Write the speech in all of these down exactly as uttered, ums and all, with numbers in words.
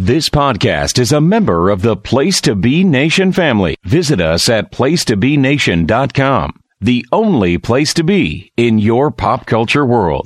This podcast is a member of the Place to Be Nation family. Visit us at place to be nation dot com, the only place to be in your pop culture world.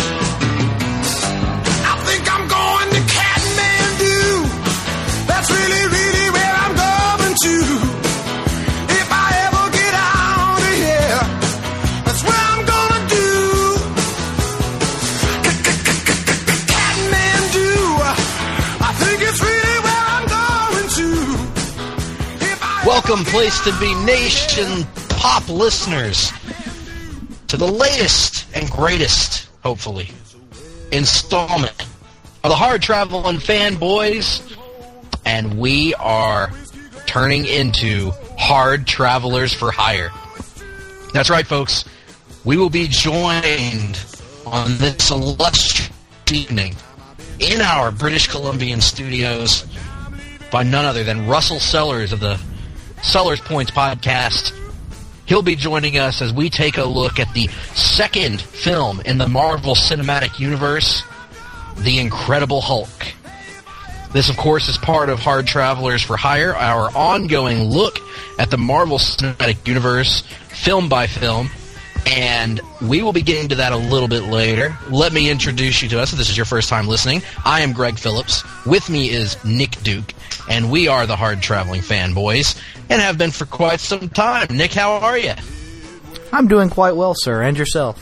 Welcome, Place to Be Nation pop listeners, to the latest and greatest, hopefully, installment of the Hard Traveling Fanboys, and we are turning into Hard Travelers for Hire. That's right, folks. We will be joined on this illustrious evening in our British Columbian studios by none other than Russell Sellers of the Sellers Points podcast. He'll be joining us as we take a look at the second film in the Marvel Cinematic Universe, The Incredible Hulk. This, of course, is part of Hard Travelers for Hire, our ongoing look at the Marvel Cinematic Universe, film by film, and we will be getting to that a little bit later. Let me introduce you to us if this is your first time listening. I am Greg Phillips. With me is Nick Duke, and we are the Hard Traveling Fanboys, and have been for quite some time. Nick, how are you? I'm doing quite well, sir. And yourself?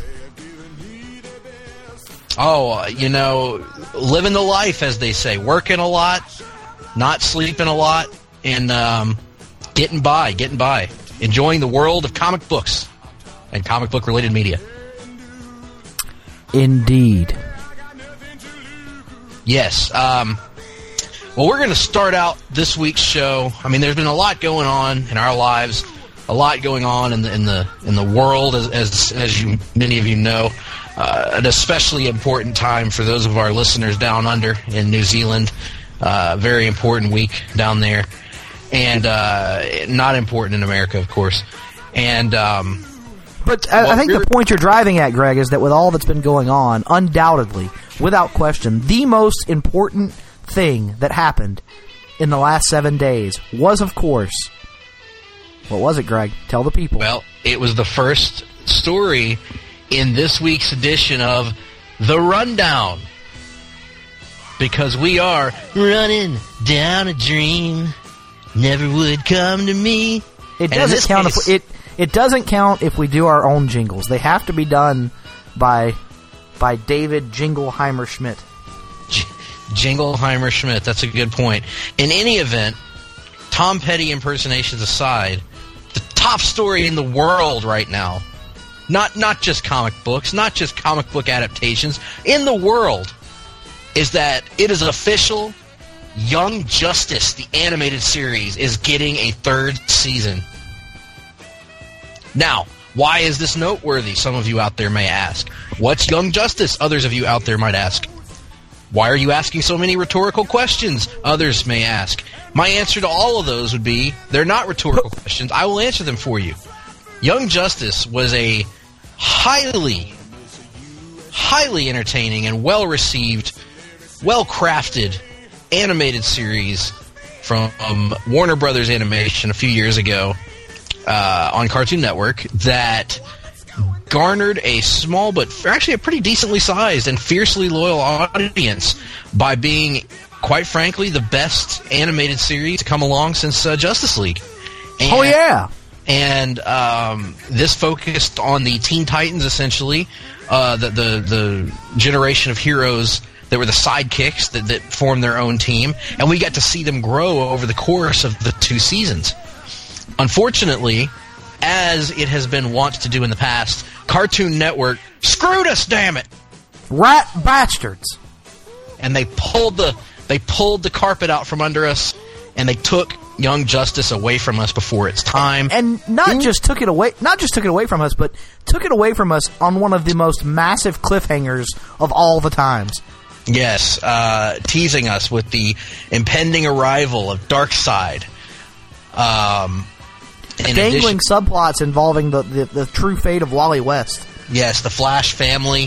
Oh, uh, you know, living the life, as they say. Working a lot, not sleeping a lot, and um, getting by, getting by. Enjoying the world of comic books and comic book-related media. Indeed. Yes. Um, well, we're going to start out this week's show. I mean, there's been a lot going on in our lives, a lot going on in the in the in the world, as as, as you many of you know. Uh, an especially important time for those of our listeners down under in New Zealand. Uh, very important week down there, and uh, not important in America, of course. And um, but I, I think the point you're driving at, Greg, is that with all that's been going on, undoubtedly, without question, the most important thing that happened in the last seven days was, of course, what was it, Greg? Tell the people. Well, it was the first story in this week's edition of The Rundown, because we are running down a dream, never would come to me. It doesn't count case, if we, it it doesn't count if we do our own jingles. They have to be done by by David Jingleheimer Schmidt. J- Jingleheimer Schmidt, that's a good point. In any event, Tom Petty impersonations aside, the top story in the world right now, not not just comic books, not just comic book adaptations, in the world, is that it is official. Young Justice, the animated series, is getting a third season. Now, why is this noteworthy? Some of you out there may ask. What's Young Justice? Others of you out there might ask. Why are you asking so many rhetorical questions? Others may ask. My answer to all of those would be, they're not rhetorical questions. I will answer them for you. Young Justice was a highly, highly entertaining and well-received, well-crafted animated series from um, Warner Brothers Animation a few years ago uh, on Cartoon Network that garnered a small but actually a pretty decently sized and fiercely loyal audience by being, quite frankly, the best animated series to come along since uh, Justice League. And, oh, yeah! And um, this focused on the Teen Titans, essentially, uh, the, the, the generation of heroes that were the sidekicks that, that formed their own team, and we got to see them grow over the course of the two seasons. Unfortunately, as it has been wont to do in the past, Cartoon Network screwed us, damn it! Rat bastards! And they pulled the they pulled the carpet out from under us, and they took Young Justice away from us before its time. And, and not just took it away, not just took it away from us, but took it away from us on one of the most massive cliffhangers of all the times. Yes, uh, teasing us with the impending arrival of Darkseid. Um, in Dangling addition, subplots involving the, the, the true fate of Wally West. Yes, the Flash family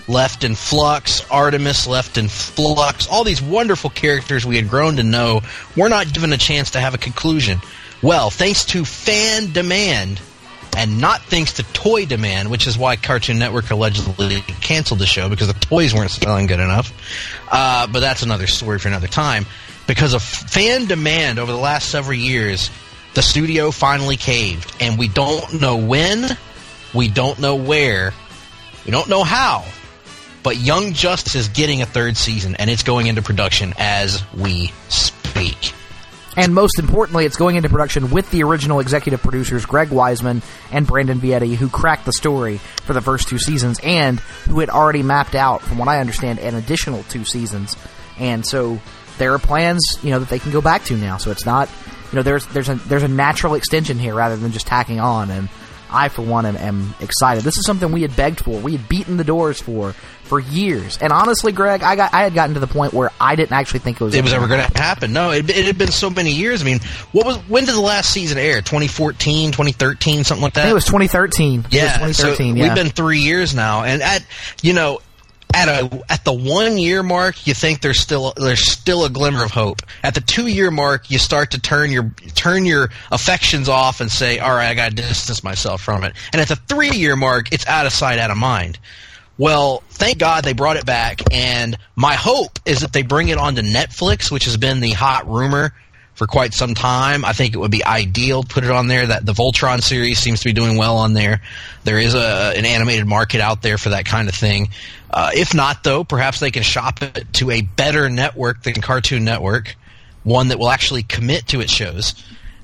left in flux, Artemis left in flux, all these wonderful characters we had grown to know were not given a chance to have a conclusion. Well, thanks to fan demand, and not thanks to toy demand, which is why Cartoon Network allegedly canceled the show, because the toys weren't selling good enough. Uh, but that's another story for another time. Because of fan demand over the last several years, the studio finally caved. And we don't know when, we don't know where, we don't know how, but Young Justice is getting a third season, and it's going into production as we speak. And most importantly, it's going into production with the original executive producers, Greg Weisman and Brandon Vietti, who cracked the story for the first two seasons and who had already mapped out, from what I understand, an additional two seasons. And so there are plans, you know, that they can go back to now. So it's not, you know, there's there's a there's a natural extension here rather than just tacking on. And I, for one, am, am excited. This is something we had begged for. We had beaten the doors for for years. And honestly, Greg, I got I had gotten to the point where I didn't actually think it was it was ever going to happen. No, it, it had been so many years. I mean, what was when did the last season air? twenty fourteen, twenty thirteen, something like that? I think it was twenty thirteen. Yeah, twenty thirteen, so yeah. We've been three years now, and at you know. At a at the one year mark, you think there's still there's still a glimmer of hope. At the two year mark, you start to turn your turn your affections off and say, "All right, I got to distance myself from it." And at the three year mark, it's out of sight, out of mind. Well, thank God they brought it back, and my hope is that they bring it onto Netflix, which has been the hot rumor for quite some time. I think it would be ideal to put it on there. That the Voltron series seems to be doing well on there. There is a an animated market out there for that kind of thing. Uh, if not, though, perhaps they can shop it to a better network than Cartoon Network, one that will actually commit to its shows.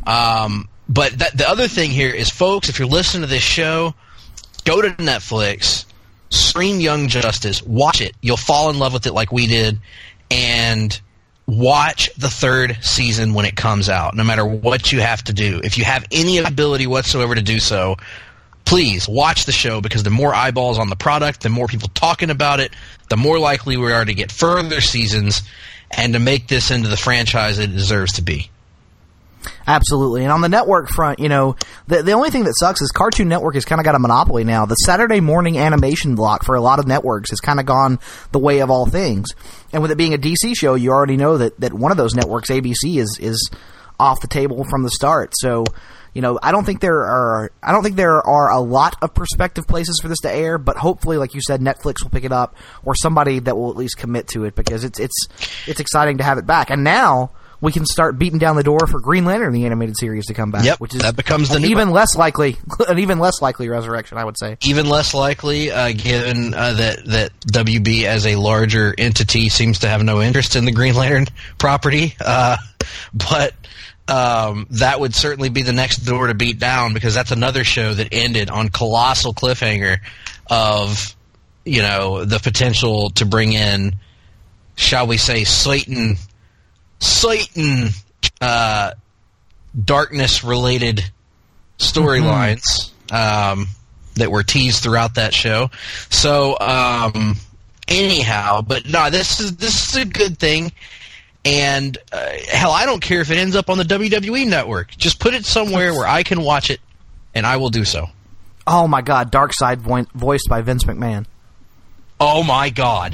Um, but that, the other thing here is, folks, if you're listening to this show, go to Netflix, stream Young Justice, watch it. You'll fall in love with it like we did, and watch the third season when it comes out, no matter what you have to do. If you have any ability whatsoever to do so, please watch the show, because the more eyeballs on the product, the more people talking about it, the more likely we are to get further seasons and to make this into the franchise it deserves to be. Absolutely. And on the network front, you know, the the only thing that sucks is Cartoon Network has kind of got a monopoly now. The Saturday morning animation block for a lot of networks has kind of gone the way of all things. And with it being a D C show, you already know that, that one of those networks, A B C, is is off the table from the start. So, you know, I don't think there are I don't think there are a lot of prospective places for this to air, but hopefully, like you said, Netflix will pick it up, or somebody that will at least commit to it, because it's it's it's exciting to have it back. And now we can start beating down the door for Green Lantern, the animated series, to come back. Yep, which is that becomes the an new even one. less likely, an even less likely resurrection, I would say. Even less likely, uh, given uh, that that W B as a larger entity seems to have no interest in the Green Lantern property. Uh, but um, that would certainly be the next door to beat down, because that's another show that ended on colossal cliffhanger of, you know, the potential to bring in, shall we say, Satan. Satan uh, darkness-related storylines mm-hmm. um, that were teased throughout that show. So, um, anyhow, but no, this is this is a good thing. And uh, hell, I don't care if it ends up on the W W E network. Just put it somewhere where I can watch it, and I will do so. Oh my God, Darkseid vo- voiced by Vince McMahon. Oh my God.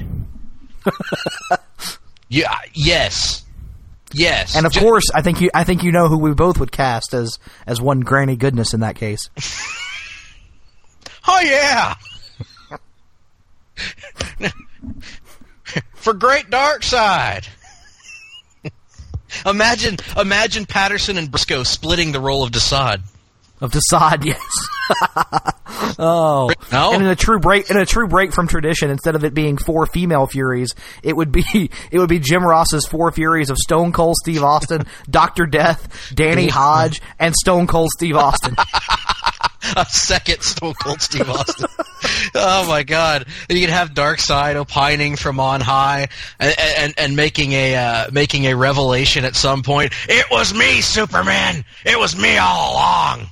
yeah. Yes. Yes, and of Just, course, I think you. I think you know who we both would cast as as one Granny Goodness in that case. Oh yeah, for Great Darkseid. imagine, imagine Patterson and Briscoe splitting the role of Desaad. Of Desaad, yes. oh, no. And in a true break, in a true break from tradition, instead of it being four female Furies, it would be it would be Jim Ross's four Furies of Stone Cold Steve Austin, Doctor Death, Danny Hodge, and Stone Cold Steve Austin. A second Stone Cold Steve Austin. Oh my God! And you could have Darkseid opining from on high and and, and making a uh, making a revelation at some point. It was me, Superman. It was me all along.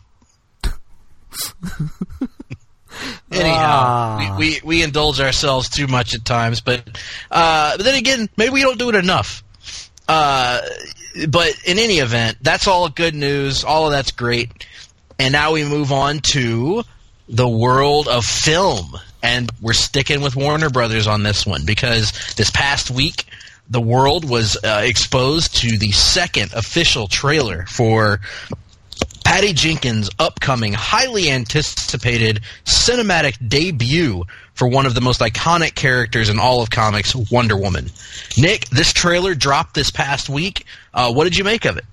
Anyhow, ah. we, we we indulge ourselves too much at times, but uh, but then again, maybe we don't do it enough. Uh, but in any event, that's all good news. All of that's great. And now we move on to the world of film And we're sticking with Warner Brothers on this one because this past week, the world was uh, exposed to the second official trailer for Patty Jenkins' upcoming, highly anticipated cinematic debut for one of the most iconic characters in all of comics, Wonder Woman. Nick, this trailer dropped this past week. Uh, what did you make of it?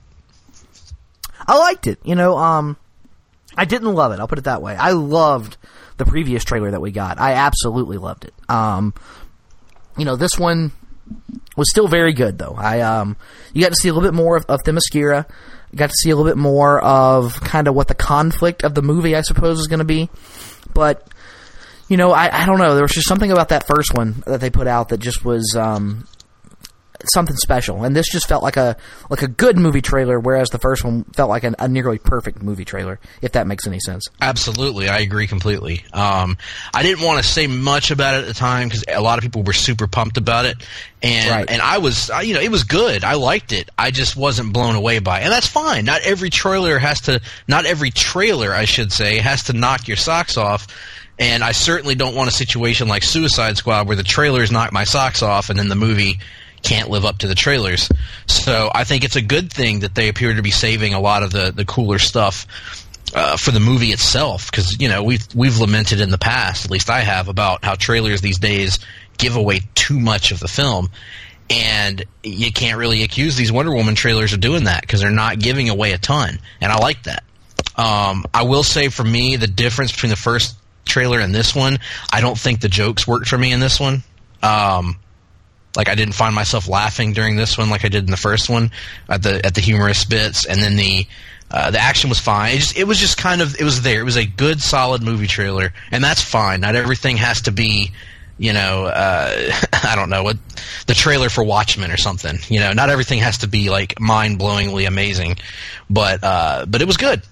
I liked it. You know, um, I didn't love it. I'll put it that way. I loved the previous trailer that we got. I absolutely loved it. Um, you know, this one was still very good, though. I um, you got to see a little bit more of, of Themyscira. You got to see a little bit more of kind of what the conflict of the movie, I suppose, is going to be. But, you know, I, I don't know. There was just something about that first one that they put out that just was um, something special. And this just felt like a like a good movie trailer, whereas the first one felt like an, a nearly perfect movie trailer, if that makes any sense. Absolutely. I agree completely. Um, I didn't want to say much about it at the time because a lot of people were super pumped about it. And right. and I was, you know, it was good. I liked it. I just wasn't blown away by it. And that's fine. Not every trailer has to, not every trailer, I should say, has to knock your socks off. And I certainly don't want a situation like Suicide Squad where the trailers knock my socks off and then the movie can't live up to the trailers. So I think it's a good thing that they appear to be saving a lot of the, the cooler stuff uh, for the movie itself. Because, you know, we've, we've lamented in the past, at least I have, about how trailers these days give away too much of the film, and you can't really accuse these Wonder Woman trailers of doing that because they're not giving away a ton, and I like that. Um, I will say for me, the difference between the first trailer and this one, I don't think the jokes worked for me in this one. Um, like I didn't find myself laughing during this one like I did in the first one at the at the humorous bits, and then the uh, the action was fine. It just it was just kind of it was there. It was a good, solid movie trailer, and that's fine. Not everything has to be, you know, uh, I don't know, what the trailer for Watchmen or something. You know, not everything has to be like mind-blowingly amazing, but uh, but it was good.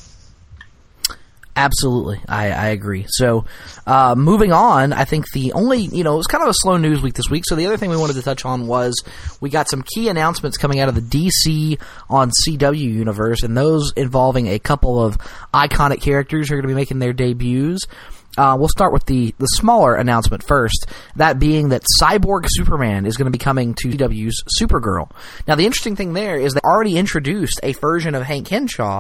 Absolutely, I, I agree. So, uh, moving on, I think the only, you know, it was kind of a slow news week this week, so the other thing we wanted to touch on was we got some key announcements coming out of the D C on C W universe, and those involving a couple of iconic characters who are going to be making their debuts. Uh, we'll start with the, the smaller announcement first, that being that Cyborg Superman is going to be coming to C W's Supergirl. Now, the interesting thing there is they already introduced a version of Hank Henshaw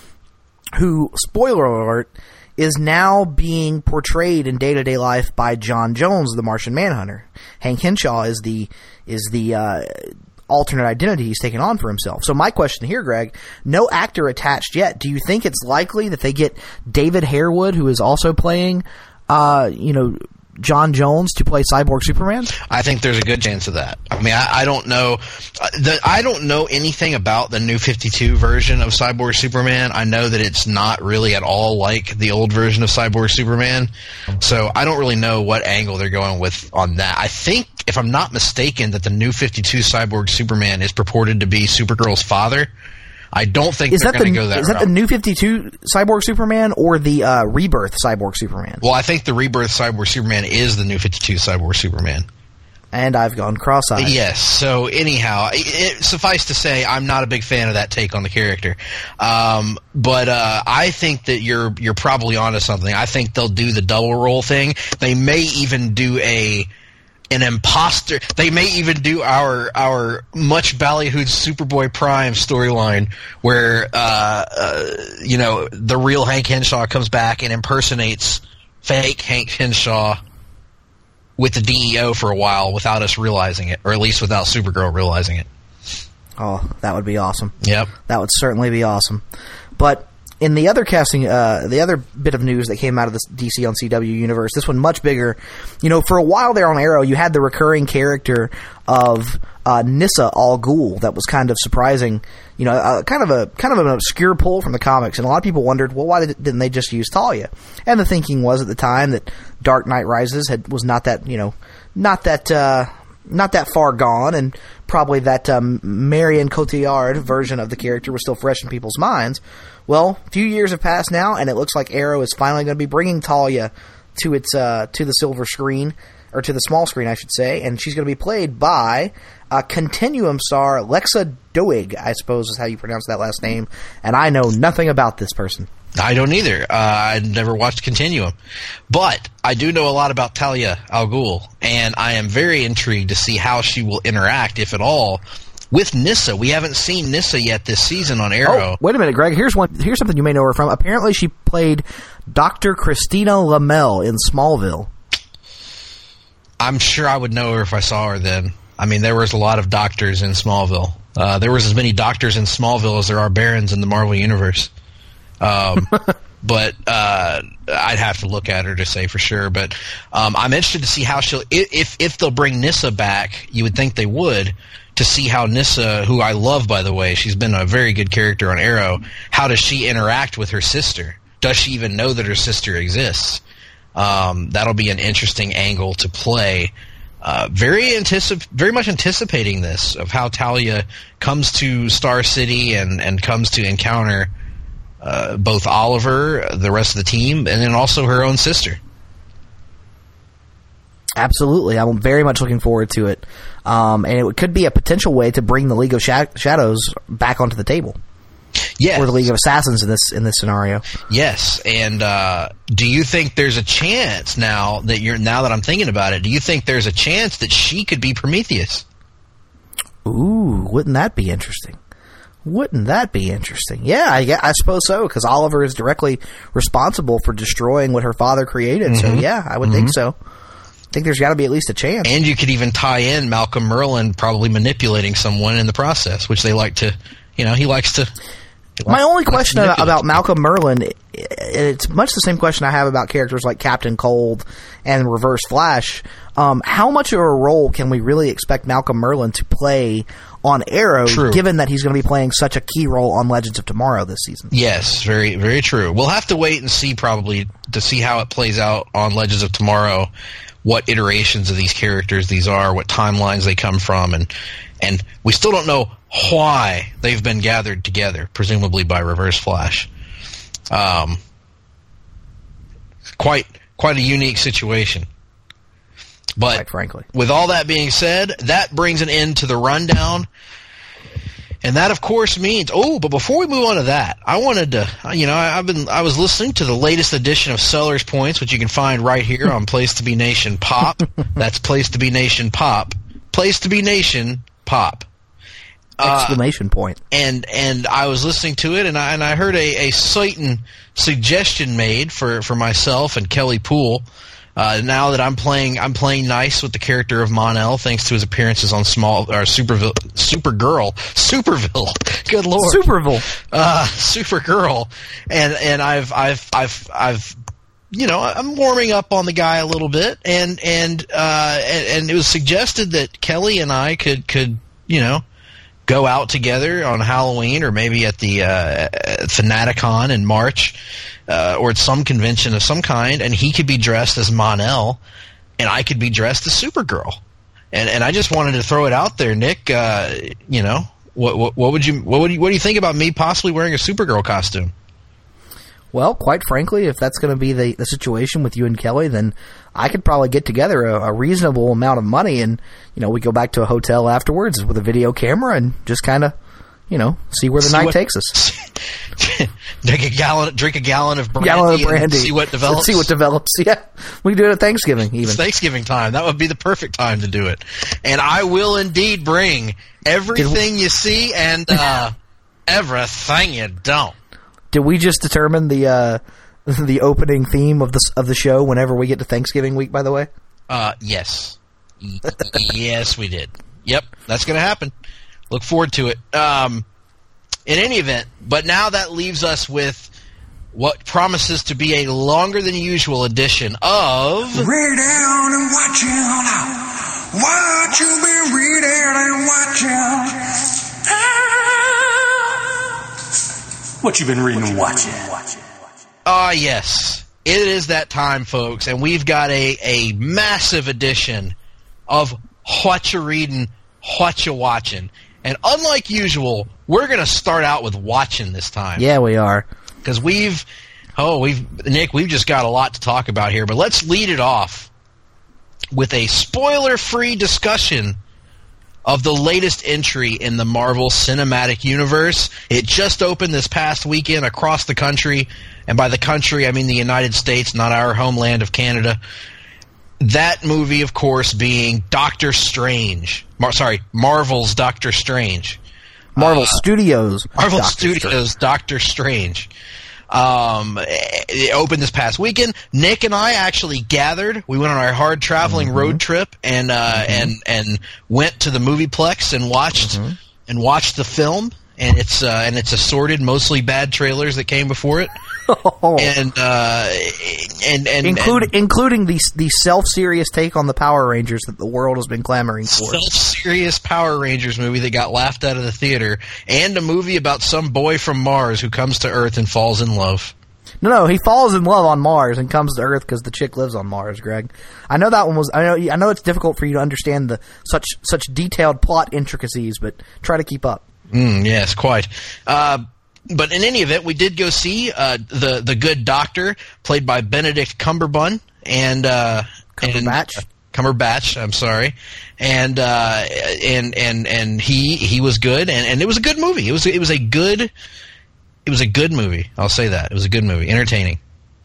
who, spoiler alert, is now being portrayed in day-to-day life by John Jones, the Martian Manhunter. Hank Henshaw is the is the uh, alternate identity he's taken on for himself. So my question here, Greg, no actor attached yet. Do you think it's likely that they get David Harewood, who is also playing, uh, you know, John Jones, to play Cyborg Superman? I think there's a good chance of that. I mean, I, I don't know. The, I don't know anything about the new fifty-two version of Cyborg Superman. I know that it's not really at all like the old version of Cyborg Superman. So I don't really know what angle they're going with on that. I think, if I'm not mistaken, that the new fifty-two Cyborg Superman is purported to be Supergirl's father. I don't think is they're going to the, go that Is route. that the new fifty-two Cyborg Superman or the uh, Rebirth Cyborg Superman? Well, I think the Rebirth Cyborg Superman is the new fifty-two Cyborg Superman. And I've gone cross-eyed. Yes. So anyhow, it, it, suffice to say, I'm not a big fan of that take on the character. Um, but uh, I think that you're you're probably onto something. I think they'll do the double role thing. They may even do a an imposter. They may even do our our much ballyhooed Superboy Prime storyline where uh, uh, you know, the real Hank Henshaw comes back and impersonates fake Hank Henshaw with the D E O for a while without us realizing it, or at least without Supergirl realizing it. Oh, that would be awesome. Yep. That would certainly be awesome. But in the other casting, uh, the other bit of news that came out of the D C on C W universe, this one much bigger. You know, for a while there on Arrow, you had the recurring character of uh, Nyssa Al Ghul that was kind of surprising. You know, uh, kind of a kind of an obscure pull from the comics, and a lot of people wondered, well, why did, didn't they just use Talia? And the thinking was at the time that Dark Knight Rises had was not that you know not that uh, not that far gone, and probably that um, Marion Cotillard version of the character was still fresh in people's minds. Well, a few years have passed now, and it looks like Arrow is finally going to be bringing Talia to its uh, to the silver screen, or to the small screen, I should say, and she's going to be played by uh, Continuum star Lexa Doig, I suppose is how you pronounce that last name, and I know nothing about this person. I don't either. Uh, I never watched Continuum. But I do know a lot about Talia al Ghul, and I am very intrigued to see how she will interact, if at all, with Nyssa. We haven't seen Nyssa yet this season on Arrow. Oh, wait a minute, Greg. Here's one. Here's something you may know her from. Apparently she played Doctor Christina Lamel in Smallville. I'm sure I would know her if I saw her then. I mean, there was a lot of doctors in Smallville. Uh, there was as many doctors in Smallville as there are Barons in the Marvel Universe. Um, but uh, I'd have to look at her to say for sure. But um, I'm interested to see how she'll if if they'll bring Nyssa back. You would think they would, to see how Nyssa, who I love by the way, she's been a very good character on Arrow. How does she interact with her sister? Does she even know that her sister exists? Um, that'll be an interesting angle to play. Uh, very anticip- very much anticipating this, of how Talia comes to Star City and and comes to encounter Uh, both Oliver, the rest of the team, and then also her own sister. Absolutely. I'm very much looking forward to it. Um, and it could be a potential way to bring the League of Sha- Shadows back onto the table. Yes. Or the League of Assassins in this in this scenario. Yes. And uh, do you think there's a chance now that you're now that I'm thinking about it, do you think there's a chance that she could be Prometheus? Ooh, wouldn't that be interesting? Wouldn't that be interesting? Yeah, I, I suppose so, because Oliver is directly responsible for destroying what her father created. Mm-hmm. So, yeah, I would mm-hmm. think so. I think there's got to be at least a chance. And you could even tie in Malcolm Merlyn probably manipulating someone in the process, which they like to, you know, he likes to... My only question about, about Malcolm Merlyn, it's much the same question I have about characters like Captain Cold and Reverse Flash. Um, how much of a role can we really expect Malcolm Merlyn to play on Arrow, true. given that he's going to be playing such a key role on Legends of Tomorrow this season? Yes, very, very true. We'll have to wait and see probably to see how it plays out on Legends of Tomorrow, what iterations of these characters these are, what timelines they come from, and and we still don't know why they've been gathered together, presumably by Reverse Flash. Um, quite quite a unique situation. But Quite frankly, with all that being said, that brings an end to the rundown. And that, of course, means... Oh, but before we move on to that, I wanted to... You know, I, I've been... I was listening to the latest edition of Sellers Points, which you can find right here on Place to Be Nation Pop. That's Place to Be Nation Pop. Place to Be Nation Pop. Exclamation uh, point. And and I was listening to it, and I and I heard a, a certain suggestion made for, for myself and Kelly Poole. Uh, now that I'm playing, I'm playing nice with the character of Mon-El, thanks to his appearances on Small or Superville, Supergirl, Superville. Good lord, Superville, uh, Supergirl, and and I've I've I've I've you know I'm warming up on the guy a little bit, and and uh, and, and it was suggested that Kelly and I could could you know go out together on Halloween or maybe at the uh, Fanaticon in March. Uh, or at some convention of some kind, and he could be dressed as Mon-El, and I could be dressed as Supergirl. And and I just wanted to throw it out there, Nick. Uh, you know, what, what what would you what would you, what do you think about me possibly wearing a Supergirl costume? Well, quite frankly, if that's going to be the, the situation with you and Kelly, then I could probably get together a, a reasonable amount of money, and you know, we go back to a hotel afterwards with a video camera and just kind of, you know, see where the see night what, takes us. drink a gallon, drink a gallon of brandy, gallon of brandy. And see what develops. Let's see what develops. Yeah, we can do it at Thanksgiving. Even it's Thanksgiving time. That would be the perfect time to do it. And I will indeed bring everything we, you see and uh, everything you don't. Did we just determine the uh, the opening theme of the of the show whenever we get to Thanksgiving week? By the way, uh, yes, yes, we did. Yep, that's going to happen. Look forward to it. Um, in any event, but now that leaves us with what promises to be a longer than usual edition of... Read down and watch out. What you been reading and watching? What you been reading and watching? Ah, uh, yes. It is that time, folks, and we've got a, a massive edition of What You Reading, What You Watching. And unlike usual, we're going to start out with watching this time. Yeah, we are. Because we've, oh, we've, Nick, we've just got a lot to talk about here. But let's lead it off with a spoiler-free discussion of the latest entry in the Marvel Cinematic Universe. It just opened this past weekend across the country, and by the country I mean the United States, not our homeland of Canada. That movie, of course, being Doctor Strange. Mar- sorry, Marvel's Doctor Strange. Marvel uh, Studios. Marvel Doctor Studios Strange. Doctor Strange. Um, it opened this past weekend. Nick and I actually gathered. We went on our hard traveling mm-hmm. road trip and uh, mm-hmm. and and went to the Movieplex and watched mm-hmm. and watched the film. And it's uh, and it's assorted, mostly bad trailers that came before it, oh. and uh, and and Include, and, including the the self-serious take on the Power Rangers that the world has been clamoring for. Self-serious Power Rangers movie that got laughed out of the theater, and a movie about some boy from Mars who comes to Earth and falls in love. No, no, he falls in love on Mars and comes to Earth because the chick lives on Mars. Greg, I know that one was. I know. I know it's difficult for you to understand the such such detailed plot intricacies, but try to keep up. Mm, yes, quite. Uh, but in any event, we did go see uh, the the Good Doctor, played by Benedict Cumberbatch, and uh, Cumberbatch. And, uh, Cumberbatch, I'm sorry, and uh, and and and he he was good, and, and it was a good movie. It was it was a good it was a good movie. I'll say that it was a good movie, entertaining.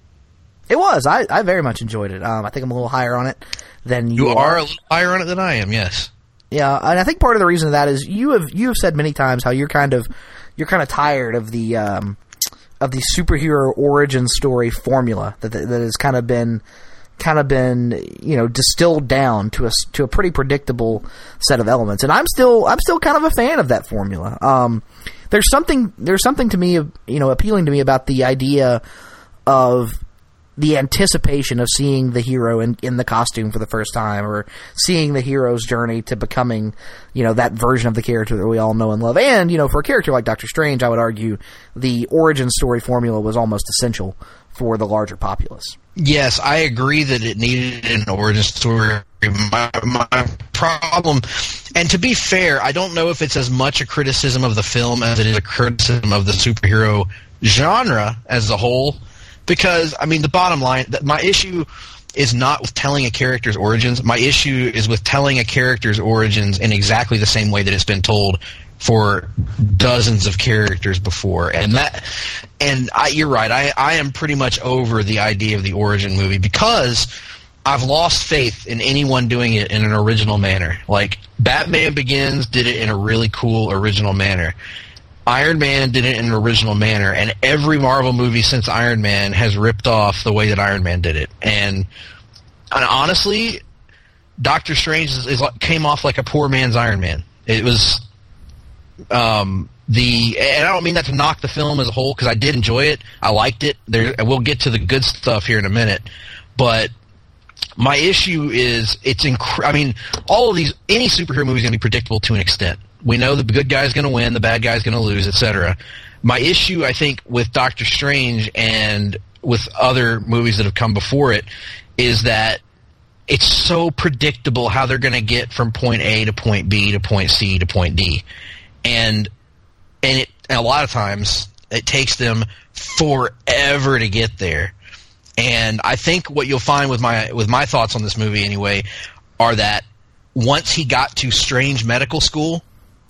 It was. I, I very much enjoyed it. Um, I think I'm a little higher on it than you, you are. You are a little higher on it than I am. Yes. Yeah, and I think part of the reason of that is you have you have said many times how you're kind of you're kind of tired of the um, of the superhero origin story formula that that has kind of been kind of been you know distilled down to a to a pretty predictable set of elements, and I'm still I'm still kind of a fan of that formula. Um, there's something there's something to me you know appealing to me about the idea of the anticipation of seeing the hero in, in the costume for the first time, or seeing the hero's journey to becoming, you know, that version of the character that we all know and love. And, you know, for a character like Doctor Strange, I would argue the origin story formula was almost essential for the larger populace. Yes, I agree that it needed an origin story. My, my problem, and to be fair, I don't know if it's as much a criticism of the film as it is a criticism of the superhero genre as a whole. Because, I mean, the bottom line, my issue is not with telling a character's origins. My issue is with telling a character's origins in exactly the same way that it's been told for dozens of characters before. And that, and I, you're right, I, I am pretty much over the idea of the origin movie because I've lost faith in anyone doing it in an original manner. Like, Batman Begins did it in a really cool original manner. Iron Man did it in an original manner, and every Marvel movie since Iron Man has ripped off the way that Iron Man did it. And, and honestly, Doctor Strange is, is, came off like a poor man's Iron Man. It was um, the, and I don't mean that to knock the film as a whole, because I did enjoy it. I liked it. There, we'll get to the good stuff here in a minute, but my issue is it's inc- I mean, all of these, any superhero movie is going to be predictable to an extent. We know the good guy's going to win, the bad guy's going to lose, et cetera. My issue, I think, with Doctor Strange and with other movies that have come before it is that it's so predictable how they're going to get from point A to point B to point C to point D. And and it and a lot of times it takes them forever to get there. And I think what you'll find with my with my thoughts on this movie anyway are that once he got to Strange Medical School,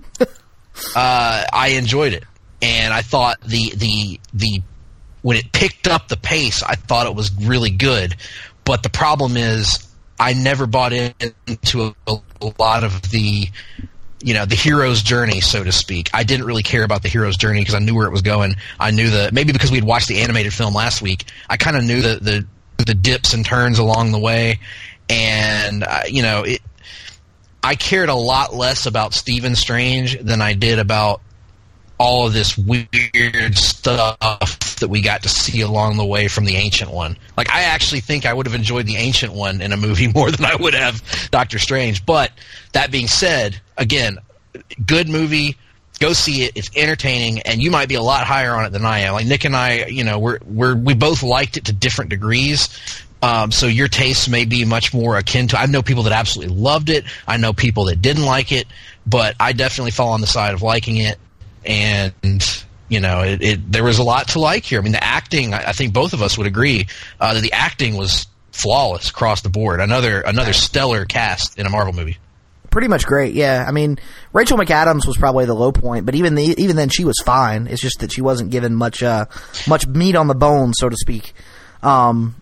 Uh, I enjoyed it, and I thought the the the when it picked up the pace, I thought it was really good. But the problem is, I never bought into a, a lot of the you know the hero's journey, so to speak. I didn't really care about the hero's journey because I knew where it was going. I knew the maybe because we had watched the animated film last week, I kind of knew the, the the dips and turns along the way, and uh, you know it. I cared a lot less about Stephen Strange than I did about all of this weird stuff that we got to see along the way from the Ancient One. Like, I actually think I would have enjoyed the Ancient One in a movie more than I would have Doctor Strange. But that being said, again, good movie. Go see it. It's entertaining, and you might be a lot higher on it than I am. Like, Nick and I, you know, we're we're we both liked it to different degrees. Um, so your tastes may be much more akin to. I know people that absolutely loved it. I know people that didn't like it, but I definitely fall on the side of liking it. And you know, it, it there was a lot to like here. I mean, the acting. I, I think both of us would agree uh, that the acting was flawless across the board. Another another stellar cast in a Marvel movie. Pretty much great, yeah. I mean, Rachel McAdams was probably the low point, but even the, even then she was fine. It's just that she wasn't given much uh, much meat on the bone, so to speak. Um,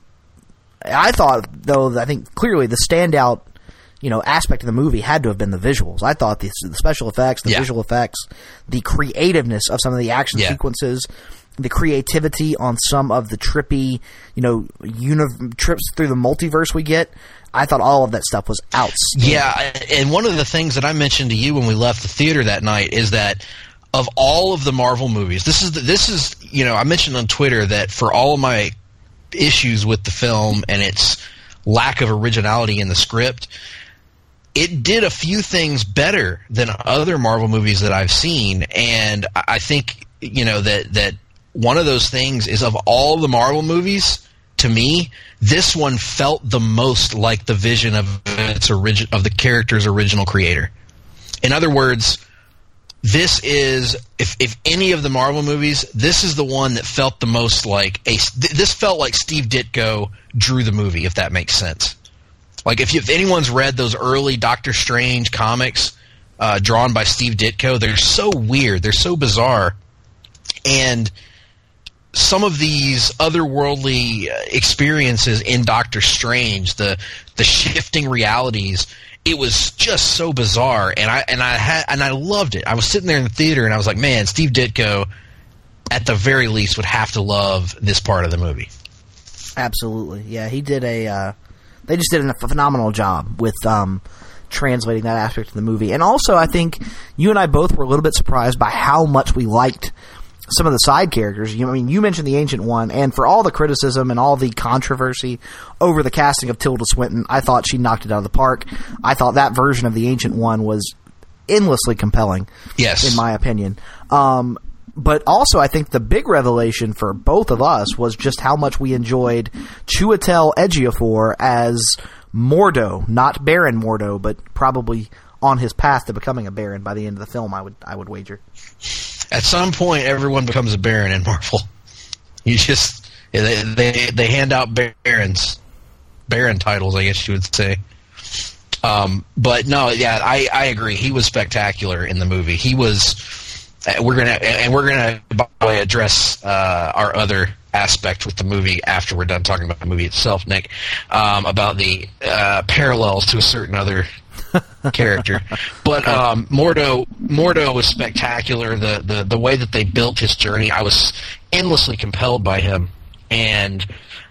I thought, though, I think clearly the standout, you know, aspect of the movie had to have been the visuals. I thought the, the special effects, the yeah. visual effects, the creativeness of some of the action yeah. sequences, the creativity on some of the trippy, you know, uni- trips through the multiverse we get. I thought all of that stuff was outstanding. Yeah, and one of the things that I mentioned to you when we left the theater that night is that of all of the Marvel movies, this is the, this is you know I mentioned on Twitter that for all of my issues with the film and its lack of originality in the script, it did a few things better than other Marvel movies that I've seen, and I think you know that that one of those things is of all the Marvel movies. To me, this one felt the most like the vision of its origin of the character's original creator. In other words, this is if if any of the Marvel movies, this is the one that felt the most like a. This felt like Steve Ditko drew the movie, if that makes sense. Like if, you, if anyone's read those early Doctor Strange comics uh, drawn by Steve Ditko, they're so weird, they're so bizarre, and some of these otherworldly experiences in Doctor Strange, the the shifting realities, it was just so bizarre, and I and I had and I loved it. I was sitting there in the theater, and I was like, "Man, Steve Ditko, at the very least, would have to love this part of the movie." Absolutely, yeah. He did a. Uh, they just did a phenomenal job with um, translating that aspect of the movie, and also I think you and I both were a little bit surprised by how much we liked some of the side characters. You know, I mean, you mentioned the Ancient One, and for all the criticism and all the controversy over the casting of Tilda Swinton, I thought she knocked it out of the park. I thought that version of the Ancient One was endlessly compelling, yes, in my opinion. Um, but also, I think the big revelation for both of us was just how much we enjoyed Chiwetel Ejiofor as Mordo, not Baron Mordo, but probably on his path to becoming a Baron by the end of the film, I would I would wager. At some point, everyone becomes a Baron in Marvel. You just they they, they hand out Barons, Baron titles, I guess you would say. Um, but no, yeah, I, I agree. He was spectacular in the movie. He was. Uh, we're gonna and we're gonna by the way address uh, our other aspect with the movie after we're done talking about the movie itself, Nick, um, about the uh, parallels to a certain other character. But um, Mordo Mordo was spectacular. The, the the way that they built his journey, I was endlessly compelled by him, and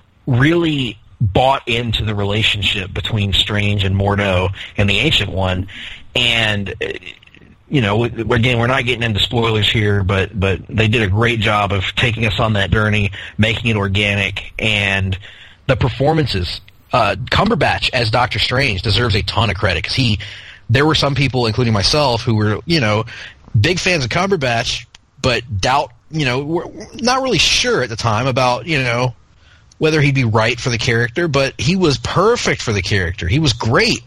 really bought into the relationship between Strange and Mordo and the Ancient One. And you know, again, we're not getting into spoilers here, but but they did a great job of taking us on that journey, making it organic, and the performances. Uh, Cumberbatch as Doctor Strange deserves a ton of credit because he. There were some people, including myself, who were you know big fans of Cumberbatch, but doubt you know were not really sure at the time about you know whether he'd be right for the character. But he was perfect for the character. He was great.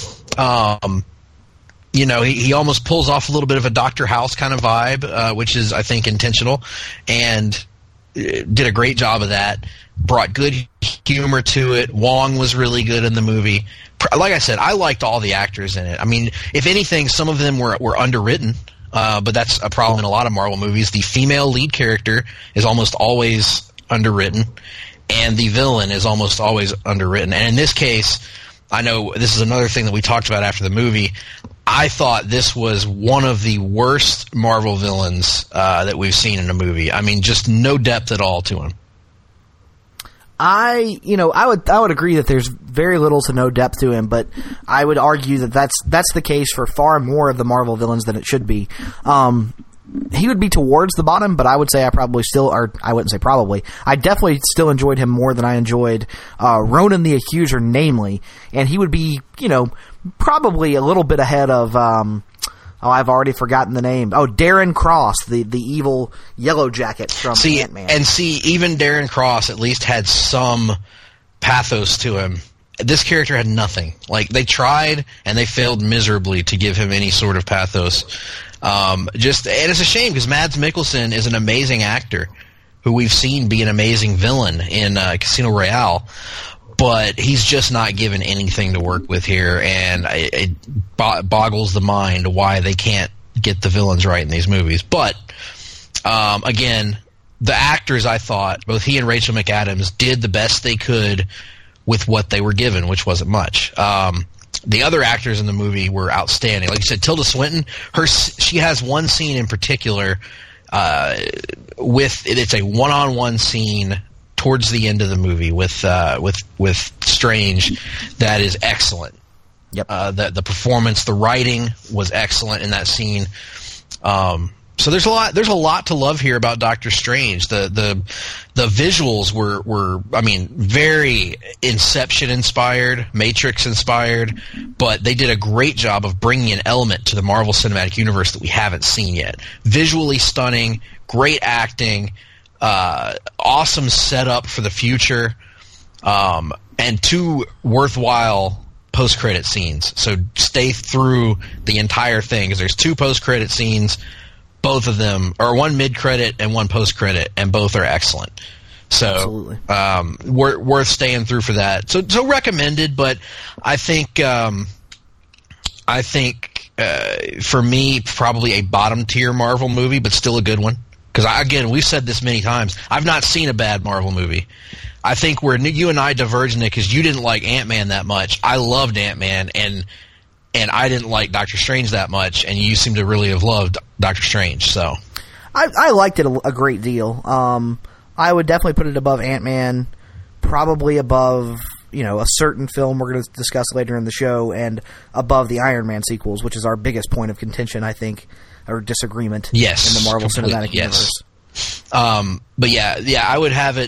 Um, you know, he, he almost pulls off a little bit of a Doctor House kind of vibe, uh, which is I think intentional, and did a great job of that. Brought good humor to it. Wong was really good in the movie. Like I said, I liked all the actors in it. I mean, if anything, some of them were were underwritten, uh, but that's a problem in a lot of Marvel movies. The female lead character is almost always underwritten, and the villain is almost always underwritten. And in this case, I know this is another thing that we talked about after the movie. I thought this was one of the worst Marvel villains uh, that we've seen in a movie. I mean, just no depth at all to him. I, you know, I would I would agree that there's very little to no depth to him, but I would argue that that's that's the case for far more of the Marvel villains than it should be. Um, he would be towards the bottom, but I would say I probably still, or I wouldn't say probably, I definitely still enjoyed him more than I enjoyed uh, Ronan the Accuser, namely, and he would be, you know, probably a little bit ahead of. Um, Oh, I've already forgotten the name. Oh, Darren Cross, the, the evil Yellow Jacket from see, Ant-Man. And see, even Darren Cross at least had some pathos to him. This character had nothing. Like, they tried, and they failed miserably to give him any sort of pathos. Um, just, and it's a shame, because Mads Mikkelsen is an amazing actor, who we've seen be an amazing villain in uh, Casino Royale. but he's just not given anything to work with here, and it, it bo- boggles the mind why they can't get the villains right in these movies. But um, again, the actors, I thought, both he and Rachel McAdams, did the best they could with what they were given, which wasn't much. Um, the other actors in the movie were outstanding. Like you said, Tilda Swinton, her she has one scene in particular uh, with it's a one-on-one scene towards the end of the movie with uh, with with Strange that is excellent. Yep. Uh, the the performance, the writing was excellent in that scene. Um, so there's a lot there's a lot to love here about Doctor Strange. The the the visuals were were I mean very Inception inspired, Matrix inspired, but they did a great job of bringing an element to the Marvel Cinematic Universe that we haven't seen yet. Visually stunning, great acting, uh, awesome setup for the future, um, and two worthwhile post-credit scenes. So stay through the entire thing, because there's two post-credit scenes. Both of them, or one mid-credit and one post-credit, and both are excellent. So, um, worth, worth staying through for that. So, so recommended, but I think, um, I think uh, for me, probably a bottom-tier Marvel movie, but still a good one. Because, again, we've said this many times, I've not seen a bad Marvel movie. I think where you and I diverged, Nick, is you didn't like Ant-Man that much. I loved Ant-Man, and and I didn't like Doctor Strange that much, and you seem to really have loved Doctor Strange. So, I, I liked it a, a great deal. Um, I would definitely put it above Ant-Man, probably above, you know, a certain film we're going to discuss later in the show, and above the Iron Man sequels, which is our biggest point of contention, I think, or disagreement yes, in the Marvel Cinematic yes. Universe. Um, but yeah, yeah, I would have it.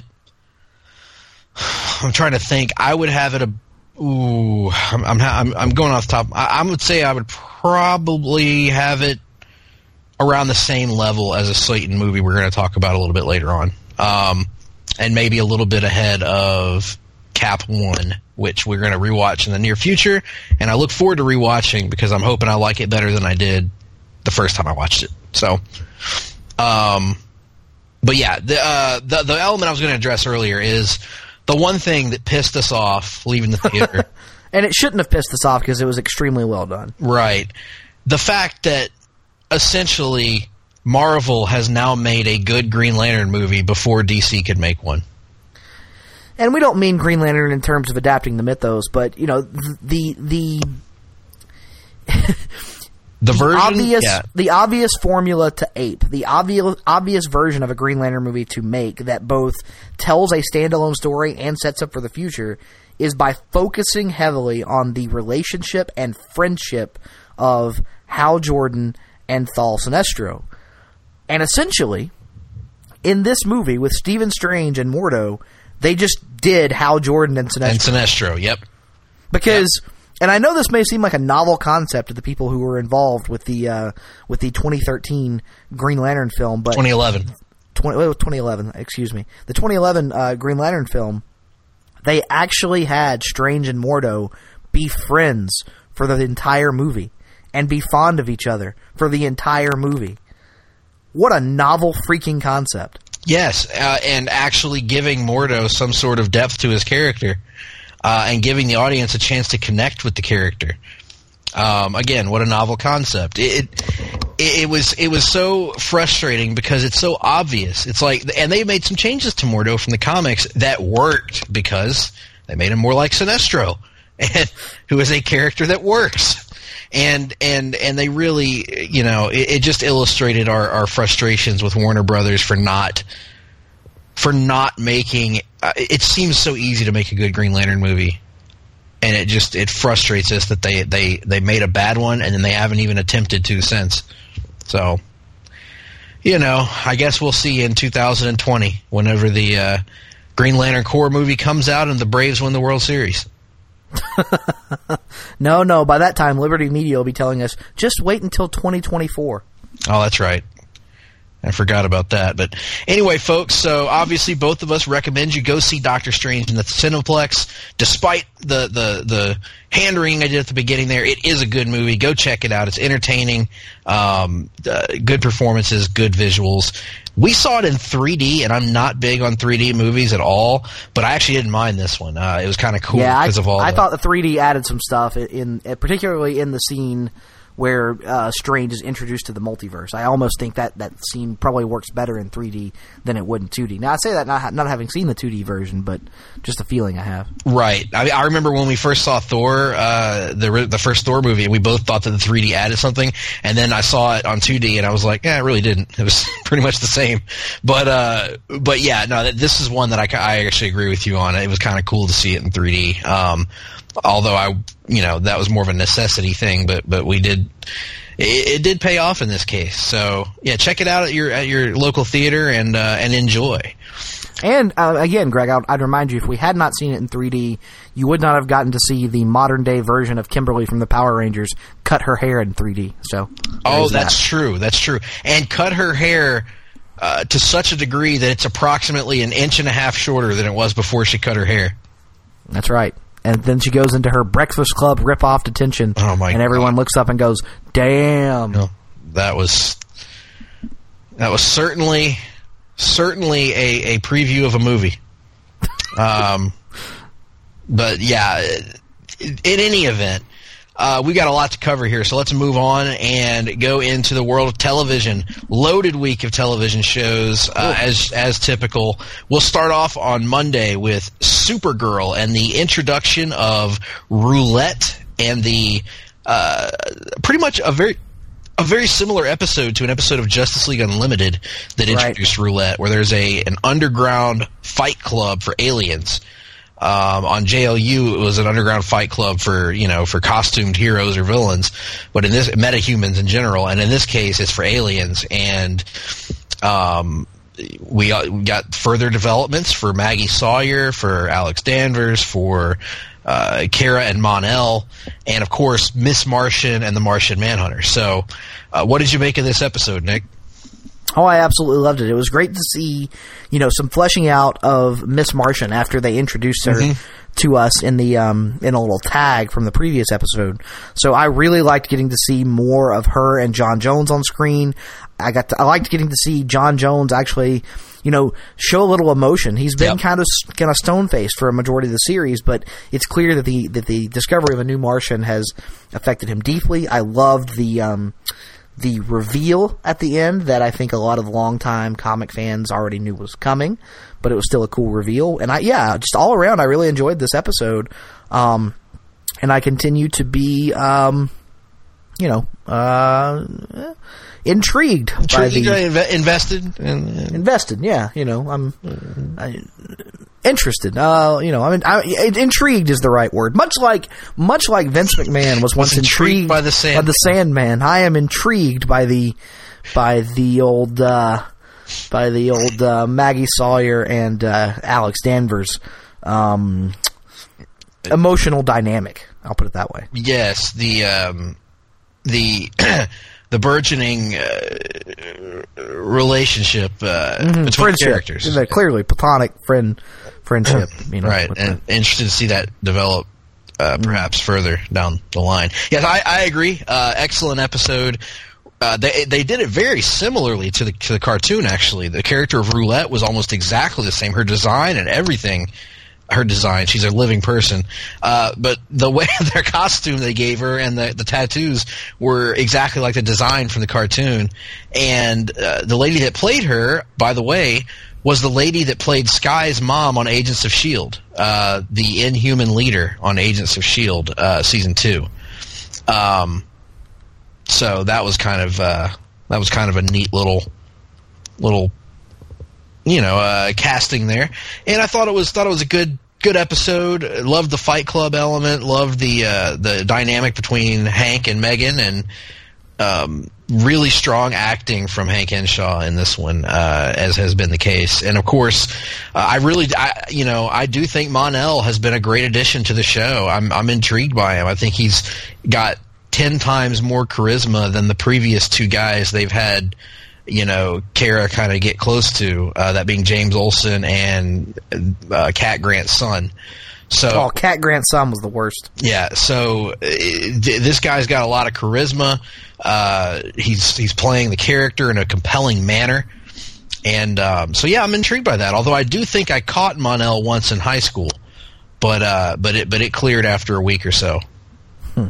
I'm trying to think. I would have it a. Ooh, I'm I'm I'm, I'm going off the top. I, I would say I would probably have it around the same level as a Slayton movie we're going to talk about a little bit later on, um, and maybe a little bit ahead of Cap One, which we're going to rewatch in the near future. And I look forward to rewatching because I'm hoping I like it better than I did the first time I watched it. So, um, but yeah, the uh, the the element I was going to address earlier is the one thing that pissed us off leaving the theater. And it shouldn't have pissed us off because it was extremely well done. Right. The fact that essentially Marvel has now made a good Green Lantern movie before D C could make one. And we don't mean Green Lantern in terms of adapting the mythos, but, you know, the... the The, the version, obvious, yeah. the obvious formula to ape, the obvious, obvious version of a Green Lantern movie to make that both tells a standalone story and sets up for the future is by focusing heavily on the relationship and friendship of Hal Jordan and Thal Sinestro. And essentially, in this movie with Stephen Strange and Mordo, they just did Hal Jordan and Sinestro. And Sinestro, yep. Because... Yep. And I know this may seem like a novel concept to the people who were involved with the uh, with the twenty thirteen Green Lantern film, but twenty eleven, twenty, twenty eleven, excuse me, the twenty eleven uh, Green Lantern film, they actually had Strange and Mordo be friends for the entire movie and be fond of each other for the entire movie. What a novel freaking concept! Yes, uh, and actually giving Mordo some sort of depth to his character. Uh, and giving the audience a chance to connect with the character. Um, again, what a novel concept! It, it it was it was so frustrating because it's so obvious. It's like, and they made some changes to Mordo from the comics that worked because they made him more like Sinestro, and who is a character that works. And and and they really, you know, it, it just illustrated our, our frustrations with Warner Brothers for not. For not making uh, it seems so easy to make a good Green Lantern movie, and it just it frustrates us that they, they, they made a bad one and then they haven't even attempted to since. So, you know, I guess we'll see in two thousand twenty whenever the uh, Green Lantern Corps movie comes out and the Braves win the World Series. no, no. By that time, Liberty Media will be telling us just wait until twenty twenty-four. Oh, that's right. I forgot about that. But anyway, folks, so obviously both of us recommend you go see Doctor Strange in the Cineplex. Despite the, the, the hand-wringing I did at the beginning there, it is a good movie. Go check it out. It's entertaining, um, uh, good performances, good visuals. We saw it in three D, and I'm not big on three D movies at all, but I actually didn't mind this one. Uh, it was kind of cool yeah, because of all I the... thought the three D added some stuff, in, in particularly in the scene where uh, Strange is introduced to the multiverse. I almost think that that scene probably works better in three D than it would in two D. Now, I say that not, not having seen the two D version, but just a feeling I have. Right. I, I remember when we first saw Thor, uh, the the first Thor movie, and we both thought that the three D added something, and then I saw it on two D, and I was like, yeah, it really didn't. It was pretty much the same. But, uh, but yeah, no, this is one that I, I actually agree with you on. It was kind of cool to see it in three D. Um, although I, you know, that was more of a necessity thing, but, but we did, it, it did pay off in this case. So yeah, check it out at your, at your local theater and, uh, and enjoy. And, uh, again, Greg, I'd, I'd remind you, if we had not seen it in three D, you would not have gotten to see the modern day version of Kimberly from the Power Rangers cut her hair in three D. So, oh, that's that. true. That's true. And cut her hair, uh, to such a degree that it's approximately an inch and a half shorter than it was before she cut her hair. That's right. And then she goes into her Breakfast Club rip-off detention, oh my and everyone God. looks up and goes, damn. No, that was that was certainly certainly a, a preview of a movie. Um, but, yeah, in any event, uh, we got a lot to cover here, so let's move on and go into the world of television. Loaded week of television shows, uh, as as typical. We'll start off on Monday with Supergirl and the introduction of Roulette and the uh, pretty much a very a very similar episode to an episode of Justice League Unlimited that introduced right. Roulette, where there's a an underground fight club for aliens. Um, on J L U, it was an underground fight club for, you know, for costumed heroes or villains, but in this, metahumans in general, and in this case, it's for aliens. And um, we, uh, we got further developments for Maggie Sawyer, for Alex Danvers, for uh, Kara and Mon-El, and of course, Miss Martian and the Martian Manhunter. So, uh, what did you make of this episode, Nick? Oh, I absolutely loved it. It was great to see, you know, some fleshing out of Miss Martian after they introduced her mm-hmm. to us in the um, in a little tag from the previous episode. So I really liked getting to see more of her and John Jones on screen. I got to, I liked getting to see John Jones actually, you know, show a little emotion. He's been yep. kind of kind of stone faced for a majority of the series, but it's clear that the that the discovery of a new Martian has affected him deeply. I loved the. Um, The reveal at the end that I think a lot of longtime comic fans already knew was coming, but it was still a cool reveal. And I, yeah, just all around, I really enjoyed this episode. Um, and I continue to be, um, you know, uh, intrigued, intrigued by the inv- invested, in, in. invested. Yeah, you know, I'm I, interested. Uh, you know, I mean, I, intrigued is the right word. Much like, much like Vince McMahon was once was intrigued, intrigued by the Sandman. by the Sandman. I am intrigued by the, by the old, uh, by the old uh, Maggie Sawyer and uh, Alex Danvers um, emotional dynamic. I'll put it that way. Yes, the um, the. The burgeoning uh, relationship uh, mm-hmm. between friendship. characters. It's a clearly platonic friend friendship. You know, right, and the... interested to see that develop uh, perhaps mm-hmm. further down the line. Yes, I, I agree. Uh, excellent episode. Uh, they they did it very similarly to the to the cartoon, actually. The character of Roulette was almost exactly the same. Her design and everything. Her design. She's a living person. Uh, but the way their costume they gave her and the, the tattoos were exactly like the design from the cartoon. And uh, the lady that played her, by the way, was the lady that played Skye's mom on Agents of S H I E L D, uh, the Inhuman leader on Agents of S H I E L D, uh, season two. Um, so that was kind of uh, that was kind of a neat little little. You know, uh, casting there, and I thought it was thought it was a good good episode. Loved the Fight Club element. Loved the uh, the dynamic between Hank and Megan, and um, really strong acting from Hank Henshaw in this one, uh, as has been the case. And of course, uh, I really, I, you know, I do think Mon-El has been a great addition to the show. I'm I'm intrigued by him. I think he's got ten times more charisma than the previous two guys they've had. you know, Kara kind of get close to, uh, that being James Olsen and uh, Cat Grant's son. So, oh, Cat Grant's son was the worst. Yeah, so uh, this guy's got a lot of charisma. Uh, he's he's playing the character in a compelling manner. And um, so, yeah, I'm intrigued by that. Although I do think I caught Mon-El once in high school, but uh, but it but it cleared after a week or so. Hmm.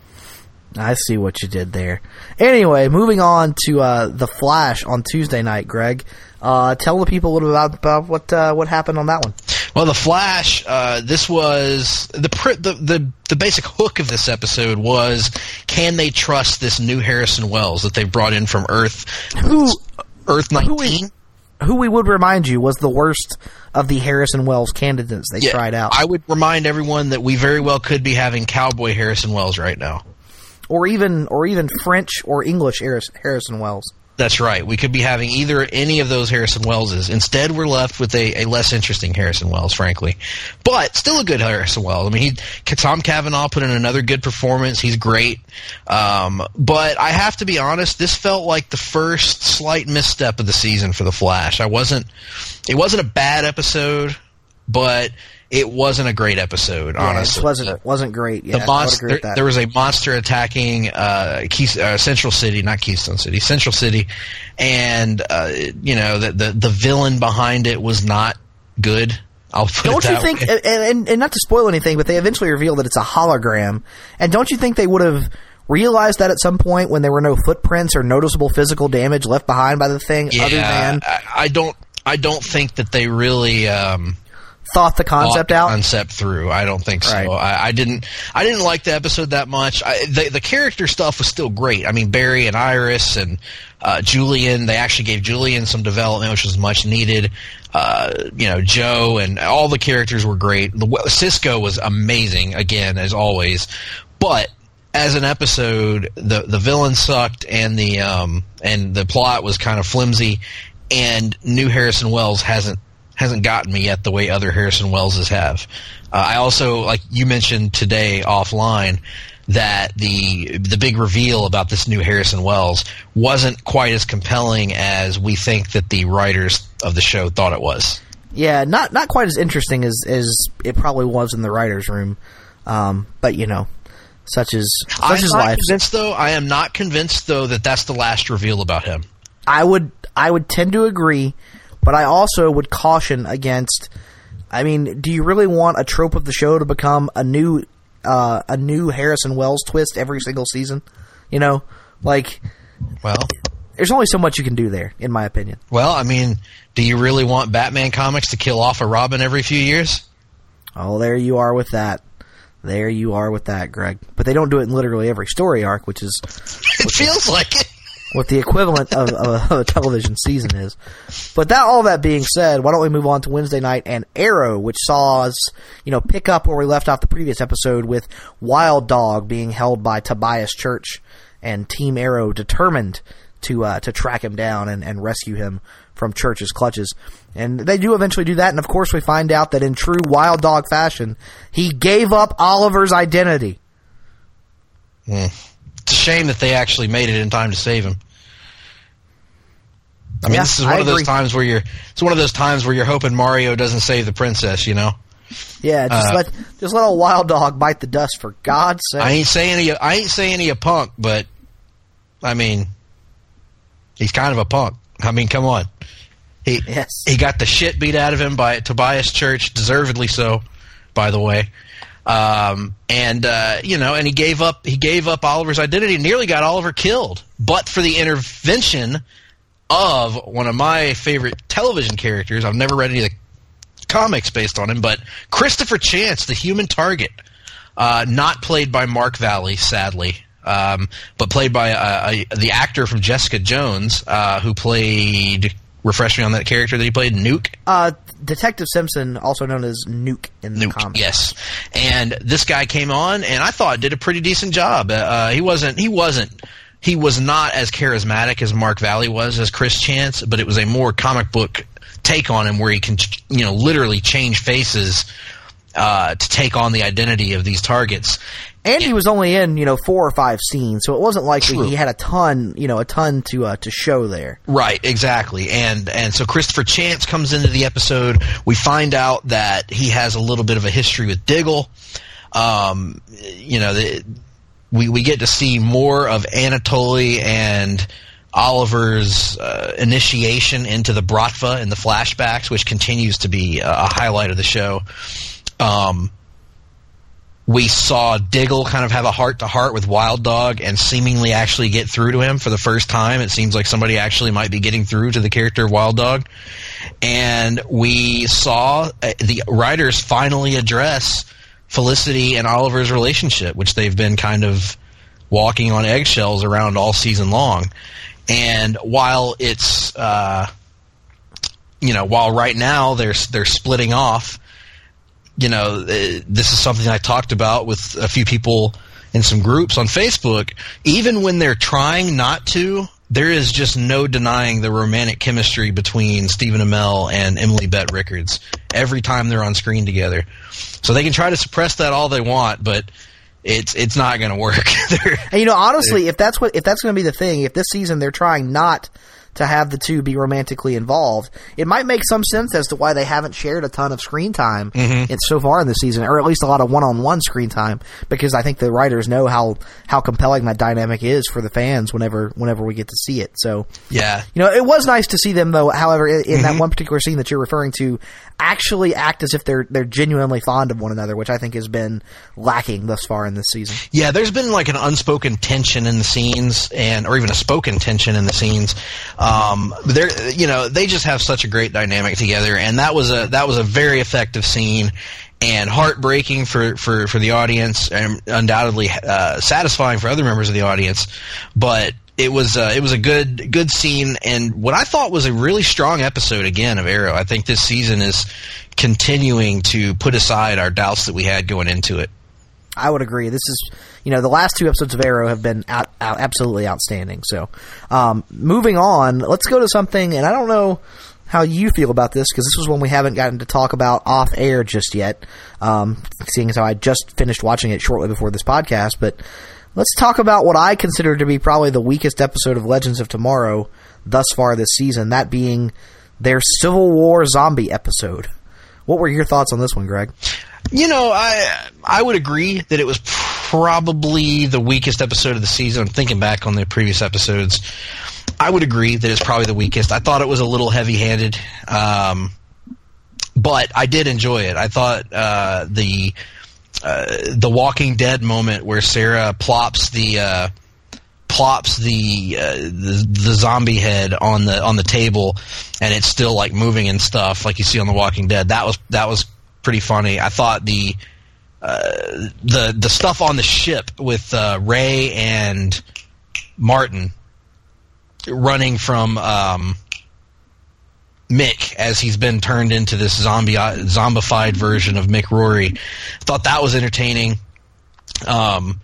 I see what you did there. Anyway, moving on to uh, The Flash on Tuesday night, Greg. Uh, tell the people a little bit about, about what uh, what happened on that one. Well, The Flash, uh, this was the, the the the basic hook of this episode was, can they trust this new Harrison Wells that they brought in from Earth? Who Earth nineteen? Who, who we would remind you was the worst of the Harrison Wells candidates they yeah, tried out. I would remind everyone that we very well could be having Cowboy Harrison Wells right now. Or even or even French or English Harrison Wells. That's right. We could be having either any of those Harrison Welleses. Instead, we're left with a, a less interesting Harrison Wells, frankly. But still a good Harrison Wells. I mean, he, Tom Cavanaugh put in another good performance. He's great. Um, but I have to be honest, this felt like the first slight misstep of the season for The Flash. I wasn't – it wasn't a bad episode, but – it wasn't a great episode, yeah, honestly. It wasn't wasn't great. Yeah, the monster, I would agree with that. There was a monster attacking uh, Key, uh, Central City, not Keystone City, Central City, and uh, you know the, the the villain behind it was not good. I'll put don't it that you think? way. And, and, and not to spoil anything, but they eventually reveal that it's a hologram. And don't you think they would have realized that at some point when there were no footprints or noticeable physical damage left behind by the thing? Yeah, other than I, I don't. I don't think that they really. Um, Thought the concept out, concept through. I don't think so. Right. I, I didn't. I didn't like the episode that much. I, the the character stuff was still great. I mean, Barry and Iris and uh, Julian. They actually gave Julian some development, which was much needed. Uh, you know, Joe and all the characters were great. The, Cisco was amazing again, as always. But as an episode, the the villain sucked, and the um and the plot was kind of flimsy. And new Harrison Wells hasn't. hasn't gotten me yet the way other Harrison Welleses have. Uh, I also, like you mentioned today offline, that the the big reveal about this new Harrison Wells wasn't quite as compelling as we think that the writers of the show thought it was. Yeah, not not quite as interesting as, as it probably was in the writers' room. Um, but, you know, such is such I'm is not life. Convinced, though, I am not convinced, though, that that's the last reveal about him. I would I would tend to agree. But I also would caution against. I mean, do you really want a trope of the show to become a new, uh, a new Harrison Wells twist every single season? You know, like, well, there's only so much you can do there, in my opinion. Well, I mean, do you really want Batman comics to kill off a Robin every few years? Oh, there you are with that. There you are with that, Greg. But they don't do it in literally every story arc, which is. It feels like it. What the equivalent of, of, of a television season is. But that all that being said, why don't we move on to Wednesday night and Arrow, which saw us, you know, pick up where we left off the previous episode with Wild Dog being held by Tobias Church and Team Arrow determined to uh, to track him down and, and rescue him from Church's clutches. And they do eventually do that, and of course we find out that in true Wild Dog fashion, he gave up Oliver's identity. Mm. It's a shame that they actually made it in time to save him. I mean, yeah, this is one I of those agree. times where you're. It's one of those times where you're hoping Mario doesn't save the princess. You know. Yeah, just Uh, let just let a Wild Dog bite the dust for God's sake. I ain't saying he. I ain't saying he a punk, but I mean, he's kind of a punk. I mean, come on. He Yes. he got the shit beat out of him by Tobias Church, deservedly so, by the way. Um, and uh, you know, and he gave up. He gave up Oliver's identity. Nearly got Oliver killed, but for the intervention of one of my favorite television characters. I've never read any of the comics based on him, but Christopher Chance, the Human Target, uh, not played by Mark Valley, sadly, um, but played by uh, a, the actor from Jessica Jones, uh, who played. Refresh me on that character that he played, Nuke. Uh, Detective Simpson, also known as Nuke in the Nuke, comics. yes. And this guy came on, and I thought did a pretty decent job. Uh, he wasn't. He wasn't. He was not as charismatic as Mark Valley was as Chris Chance, but it was a more comic book take on him, where he can, you know, literally change faces uh, to take on the identity of these targets. And he was only in, you know, four or five scenes, so it wasn't like True. he had a ton, you know, a ton to uh, to show there. Right, exactly. And and so Christopher Chance comes into the episode. We find out that he has a little bit of a history with Diggle. Um, you know, the, we we get to see more of Anatoly and Oliver's uh, initiation into the Bratva in the flashbacks, which continues to be a, a highlight of the show. Um. We saw Diggle kind of have a heart-to-heart with Wild Dog and seemingly actually get through to him for the first time. It seems like somebody actually might be getting through to the character of Wild Dog. And we saw uh, the writers finally address Felicity and Oliver's relationship, which they've been kind of walking on eggshells around all season long. And while it's, uh, you know, while right now they're they're splitting off, you know, this is something I talked about with a few people in some groups on Facebook. Even when they're trying not to, there is just no denying the romantic chemistry between Stephen Amell and Emily Bett Rickards every time they're on screen together. So they can try to suppress that all they want, but it's it's not going to work. And you know, honestly, if that's what if that's going to be the thing, if this season they're trying not to have the two be romantically involved, it might make some sense as to why they haven't shared a ton of screen time mm-hmm. in, so far in the season, or at least a lot of one-on-one screen time, because I think the writers know how, how compelling that dynamic is for the fans whenever whenever we get to see it. So, yeah, you know, it was nice to see them, though, however, in, in mm-hmm. that one particular scene that you're referring to, actually act as if they're they're genuinely fond of one another, which I think has been lacking thus far in this season. Yeah, there's been like an unspoken tension in the scenes, and or even a spoken tension in the scenes. Um, they're, you know, they just have such a great dynamic together, and that was a that was a very effective scene, and heartbreaking for, for, for the audience, and undoubtedly uh, satisfying for other members of the audience. But it was uh, it was a good good scene, and what I thought was a really strong episode again of Arrow. I think this season is continuing to put aside our doubts that we had going into it. I would agree. This is, you know, the last two episodes of Arrow have been out, out, absolutely outstanding. So, um, moving on, let's go to something, and I don't know how you feel about this, because this was one we haven't gotten to talk about off air just yet, um, seeing as how I just finished watching it shortly before this podcast. But let's talk about what I consider to be probably the weakest episode of Legends of Tomorrow thus far this season, that being their Civil War zombie episode. What were your thoughts on this one, Greg? You know, I I would agree that it was probably the weakest episode of the season. I'm thinking back on the previous episodes. I would agree that it's probably the weakest. I thought it was a little heavy-handed, um, but I did enjoy it. I thought uh, the uh, the Walking Dead moment where Sarah plops the uh, plops the, uh, the the zombie head on the on the table, and it's still like moving and stuff, like you see on The Walking Dead. That was that was. pretty funny. I thought the uh, the the stuff on the ship with uh, Ray and Martin running from um, Mick as he's been turned into this zombie zombified version of Mick Rory. I thought that was entertaining. Um,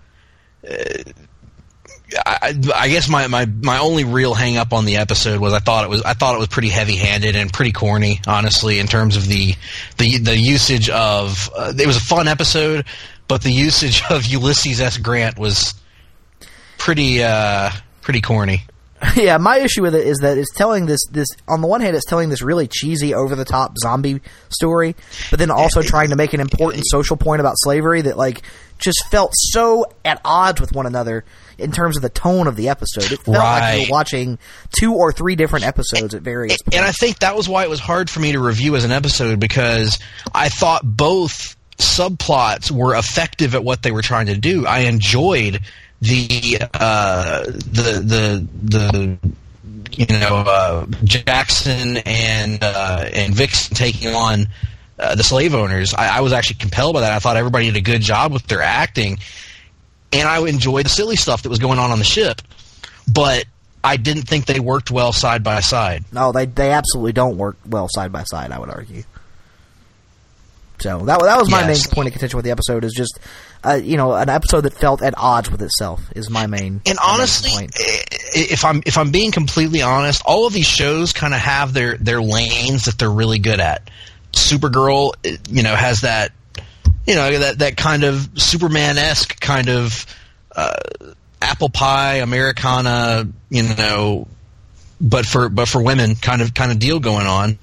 I, I guess my, my, my only real hang up on the episode was I thought it was I thought it was pretty heavy handed and pretty corny, honestly, in terms of the the the usage of uh, it was a fun episode, but the usage of Ulysses S. Grant was pretty uh, pretty corny. Yeah, my issue with it is that it's telling this this on the one hand it's telling this really cheesy over the top zombie story, but then also trying to make an important social point about slavery that like just felt so at odds with one another in terms of the tone of the episode. It felt right. like you were watching two or three different episodes at various and, points. And I think that was why it was hard for me to review as an episode, because I thought both subplots were effective at what they were trying to do. I enjoyed the uh, the the the you know uh, Jackson and uh, and Vixen taking on uh, the slave owners. I, I was actually compelled by that. I thought everybody did a good job with their acting, and I enjoyed the silly stuff that was going on on the ship. But I didn't think they worked well side by side. No, they they absolutely don't work well side by side, I would argue. So that that was my yes. main point of contention with the episode, is just uh, you know an episode that felt at odds with itself is my main. And honestly, main point. if I'm if I'm being completely honest, all of these shows kind of have their, their lanes that they're really good at. Supergirl, you know, has that you know, that that kind of Superman-esque kind of uh, apple pie Americana, you know, but for but for women kind of kind of deal going on.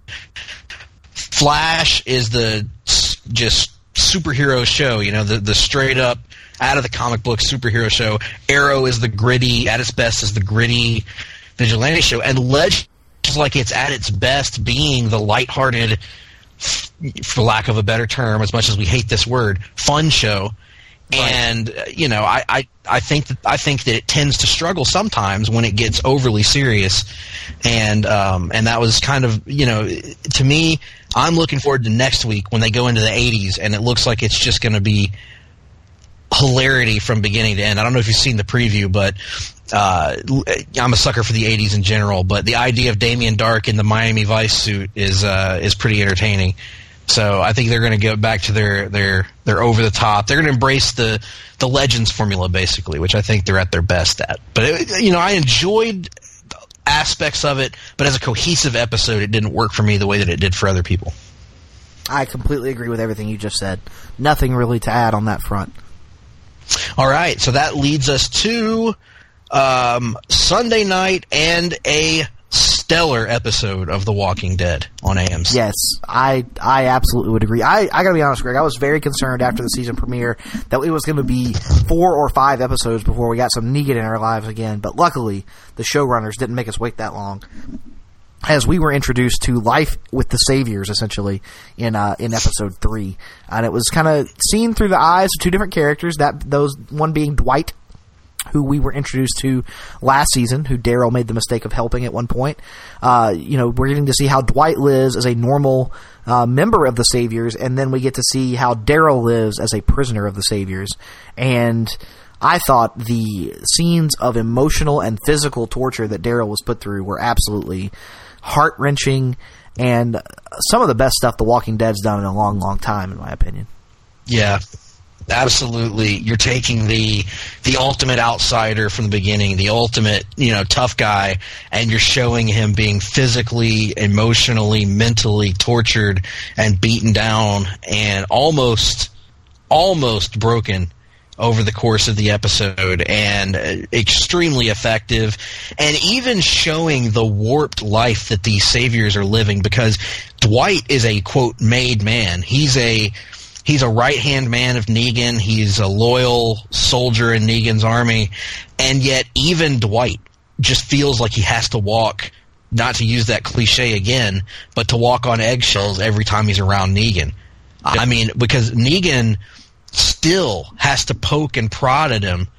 Flash is the just superhero show, you know, the the straight up out of the comic book superhero show. Arrow is the gritty, at its best, is the gritty vigilante show, and Legends is like it's at its best being the lighthearted, for lack of a better term, as much as we hate this word, fun show. Right. And uh, you know, I, I, I think that I think that it tends to struggle sometimes when it gets overly serious, and um, and that was kind of, you know, to me, I'm looking forward to next week when they go into the eighties, and it looks like it's just going to be hilarity from beginning to end. I don't know if you've seen the preview, but uh, I'm a sucker for the eighties in general. But the idea of Damien Dark in the Miami Vice suit is uh, is pretty entertaining. So I think they're going to go back to their their their over the top. They're going to embrace the the Legends formula basically, which I think they're at their best at. But it, you know, I enjoyed aspects of it, but as a cohesive episode, it didn't work for me the way that it did for other people. I completely agree with everything you just said. Nothing really to add on that front. All right, so that leads us to um, Sunday night and a stellar episode of The Walking Dead on A M C. Yes, I I absolutely would agree. I, I got to be honest, Greg, I was very concerned after the season premiere that it was going to be four or five episodes before we got some Negan in our lives again, but luckily the showrunners didn't make us wait that long, as we were introduced to life with the Saviors, essentially, in uh, in episode three. And it was kind of seen through the eyes of two different characters, that those one being Dwight, who we were introduced to last season, who Daryl made the mistake of helping at one point. Uh, you know, we're getting to see how Dwight lives as a normal uh, member of the Saviors, and then we get to see how Daryl lives as a prisoner of the Saviors. And I thought the scenes of emotional and physical torture that Daryl was put through were absolutely heart-wrenching, and some of the best stuff The Walking Dead's done in a long, long time, in my opinion. Yeah, absolutely. You're taking the the ultimate outsider from the beginning, the ultimate, you know, tough guy, and you're showing him being physically, emotionally, mentally tortured and beaten down and almost, almost broken over the course of the episode, and extremely effective, and even showing the warped life that these Saviors are living, because Dwight is a, quote, made man. He's a he's a right-hand man of Negan. He's a loyal soldier in Negan's army, and yet even Dwight just feels like he has to walk, not to use that cliche again, but to walk on eggshells every time he's around Negan. I mean, because Negan still has to poke and prod at him,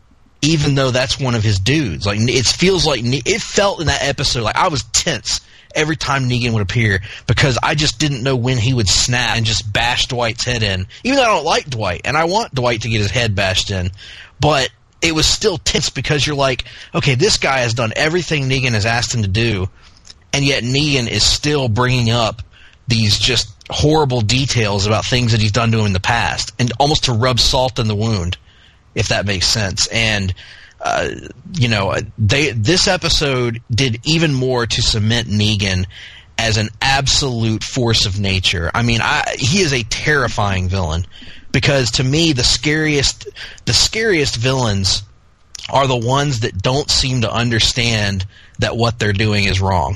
even though that's one of his dudes. Like, it feels like it felt in that episode like I was tense every time Negan would appear, because I just didn't know when he would snap and just bash Dwight's head in. Even though I don't like Dwight, and I want Dwight to get his head bashed in, but it was still tense because you're like, okay, this guy has done everything Negan has asked him to do, and yet Negan is still bringing up these just horrible details about things that he's done to him in the past, and almost to rub salt in the wound, if that makes sense. And uh, you know, they this episode did even more to cement Negan as an absolute force of nature. I mean, I, he is a terrifying villain, because to me, the scariest the scariest villains are the ones that don't seem to understand that what they're doing is wrong,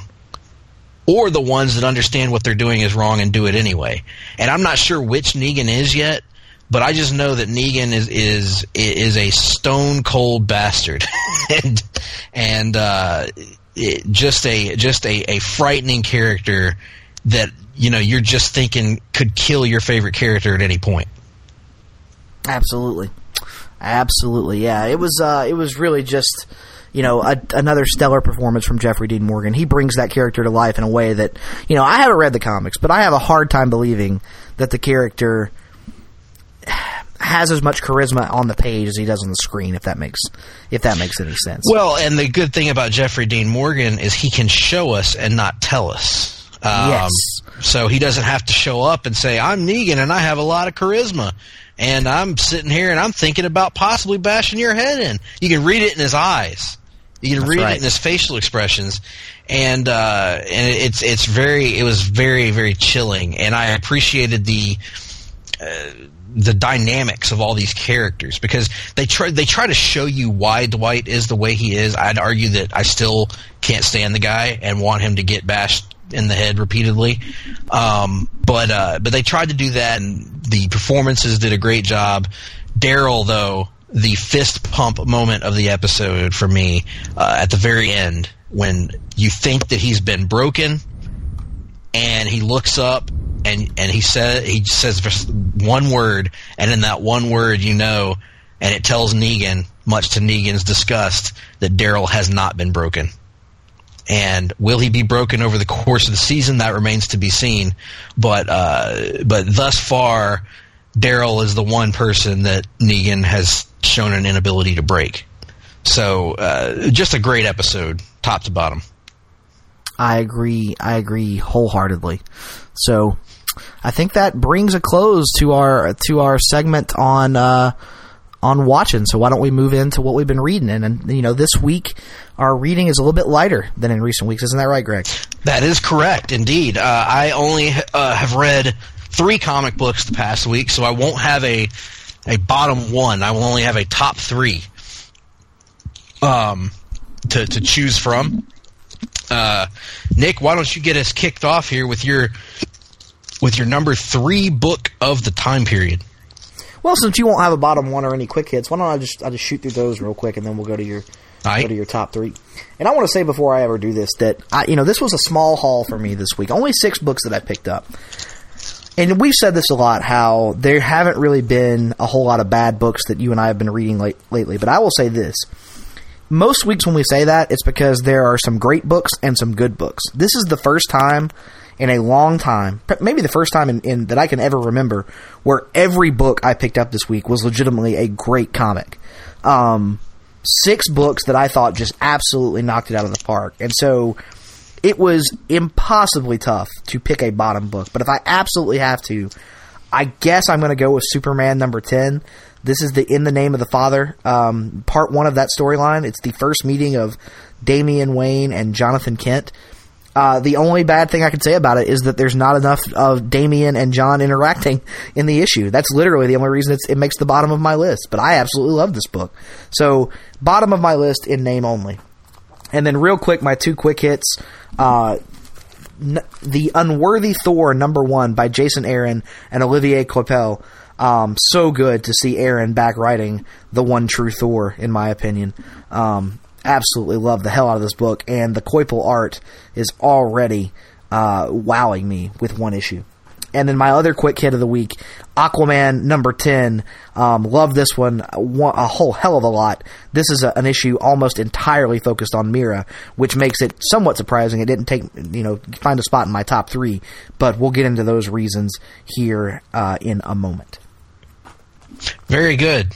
or the ones that understand what they're doing is wrong and do it anyway. And I'm not sure which Negan is yet, but I just know that Negan is is is a stone cold bastard, and and uh, it, just a just a, a frightening character that, you know, you're just thinking could kill your favorite character at any point. Absolutely, absolutely, yeah. It was uh, it was really just, you know, a, another stellar performance from Jeffrey Dean Morgan. He brings that character to life in a way that, you know, I haven't read the comics, but I have a hard time believing that the character has as much charisma on the page as he does on the screen, if that makes if that makes any sense. Well, and the good thing about Jeffrey Dean Morgan is he can show us and not tell us. Um, yes. So he doesn't have to show up and say, I'm Negan and I have a lot of charisma, and I'm sitting here and I'm thinking about possibly bashing your head in. You can read it in his eyes. You can That's read right. it in his facial expressions, and uh, and it's it's very it was very very chilling, and I appreciated the uh, the dynamics of all these characters, because they try they try to show you why Dwight is the way he is. I'd argue that I still can't stand the guy and want him to get bashed in the head repeatedly. Um, but uh, but they tried to do that, and the performances did a great job. Daryl, though, the fist pump moment of the episode for me uh, at the very end, when you think that he's been broken, and he looks up and and he says he says just one word, and in that one word, you know, and it tells Negan, much to Negan's disgust, that Daryl has not been broken. And will he be broken over the course of the season? That remains to be seen. But uh, but thus far, Daryl is the one person that Negan has shown an inability to break. So uh, just a great episode, top to bottom. I agree. I agree wholeheartedly. So I think that brings a close to our to our segment on uh, on watching. So why don't we move into what we've been reading? And, and you know, this week our reading is a little bit lighter than in recent weeks. Isn't that right, Greg? That is correct, indeed. Uh, I only uh, have read three comic books the past week, so I won't have a a bottom one. I will only have a top three um, to to choose from. Uh, Nick, why don't you get us kicked off here with your with your number three book of the time period? Well, since you won't have a bottom one or any quick hits, why don't I just I just shoot through those real quick, and then we'll go to your right. go to your top three. And I want to say before I ever do this that I, you know, this was a small haul for me this week. Only six books that I picked up. And we've said this a lot, how there haven't really been a whole lot of bad books that you and I have been reading late, lately. But I will say this. Most weeks when we say that, it's because there are some great books and some good books. This is the first time in a long time, maybe the first time in, in that I can ever remember, where every book I picked up this week was legitimately a great comic. Um, six books that I thought just absolutely knocked it out of the park. And so it was impossibly tough to pick a bottom book. But if I absolutely have to, I guess I'm going to go with Superman number ten. This is the In the Name of the Father, um, part one of that storyline. It's the first meeting of Damian Wayne and Jonathan Kent. Uh, the only bad thing I can say about it is that there's not enough of Damian and John interacting in the issue. That's literally the only reason it's, it makes the bottom of my list. But I absolutely love this book. So, bottom of my list in name only. And then real quick, my two quick hits. Uh, n- the Unworthy Thor, number one, by Jason Aaron and Olivier Coipel. Um, so good to see Aaron back writing the one true Thor, in my opinion. Um, absolutely love the hell out of this book, and the Coipel art is already uh, wowing me with one issue. And then my other quick hit of the week, Aquaman number ten. Um, love this one a whole hell of a lot. This is a, an issue almost entirely focused on Mira, which makes it somewhat surprising. It didn't take, you know, find a spot in my top three, but we'll get into those reasons here uh, in a moment. Very good.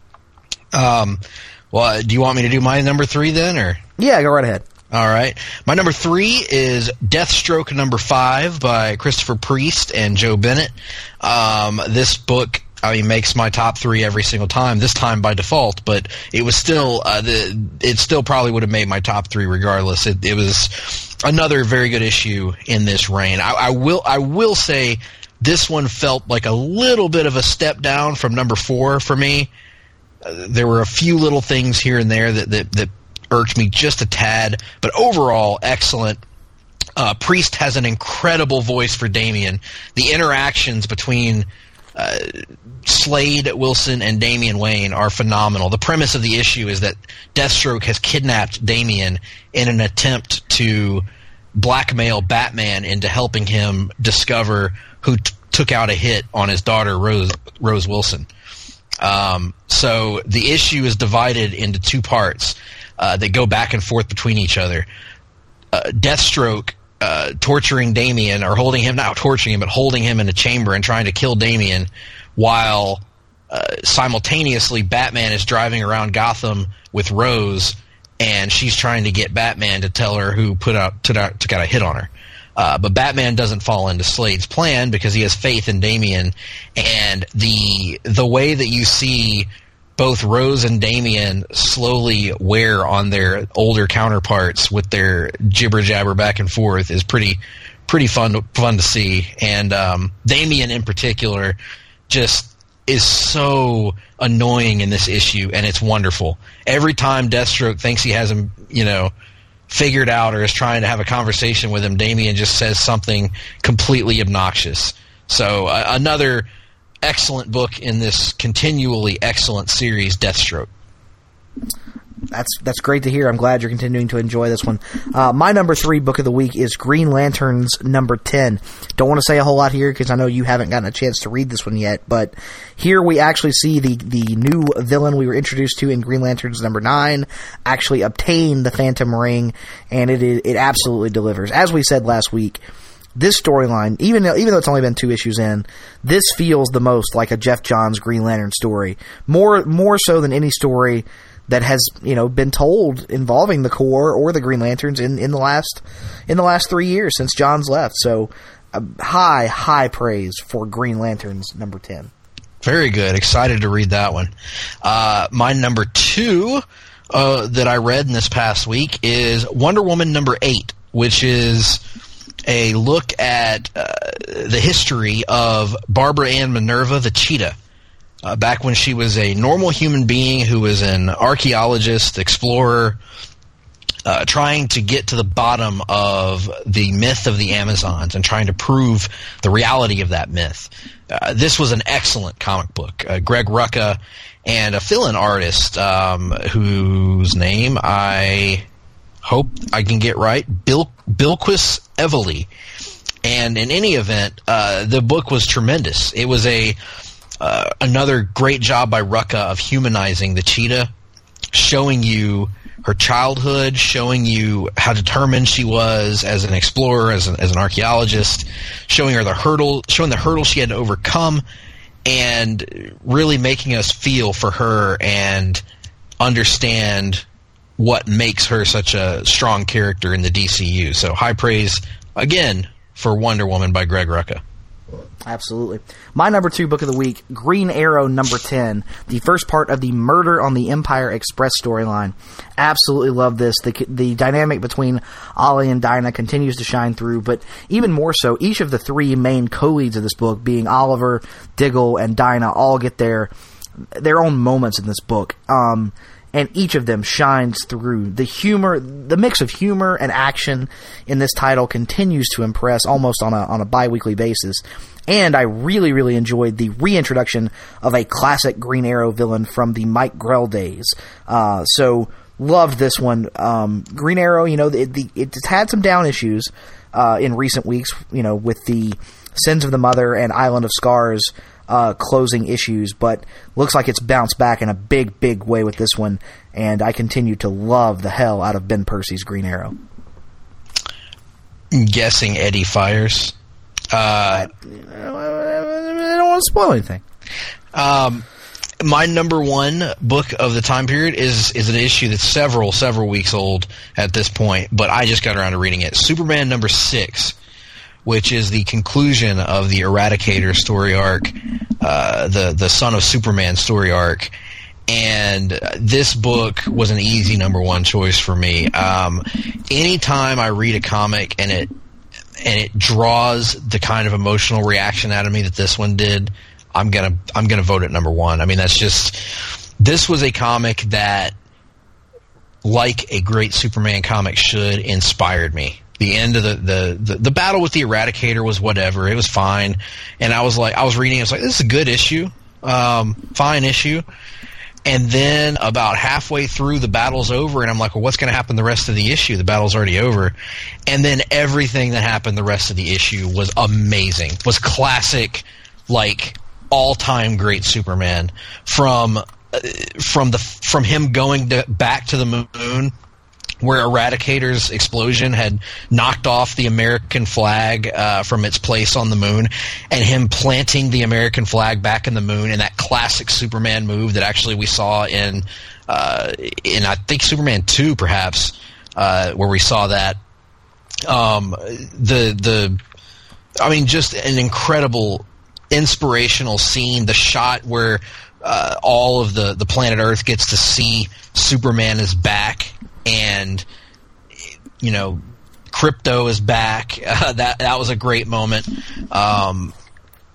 Um, well, do you want me to do my number three then, or? Yeah, go right ahead. All right. My number three is Deathstroke number five by Christopher Priest and Joe Bennett. Um, this book, I mean, makes my top three every single time, this time by default, but it was still, uh, the, it still probably would have made my top three regardless. It, it was another very good issue in this reign. I, I will, I will say this one felt like a little bit of a step down from number four for me. Uh, there were a few little things here and there that, that, that irked me just a tad, but overall, excellent. Uh, Priest has an incredible voice for Damian. The interactions between uh, Slade Wilson and Damian Wayne are phenomenal. The premise of the issue is that Deathstroke has kidnapped Damian in an attempt to blackmail Batman into helping him discover who t- took out a hit on his daughter, Rose, Rose Wilson. Um, so the issue is divided into two parts uh, that go back and forth between each other. Uh, Deathstroke uh, torturing Damian, or holding him, not torturing him, but holding him in a chamber and trying to kill Damian, while uh, simultaneously Batman is driving around Gotham with Rose, and she's trying to get Batman to tell her who put out took out, took out a hit on her. Uh, but Batman doesn't fall into Slade's plan because he has faith in Damian, and the the way that you see both Rose and Damian slowly wear on their older counterparts with their jibber jabber back and forth is pretty pretty fun to, fun to see. And um, Damian in particular just is so annoying in this issue, and it's wonderful. Every time Deathstroke thinks he has him, you know, figured out or is trying to have a conversation with him, Damian just says something completely obnoxious. So uh, another excellent book in this continually excellent series, Deathstroke. That's that's great to hear. I'm glad you're continuing to enjoy this one. Uh, my number three book of the week is Green Lanterns number ten. Don't want to say a whole lot here because I know you haven't gotten a chance to read this one yet, but here we actually see the, the new villain we were introduced to in Green Lanterns number nine actually obtain the Phantom Ring, and it it absolutely delivers. As we said last week, this storyline, even though, even though it's only been two issues in, this feels the most like a Jeff Johns Green Lantern story. More more so than any story that has, you know, been told involving the Corps or the Green Lanterns in, in the last in the last three years since Johns left. So, uh, high high praise for Green Lanterns number ten. Very good. Excited to read that one. Uh, my number two uh, that I read in this past week is Wonder Woman number eight, which is a look at uh, the history of Barbara Ann Minerva the Cheetah. Uh, back when she was a normal human being who was an archaeologist, explorer, uh, trying to get to the bottom of the myth of the Amazons and trying to prove the reality of that myth. Uh, this was an excellent comic book. Uh, Greg Rucka and a fill-in artist um, whose name I hope I can get right, Bil- Bilquis Evely. And in any event, uh, the book was tremendous. It was a Uh, another great job by Rucka of humanizing the cheetah, showing you her childhood, showing you how determined she was as an explorer, as an, as an archaeologist, showing her the hurdle, showing the hurdle she had to overcome, and really making us feel for her and understand what makes her such a strong character in the D C U. So high praise, again, for Wonder Woman by Greg Rucka. Absolutely. My number two book of the week, Green Arrow number ten, the first part of the Murder on the Empire Express storyline. Absolutely love this. The, the dynamic between Ollie and Dinah continues to shine through, but even more so, each of the three main co-leads of this book, being Oliver, Diggle, and Dinah, all get their, their own moments in this book. Um, and each of them shines through. The humor, the mix of humor and action in this title continues to impress almost on a on a bi-weekly basis. And I really, really enjoyed the reintroduction of a classic Green Arrow villain from the Mike Grell days. Uh, so, loved this one. Um, Green Arrow, you know, the, the, it's had some down issues uh, in recent weeks, you know, with the Sins of the Mother and Island of Scars Uh, closing issues, but looks like it's bounced back in a big, big way with this one, and I continue to love the hell out of Ben Percy's Green Arrow. I'm guessing Eddie Fires. Uh, I, I don't want to spoil anything. Um, my number one book of the time period is is an issue that's several, several weeks old at this point, but I just got around to reading it. Superman number six, which is the conclusion of the Eradicator story arc, uh, the the Son of Superman story arc, and this book was an easy number one choice for me. Um, anytime I read a comic and it and it draws the kind of emotional reaction out of me that this one did, I'm gonna I'm gonna vote it number one. I mean, that's just this was a comic that, like a great Superman comic should, inspired me. The end of the, the, the, the battle with the Eradicator was whatever. It was fine. And I was like, I was reading, I was like, this is a good issue. Um, fine issue. And then about halfway through, the battle's over, and I'm like, well, what's going to happen the rest of the issue? The battle's already over. And then everything that happened the rest of the issue was amazing. Was classic, like, all-time great Superman. From, uh, from the, from him going to, back to the moon, where Eradicator's explosion had knocked off the American flag uh, from its place on the moon, and him planting the American flag back in the moon, and that classic Superman move that actually we saw in, uh, in I think Superman two, perhaps, uh, where we saw that. Um, the the, I mean, just an incredible, inspirational scene. The shot where uh, all of the the planet Earth gets to see Superman is back. And, you know, Crypto is back. Uh, that that was a great moment. Um,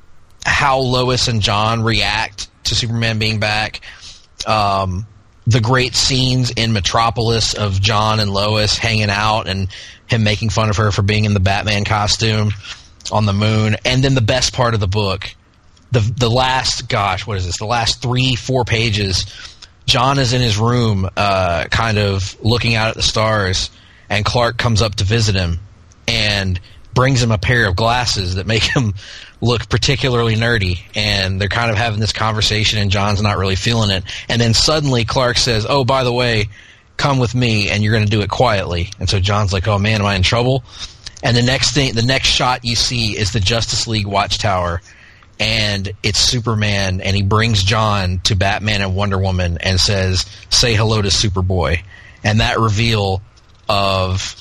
how Lois and John react to Superman being back. Um, the great scenes in Metropolis of John and Lois hanging out and him making fun of her for being in the Batman costume on the moon. And then the best part of the book, the the last, gosh, what is this? The last three, four pages, John is in his room uh, kind of looking out at the stars, and Clark comes up to visit him and brings him a pair of glasses that make him look particularly nerdy, and they're kind of having this conversation, and John's not really feeling it. And then suddenly Clark says, oh, by the way, come with me, and you're going to do it quietly. And so John's like, oh, man, am I in trouble? And the next thing, the next shot you see is the Justice League Watchtower, and it's Superman, and he brings John to Batman and Wonder Woman and says, say hello to Superboy. And that reveal of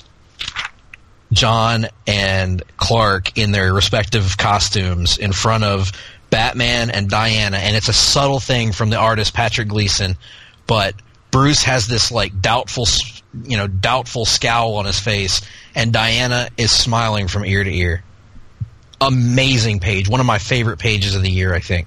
John and Clark in their respective costumes in front of Batman and Diana, and it's a subtle thing from the artist Patrick Gleason, but Bruce has this like doubtful, you know, doubtful scowl on his face, and Diana is smiling from ear to ear. Amazing page, one of my favorite pages of the year, I think.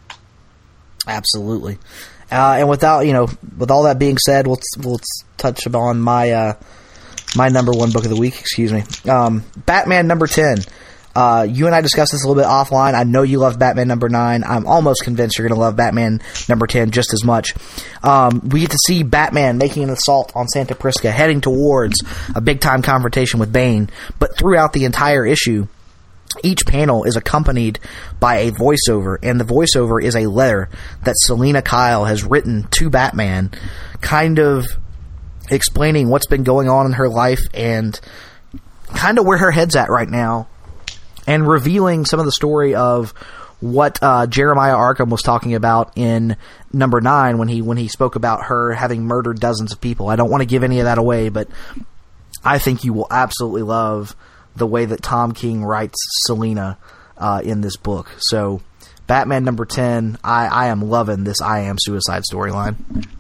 Absolutely. Uh, and without, you know, with all that being said, we'll we'll touch upon my uh, my number one book of the week. Excuse me, um, Batman number ten. Uh, you and I discussed this a little bit offline. I know you love Batman number nine. I'm almost convinced you're going to love Batman number ten just as much. Um, we get to see Batman making an assault on Santa Prisca, heading towards a big-time confrontation with Bane. But throughout the entire issue, each panel is accompanied by a voiceover, and the voiceover is a letter that Selina Kyle has written to Batman, kind of explaining what's been going on in her life and kind of where her head's at right now, and revealing some of the story of what uh, Jeremiah Arkham was talking about in number nine when he when he spoke about her having murdered dozens of people. I don't want to give any of that away, but I think you will absolutely love the way that Tom King writes Selina uh, in this book. So, Batman number ten, I, I am loving this I Am Suicide storyline.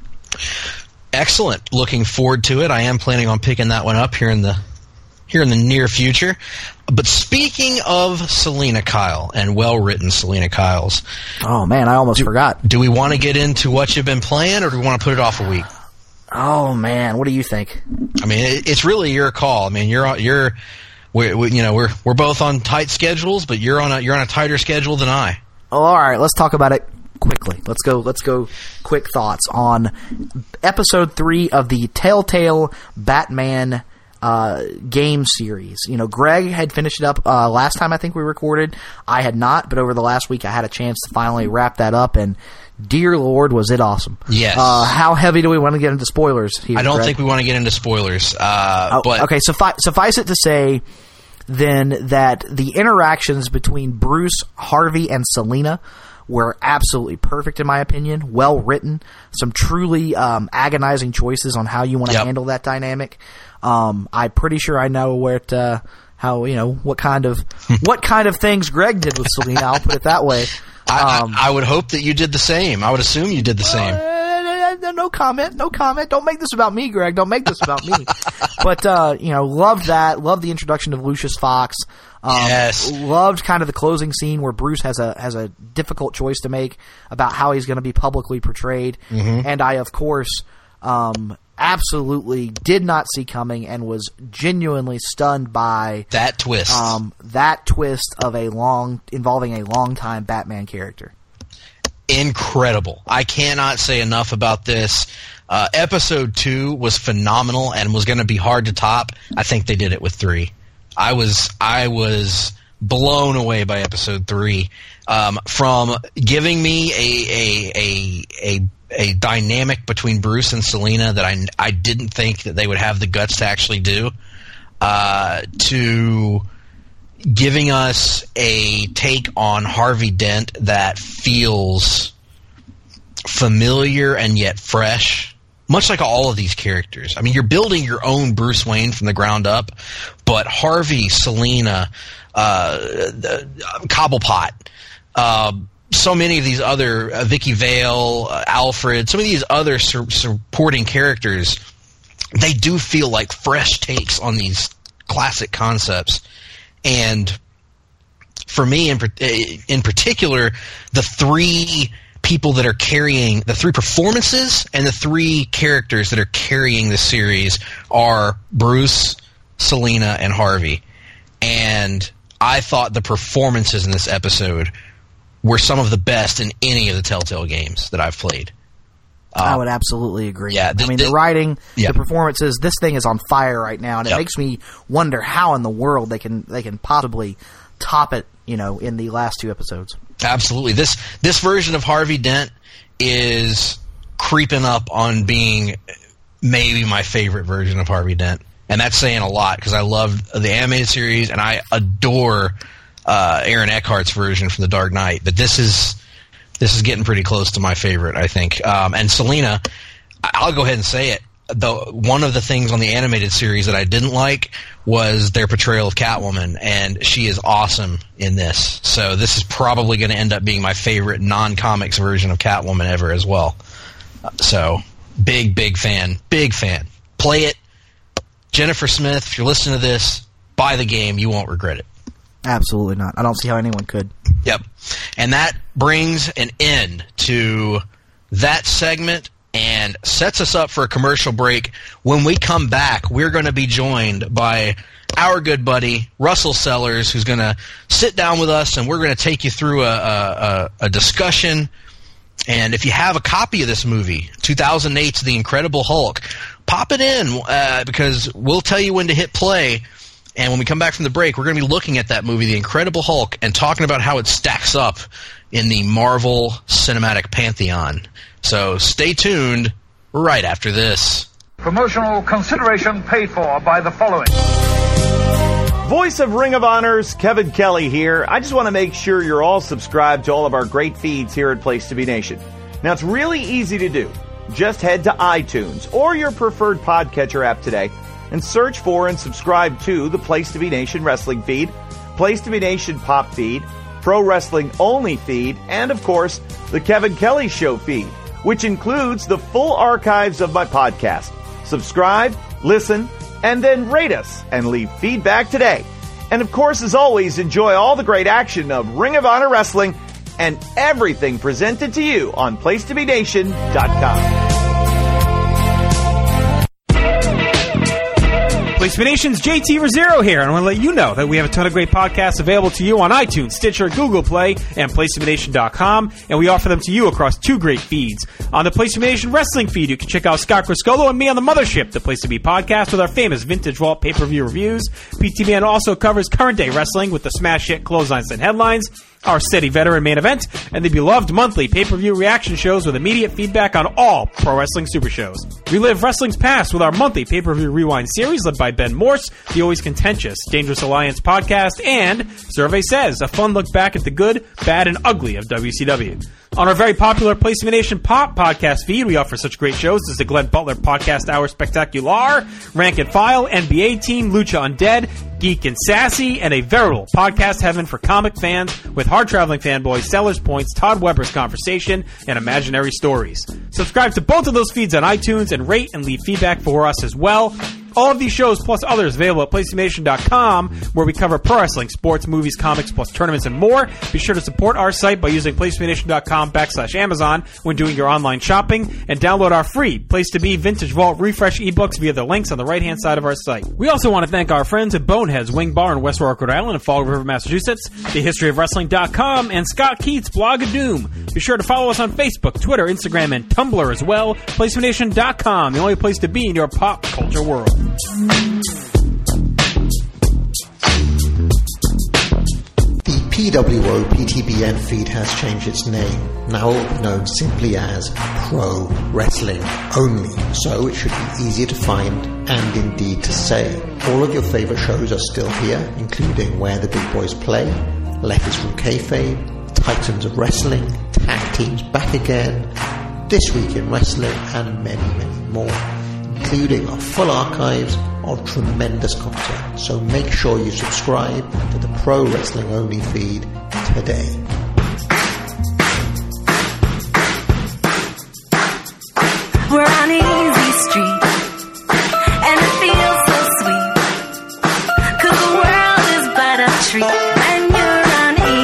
Excellent. Looking forward to it. I am planning on picking that one up here in the here in the near future. But speaking of Selina Kyle and well-written Selina Kyles. Oh, man, I almost do, forgot. Do we want to get into what you've been playing, or do we want to put it off a week? Oh, man, what do you think? I mean, it, it's really your call. I mean, you're you're we, we, you know, we're we're both on tight schedules, but you're on a you're on a tighter schedule than I. Oh, all right, let's talk about it quickly. Let's go. Let's go. Quick thoughts on episode three of the Telltale Batman uh, game series. You know, Greg had finished it up uh, last time I think we recorded. I had not, but over the last week I had a chance to finally wrap that up, and dear Lord, was it awesome. Yes. Uh, how heavy do we want to get into spoilers here, I don't Greg? think we want to get into spoilers. Uh, oh, but okay, suffice, suffice it to say then that the interactions between Bruce, Harvey, and Selina were absolutely perfect in my opinion. Well written. Some truly um, agonizing choices on how you want to yep. handle that dynamic. Um, I'm pretty sure I know where it, uh, how you know what kind of what kind of things Greg did with Selina. I'll put it that way. Um, I, I would hope that you did the same. I would assume you did the same. Uh, no comment. No comment. Don't make this about me, Greg. Don't make this about me. But, uh, you know, loved that. Loved the introduction of Lucius Fox. Um, yes. Loved kind of the closing scene where Bruce has a has a difficult choice to make about how he's going to be publicly portrayed. Mm-hmm. And I, of course, um, absolutely did not see coming and was genuinely stunned by that twist. Um, that twist of a long involving a longtime Batman character. Incredible. I cannot say enough about this. Uh, episode two was phenomenal and was going to be hard to top. I think they did it with three. I was I was blown away by episode three. Um, from giving me a a a a a dynamic between Bruce and Selina that I I didn't think that they would have the guts to actually do, uh, to giving us a take on Harvey Dent that feels familiar and yet fresh, much like all of these characters. I mean, you're building your own Bruce Wayne from the ground up, but Harvey, Selina, uh, the, uh, Cobblepot, uh, so many of these other, uh, Vicky Vale, uh, Alfred, some of these other su- supporting characters, they do feel like fresh takes on these classic concepts. And for me in in particular, the three people that are carrying the three performances and the three characters that are carrying the series are Bruce, Selena, and Harvey. And I thought the performances in this episode were some of the best in any of the Telltale games that I've played. Uh, I would absolutely agree. Yeah, th- I mean, th- the writing, yeah. the performances, this thing is on fire right now, and it yep. makes me wonder how in the world they can they can possibly top it, you know, in the last two episodes. Absolutely. This this version of Harvey Dent is creeping up on being maybe my favorite version of Harvey Dent. And that's saying a lot because I love the animated series and I adore uh, Aaron Eckhart's version from The Dark Knight. But this is this is getting pretty close to my favorite, I think. Um, and Selena, I'll go ahead and say it. The one of the things on the animated series that I didn't like was their portrayal of Catwoman, and she is awesome in this. So this is probably going to end up being my favorite non-comics version of Catwoman ever as well. So big, big fan. Big fan. Play it. Jennifer Smith, if you're listening to this, buy the game. You won't regret it. Absolutely not. I don't see how anyone could. Yep. And that brings an end to that segment and sets us up for a commercial break. When we come back, we're going to be joined by our good buddy, Russell Sellers, who's going to sit down with us, and we're going to take you through a, a, a discussion. And if you have a copy of this movie, two thousand eight's The Incredible Hulk, pop it in uh, because we'll tell you when to hit play. And when we come back from the break, we're going to be looking at that movie, The Incredible Hulk, and talking about how it stacks up in the Marvel Cinematic Pantheon. So stay tuned right after this. Promotional consideration paid for by the following. Voice of Ring of Honor's Kevin Kelly here. I just want to make sure you're all subscribed to all of our great feeds here at Place to Be Nation. Now, it's really easy to do. Just head to iTunes or your preferred podcatcher app today and search for and subscribe to the Place to Be Nation Wrestling feed, Place to Be Nation Pop feed, Pro Wrestling Only feed, and, of course, the Kevin Kelly Show feed, which includes the full archives of my podcast. Subscribe, listen, and then rate us and leave feedback today. And of course, as always, enjoy all the great action of Ring of Honor Wrestling and everything presented to you on place to be nation dot com. Place to Be Nation's J T Rosero here, and I want to let you know that we have a ton of great podcasts available to you on iTunes, Stitcher, Google Play, and place to be nation dot com, and we offer them to you across two great feeds. On the Place to Be Nation Wrestling feed, you can check out Scott Criscolo and me on the Mothership, the Place to Be podcast with our famous Vintage Vault pay-per-view reviews. P T B N also covers current-day wrestling with the smash hit Clotheslines and Headlines, our steady veteran main event, and the beloved monthly pay-per-view reaction shows with immediate feedback on all pro wrestling super shows. Relive wrestling's past with our monthly pay-per-view rewind series led by Ben Morse, the always contentious Dangerous Alliance podcast, and Survey Says, a fun look back at the good, bad, and ugly of W C W. On our very popular Place to Be Nation Pop podcast feed, we offer such great shows as the Glenn Butler Podcast Hour Spectacular, Rank and File, N B A Team, Lucha Undead, Geek and Sassy, and a veritable podcast heaven for comic fans with hard-traveling fanboys, Sellers Points, Todd Weber's Conversation, and Imaginary Stories. Subscribe to both of those feeds on iTunes and rate and leave feedback for us as well. All of these shows, plus others, available at place to be nation dot com, where we cover pro wrestling, sports, movies, comics, plus tournaments and more. Be sure to support our site by using place to be nation dot com backslash Amazon when doing your online shopping, and download our free Place to Be Vintage Vault Refresh ebooks via the links on the right-hand side of our site. We also want to thank our friends at Boneheads Wing Bar in West Warwick, Rhode Island, and Fall River, Massachusetts, the history of wrestling dot com, and Scott Keats' Blog of Doom. Be sure to follow us on Facebook, Twitter, Instagram, and Tumblr as well. place to be nation dot com, the only place to be in your pop culture world. The P W O P T B N feed has changed its name, now known simply as Pro Wrestling Only, so it should be easier to find and indeed to say. All of your favourite shows are still here, including Where the Big Boys Play, Letters from Kayfabe, Titans of Wrestling, Tag Teams Back Again, This Week in Wrestling, and many, many more, including a full archives of tremendous content. So make sure you subscribe to the Pro Wrestling Only feed today. We're on Easy Street, and it feels so sweet, 'cause the world is but a treat, and you're on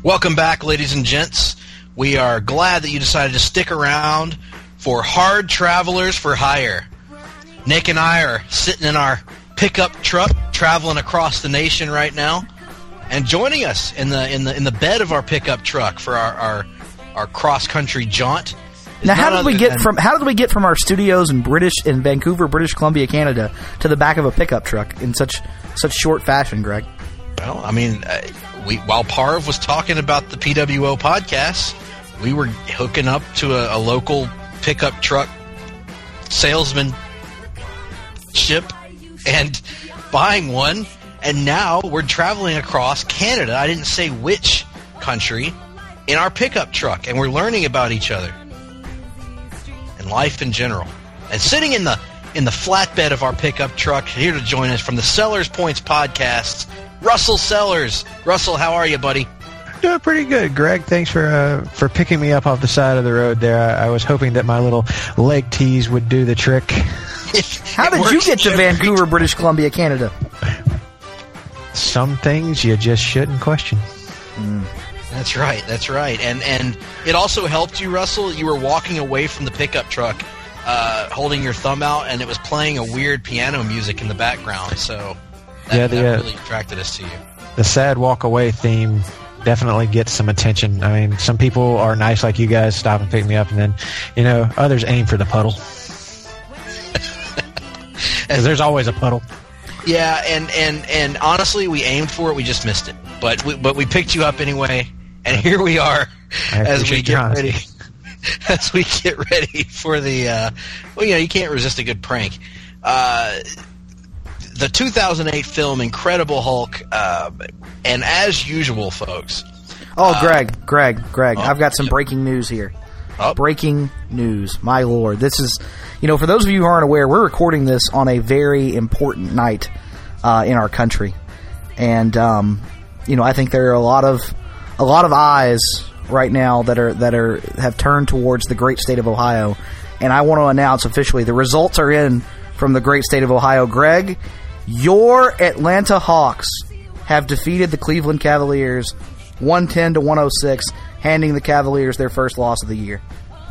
Welcome back, ladies and gents. We are glad that you decided to stick around for Hard Travelers for Hire. Nick and I are sitting in our pickup truck, traveling across the nation right now, and joining us in the in the in the bed of our pickup truck for our our, our cross country jaunt. Now, how did we get from how did we get from our studios in British in Vancouver, British Columbia, Canada, to the back of a pickup truck in such such short fashion, Greg? Well, I mean, uh, we while Parv was talking about the P W O podcast, we were hooking up to a, a local pickup truck salesman ship and buying one, and now we're traveling across Canada. I didn't say which country in our pickup truck, and we're learning about each other and life in general. And sitting in the in the flatbed of our pickup truck, here to join us from the Sellers Points podcast, Russell Sellers. Russell, how are you, buddy? Doing pretty good, Greg. Thanks for uh, for picking me up off the side of the road there. I, I was hoping that my little leg tease would do the trick. How did you get to Vancouver, British Columbia, Canada? Some things you just shouldn't question. Mm. That's right. That's right. And and it also helped you, Russell. You were walking away from the pickup truck, uh, holding your thumb out, and it was playing a weird piano music in the background. So that, yeah, the, that uh, really attracted us to you. The sad walk away theme definitely gets some attention. I mean, some people are nice like you guys, stop and pick me up, and then, you know, others aim for the puddle. Because there's always a puddle. Yeah, and, and, and honestly, we aimed for it, we just missed it. But we, but we picked you up anyway, and here we are as we get ready. As we get ready for the, uh, well, you know, you can't resist a good prank. Uh, the two thousand eight film Incredible Hulk, uh, and as usual, folks. Oh, uh, Greg, Greg, Greg, oh, I've got some yeah. breaking news here. Oh. Breaking news, my lord. This is, you know, for those of you who aren't aware, we're recording this on a very important night uh, in our country. And, um, you know, I think there are a lot of a lot of eyes right now that are that are have turned towards the great state of Ohio. And I want to announce officially the results are in from the great state of Ohio. Greg, your Atlanta Hawks have defeated the Cleveland Cavaliers one ten to one oh six, handing the Cavaliers their first loss of the year.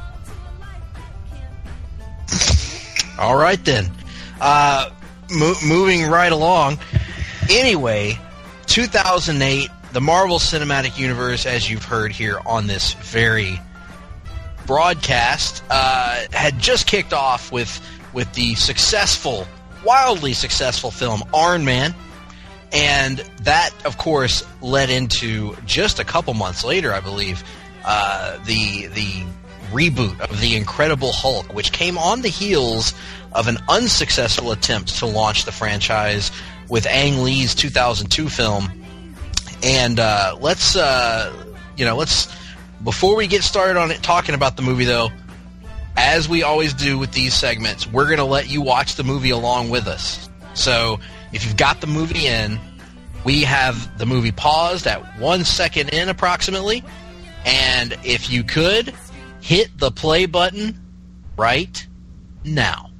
All right, then. Uh, mo- moving right along. Anyway, two thousand eight, the Marvel Cinematic Universe, as you've heard here on this very broadcast, uh, had just kicked off with, with the successful, wildly successful film Iron Man. And that, of course, led into just a couple months later, I believe, uh, the the reboot of The Incredible Hulk, which came on the heels of an unsuccessful attempt to launch the franchise with Ang Lee's two thousand two film. And uh, let's, uh, you know, let's before we get started on it talking about the movie, though, as we always do with these segments, we're going to let you watch the movie along with us. So if you've got the movie in, we have the movie paused at one second in approximately. And if you could, hit the play button right now.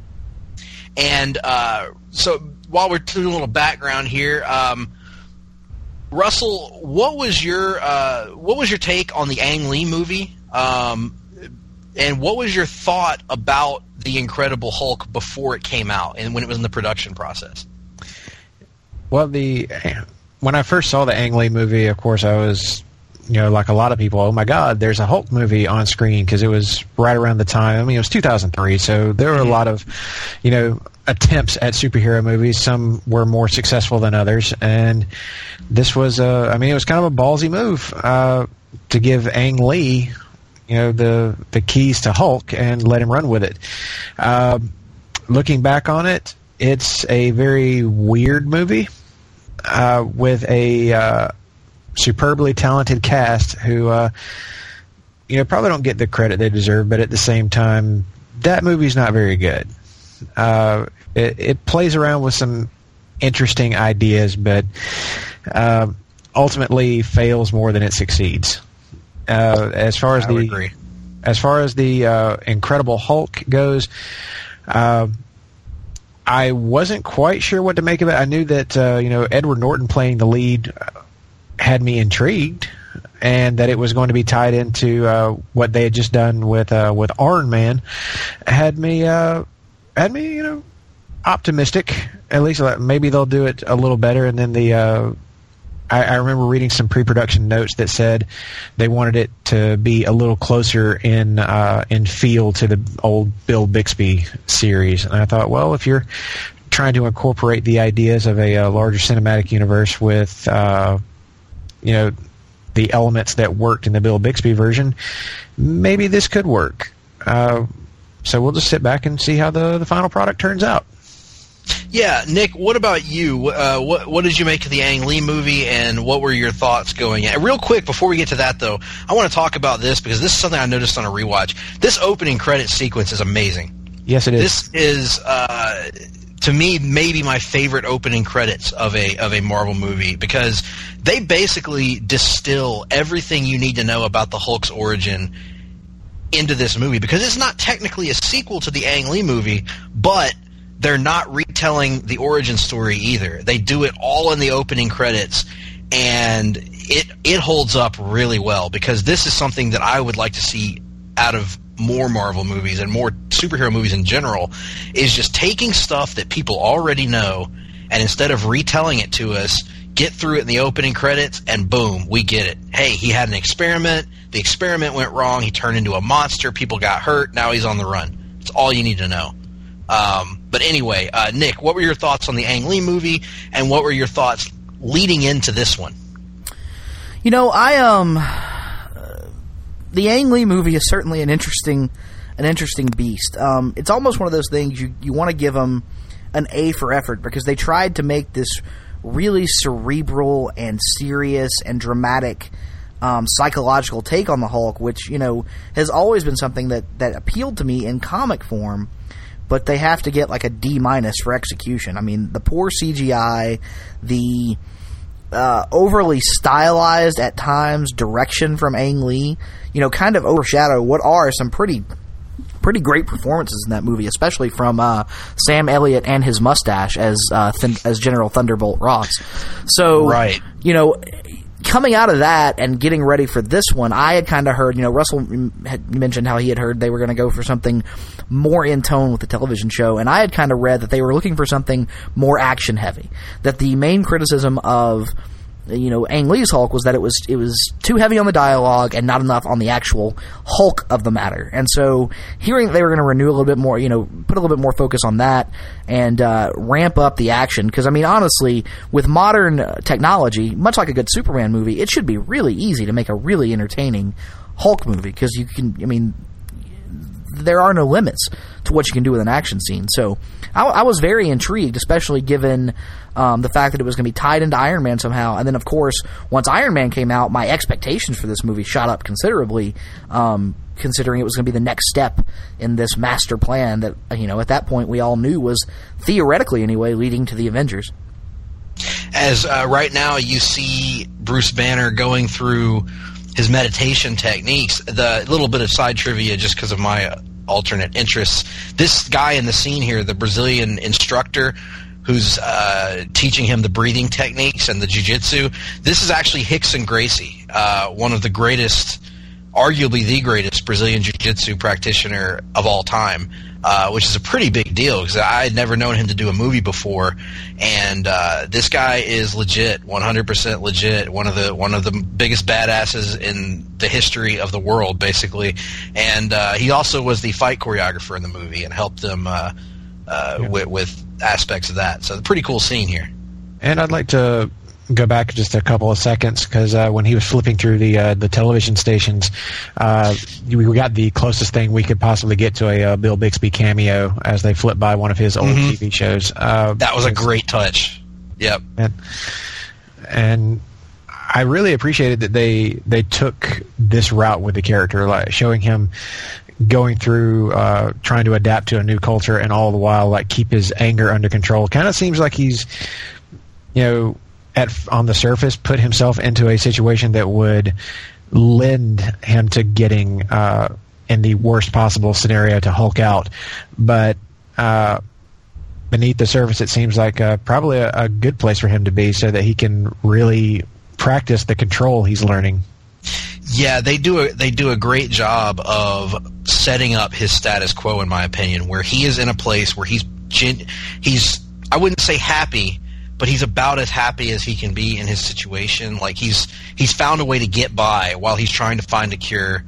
And uh, so while we're doing a little background here, um, Russell, what was your uh, what was your take on the Ang Lee movie? Um, and what was your thought about The Incredible Hulk before it came out and when it was in the production process? Well, the when I first saw the Ang Lee movie, of course, I was, you know, like a lot of people, oh my God, there's a Hulk movie on screen, because it was right around the time. I mean, it was two thousand three, so there were a lot of, you know, attempts at superhero movies. Some were more successful than others, and this was, uh, I mean, it was kind of a ballsy move uh, to give Ang Lee, you know, the the keys to Hulk and let him run with it. Uh, looking back on it, it's a very weird movie uh, with a uh, superbly talented cast who, uh, you know, probably don't get the credit they deserve, but at the same time, that movie's not very good. Uh, it, it plays around with some interesting ideas, but uh, ultimately fails more than it succeeds. Uh, as far as I the would agree. as far as the uh, Incredible Hulk goes, uh, I wasn't quite sure what to make of it. I knew that uh, you know, Edward Norton playing the lead had me intrigued. and that it was going to be tied into uh, what they had just done with uh, with Iron Man had me uh, had me you know optimistic. At least like, maybe they'll do it a little better. And then the uh, I, I remember reading some pre-production notes that said they wanted it to be a little closer in uh, in feel to the old Bill Bixby series. And I thought, well, if you're trying to incorporate the ideas of a, a larger cinematic universe with uh, you know the elements that worked in the Bill Bixby version, maybe this could work. Uh, so we'll just sit back and see how the, the final product turns out. Yeah, Nick, what about you? Uh, what what did you make of the Ang Lee movie, and what were your thoughts going in? Real quick, before we get to that, though, I want to talk about this because this is something I noticed on a rewatch. This opening credit sequence is amazing. Yes, it is. This is, uh, to me, maybe my favorite opening credits of a of a Marvel movie because they basically distill everything you need to know about the Hulk's origin into this movie because it's not technically a sequel to the Ang Lee movie, but they're not retelling the origin story either. They do it all in the opening credits, and it it holds up really well because this is something that I would like to see out of more Marvel movies and more superhero movies in general, is just taking stuff that people already know and instead of retelling it to us, get through it in the opening credits, and boom, we get it. Hey, he had an experiment. The experiment went wrong. He turned into a monster. People got hurt. Now he's on the run. It's all you need to know. Um, but anyway, uh, Nick, what were your thoughts on the Ang Lee movie, and what were your thoughts leading into this one? You know, I um, uh, the Ang Lee movie is certainly an interesting, an interesting beast. Um, it's almost one of those things you you want to give them an A for effort because they tried to make this really cerebral and serious and dramatic um, psychological take on the Hulk, which you know has always been something that that appealed to me in comic form. But they have to get like a D minus for execution. I mean, the poor C G I, the uh, overly stylized at times direction from Ang Lee, you know, kind of overshadow what are some pretty, pretty great performances in that movie, especially from uh, Sam Elliott and his mustache as uh, th- as General Thunderbolt Ross. So, right. you know, coming out of that and getting ready for this one, I had kind of heard, you know, Russell had mentioned how he had heard they were going to go for something more in tone with the television show, and I had kind of read that they were looking for something more action heavy. That the main criticism of, you know, Ang Lee's Hulk was that it was it was too heavy on the dialogue and not enough on the actual Hulk of the matter. And so hearing that they were going to renew a little bit more, you know, put a little bit more focus on that and uh, ramp up the action. Because, I mean, honestly, with modern uh, technology, much like a good Superman movie, it should be really easy to make a really entertaining Hulk movie because you can, I mean, there are no limits to what you can do with an action scene. So I, I was very intrigued, especially given um, the fact that it was going to be tied into Iron Man somehow. And then, of course, once Iron Man came out, my expectations for this movie shot up considerably, um, considering it was going to be the next step in this master plan that, you know, at that point we all knew was, theoretically anyway, leading to the Avengers. As uh, right now you see Bruce Banner going through his meditation techniques, the little bit of side trivia just because of my uh, alternate interests. This guy in the scene here, the Brazilian instructor who's uh, teaching him the breathing techniques and the jiu-jitsu, this is actually Rickson Gracie, uh, one of the greatest, arguably the greatest Brazilian jiu-jitsu practitioner of all time, uh, which is a pretty big deal because I had never known him to do a movie before, and uh, this guy is legit, one hundred percent legit, one of the one of the biggest badasses in the history of the world, basically, and uh, he also was the fight choreographer in the movie and helped them uh, uh, yeah. with, with aspects of that. So, a pretty cool scene here. And I'd like to go back just a couple of seconds because uh, when he was flipping through the uh, the television stations, uh, we got the closest thing we could possibly get to a uh, Bill Bixby cameo as they flipped by one of his old mm-hmm. T V shows. Uh, that was a great touch. Yep. And, and I really appreciated that they they took this route with the character, like showing him going through uh, trying to adapt to a new culture and all the while like keep his anger under control. Kind of seems like he's, you know, at on the surface put himself into a situation that would lend him to getting uh, in the worst possible scenario to Hulk out, but uh, beneath the surface it seems like uh, probably a, a good place for him to be so that he can really practice the control he's learning. Yeah, they do a they do a great job of setting up his status quo, in my opinion, where he is in a place where he's gen- he's I wouldn't say happy, but he's about as happy as he can be in his situation. Like he's he's found a way to get by while he's trying to find a cure,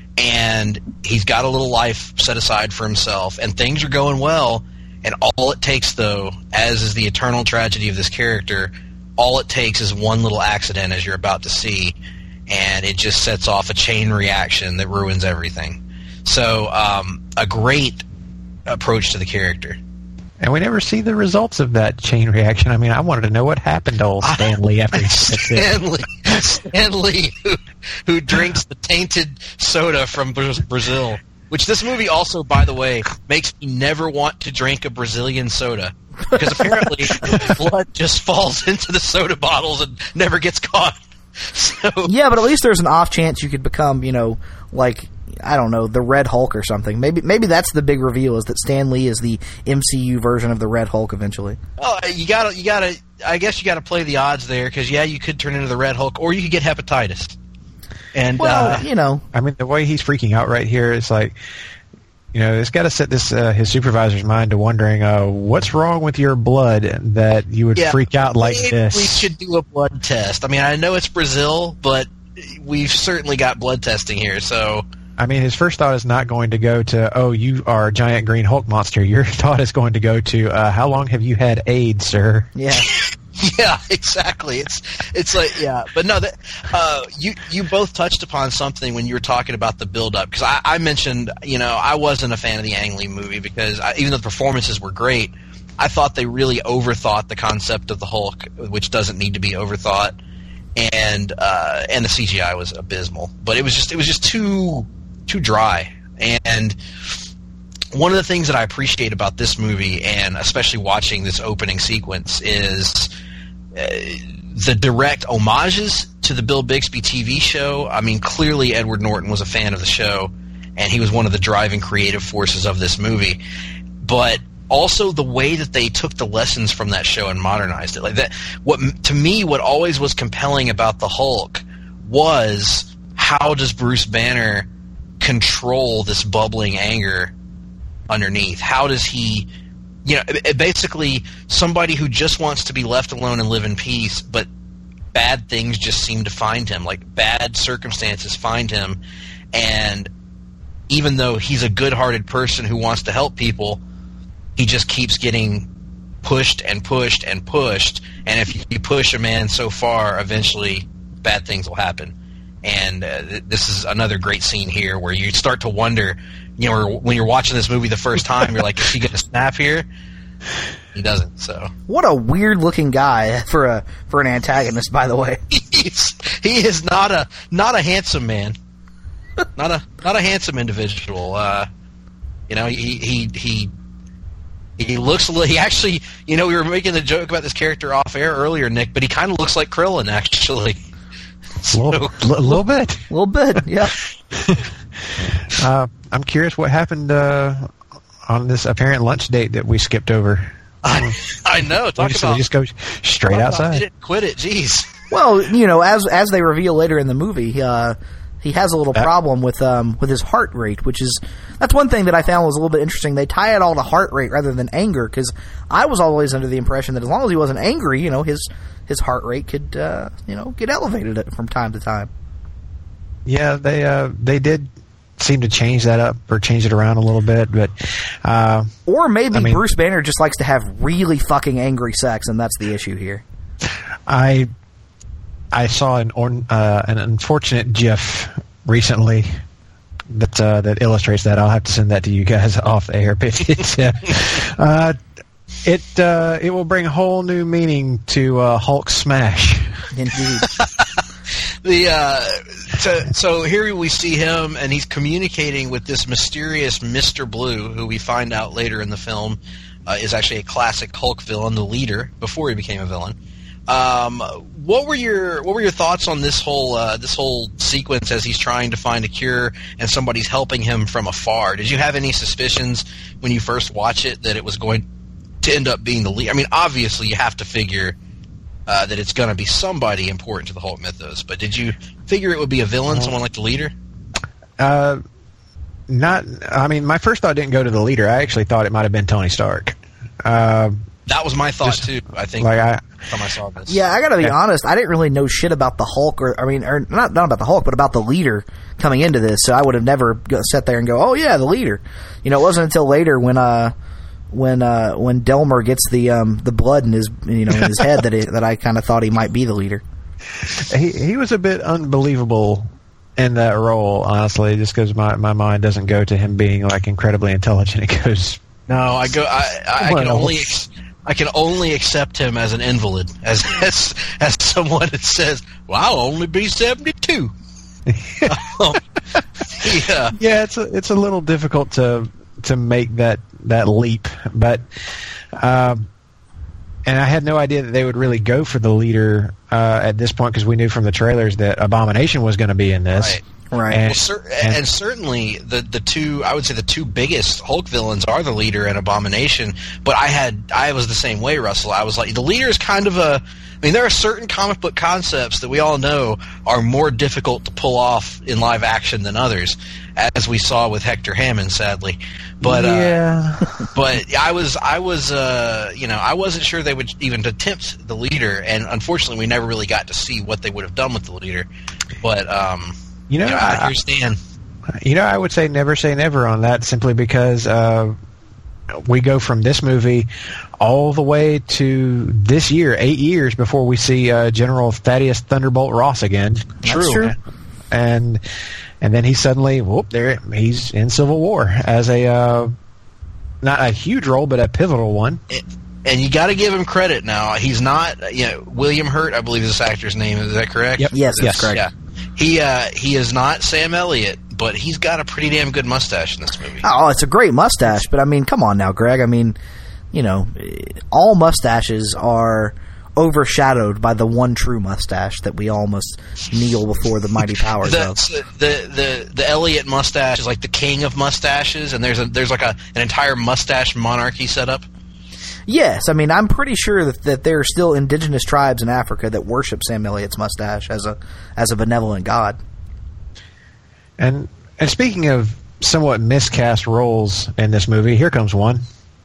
and he's got a little life set aside for himself, and things are going well. And all it takes, though, as is the eternal tragedy of this character, all it takes is one little accident, as you're about to see, and it just sets off a chain reaction that ruins everything. So, um, a great approach to the character. And we never see the results of that chain reaction. I mean, I wanted to know what happened to old Stan Lee after he Stan Lee, Stan Lee, who, who drinks the tainted soda from Brazil. Which this movie also, by the way, makes me never want to drink a Brazilian soda. Because apparently blood just falls into the soda bottles and never gets caught. So, yeah, but at least there's an off chance you could become, you know, like, I don't know, the Red Hulk or something. Maybe maybe that's the big reveal, is that Stan Lee is the M C U version of the Red Hulk eventually. Oh, you gotta, you gotta, I guess you gotta play the odds there, because, yeah, you could turn into the Red Hulk, or you could get hepatitis. And, well, uh, you know, I mean, the way he's freaking out right here is like, you know, it's got to set this uh, his supervisor's mind to wondering, uh, what's wrong with your blood that you would yeah, freak out like maybe this. We should do a blood test. I mean, I know it's Brazil, but we've certainly got blood testing here. So, I mean, his first thought is not going to go to, oh, you are a giant green Hulk monster. Your thought is going to go to, uh, how long have you had AIDS, sir? Yeah. Yeah, exactly. It's it's like yeah, but no, that uh, you you both touched upon something when you were talking about the build up, because I, I mentioned, you know, I wasn't a fan of the Ang Lee movie because I, even though the performances were great, I thought they really overthought the concept of the Hulk, which doesn't need to be overthought, and uh, and the C G I was abysmal. But it was just it was just too too dry. And one of the things that I appreciate about this movie, and especially watching this opening sequence, is uh, the direct homages to the Bill Bixby T V show. I mean, clearly Edward Norton was a fan of the show, and he was one of the driving creative forces of this movie. But also the way that they took the lessons from that show and modernized it. Like that, what to me, what always was compelling about the Hulk was, how does Bruce Banner control this bubbling anger underneath? How does he, you know, it, basically somebody who just wants to be left alone and live in peace, but bad things just seem to find him, like bad circumstances find him, and even though he's a good-hearted person who wants to help people, he just keeps getting pushed and pushed and pushed, and if you push a man so far, eventually bad things will happen. And uh, th- this is another great scene here where you start to wonder, you know, when you're watching this movie the first time, you're like, is he going to snap here? He doesn't. So what a weird looking guy for a for an antagonist, by the way. He's, he is not a not a handsome man, not a not a handsome individual. Uh, you know, he he he he looks a little. He actually, you know, we were making the joke about this character off air earlier, Nick, but he kind of looks like Krillin, actually. A little, l- little bit. A little bit, yeah. uh, I'm curious what happened uh, on this apparent lunch date that we skipped over. I, I know. Talk we just, about, we just go straight outside. Did it, quit it. Jeez. Well, you know, as as they reveal later in the movie, uh, he has a little that, problem with um, with his heart rate, which is that's one thing that I found was a little bit interesting. They tie it all to heart rate rather than anger, because I was always under the impression that as long as he wasn't angry, you know, his his heart rate could uh, you know get elevated from time to time. Yeah, they uh, they did seem to change that up or change it around a little bit, but uh, or maybe I mean, Bruce Banner just likes to have really fucking angry sex, and that's the issue here. I I saw an uh, an unfortunate GIF recently that uh, that illustrates that. I'll have to send that to you guys off air. But it's, uh, uh, it uh, it will bring a whole new meaning to uh, Hulk smash. Indeed. The uh, so, so here we see him, and he's communicating with this mysterious Mister Blue, who we find out later in the film uh, is actually a classic Hulk villain, the leader before he became a villain. Um, what were your what were your thoughts on this whole uh, this whole sequence as he's trying to find a cure and somebody's helping him from afar? Did you have any suspicions when you first watch it that it was going to end up being the leader? I mean, obviously you have to figure uh, that it's going to be somebody important to the Hulk mythos. But did you figure it would be a villain, someone like the leader? Uh, not. I mean, my first thought didn't go to the leader. I actually thought it might have been Tony Stark. Uh, that was my thought just, too. I think. Like I, time I saw this. Yeah, I gotta be yeah. honest. I didn't really know shit about the Hulk, or I mean, or not not about the Hulk, but about the leader coming into this. So I would have never go, sat there and go, "Oh yeah, the leader." You know, it wasn't until later when uh when uh when Delmer gets the um the blood in his you know in his head that it, that I kind of thought he might be the leader. He he was a bit unbelievable in that role, honestly, just because my my mind doesn't go to him being like incredibly intelligent. It goes. No, I go. I, I, I can only. I can only accept him as an invalid, as as, as someone that says, "Well, I'll only be seventy-two." um, yeah, yeah, it's a, it's a little difficult to to make that that leap, but um, and I had no idea that they would really go for the leader uh, at this point because we knew from the trailers that Abomination was going to be in this. Right. Right, and, well, cer- and, and certainly the the two, I would say the two biggest Hulk villains are the leader and Abomination. But I had, I was the same way, Russell. I was like, the leader is kind of a. I mean, there are certain comic book concepts that we all know are more difficult to pull off in live action than others, as we saw with Hector Hammond, sadly. But yeah, uh, but I was, I was, uh, you know, I wasn't sure they would even attempt the leader, and unfortunately, we never really got to see what they would have done with the leader. But um. You know, you know I understand. You know, I would say never say never on that, simply because uh, we go from this movie all the way to this year, eight years before we see uh, General Thaddeus Thunderbolt Ross again. True. true. And and then he suddenly, whoop, there he's in Civil War as a uh, not a huge role, but a pivotal one. It, and you got to give him credit now. He's not, you know, William Hurt, I believe is this actor's name. Is that correct? Yep. Yes, that's yes. correct. Yeah. He uh, he is not Sam Elliott, but he's got a pretty damn good mustache in this movie. Oh, it's a great mustache, but I mean, come on now, Greg. I mean, you know, all mustaches are overshadowed by the one true mustache that we all must kneel before the mighty powers the, of. The the the Elliott mustache is like the king of mustaches, and there's a there's like a an entire mustache monarchy set up. Yes, I mean, I'm pretty sure that, that there are still indigenous tribes in Africa that worship Sam Elliott's mustache as a as a benevolent god. And and speaking of somewhat miscast roles in this movie, here comes one.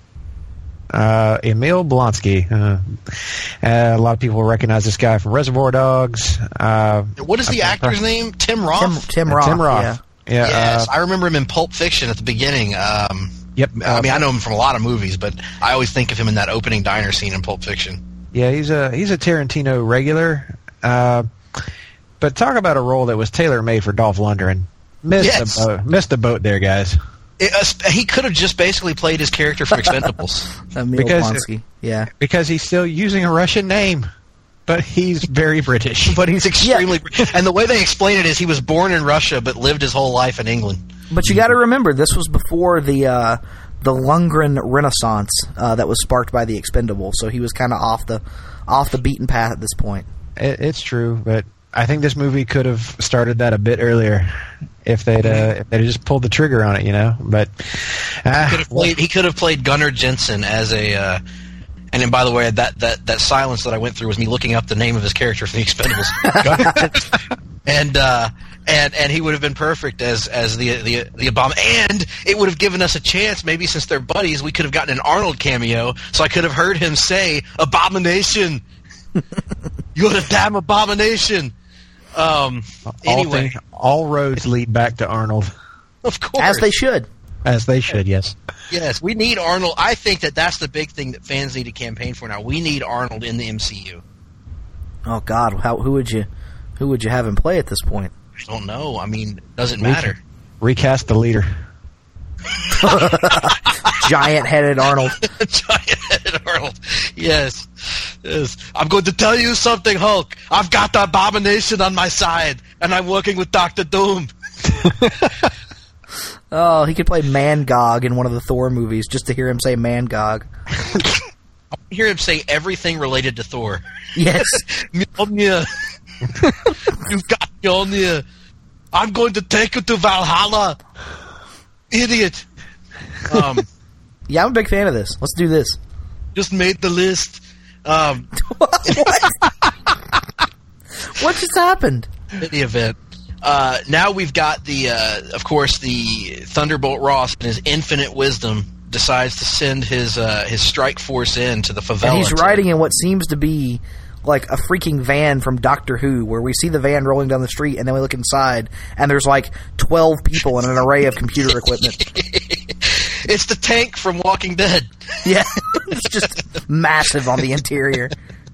Uh, Emil Blonsky. Uh, uh, a lot of people recognize this guy from Reservoir Dogs. Uh, what is the actor's name? Tim Roth? Tim, Tim Roth. Tim Roth. Yeah. yeah yes, uh, I remember him in Pulp Fiction at the beginning. Um, Yep. I mean, I know him from a lot of movies, but I always think of him in that opening diner scene in Pulp Fiction. Yeah, he's a he's a Tarantino regular. Uh, but talk about a role that was tailor-made for Dolph Lundgren. Missed yes. the boat. Missed the boat there, guys. It, uh, he could have just basically played his character from Expendables. Emil because, Blonsky. Yeah. Because he's still using a Russian name. But he's very British. But he's extremely yeah. And the way they explain it is he was born in Russia but lived his whole life in England. But you got to remember, this was before the uh, the Lundgren Renaissance uh, that was sparked by the Expendables, so he was kind of off the off the beaten path at this point. It, it's true, but I think this movie could have started that a bit earlier if they'd uh, if they'd just pulled the trigger on it, you know. But uh, he could have played, he could have played Gunnar Jensen as a. Uh, and then, by the way, that, that, that silence that I went through was me looking up the name of his character from the Expendables. and uh, and and he would have been perfect as as the the the Obama, and it would have given us a chance. Maybe since they're buddies, we could have gotten an Arnold cameo. So I could have heard him say, "Abomination, you're the damn abomination." Um. All anyway, thing, all roads lead back to Arnold. Of course, as they should. As they should, yes. Yes, we need Arnold. I think that that's the big thing that fans need to campaign for now. We need Arnold in the M C U. Oh God, how who would you who would you have him play at this point? I don't know. I mean, does it matter? Recast the leader. Giant-headed Arnold. Giant-headed Arnold. Yes. Yes. I'm going to tell you something, Hulk. I've got the Abomination on my side, and I'm working with Doctor Doom. Oh, he could play Mangog in one of the Thor movies just to hear him say Mangog. I want to hear him say everything related to Thor. Yes. Mjolnir. You've got Mjolnir. I'm going to take you to Valhalla. Idiot. Um, yeah, I'm a big fan of this. Let's do this. Just made the list. Um, what? What just happened? In the event. Uh, now we've got the, uh, of course, the Thunderbolt Ross in his infinite wisdom decides to send his uh, his strike force in to the favela. And he's riding in what seems to be like a freaking van from Doctor Who, where we see the van rolling down the street, and then we look inside, and there's like twelve people and an array of computer equipment. It's the tank from Walking Dead. Yeah, it's just massive on the interior.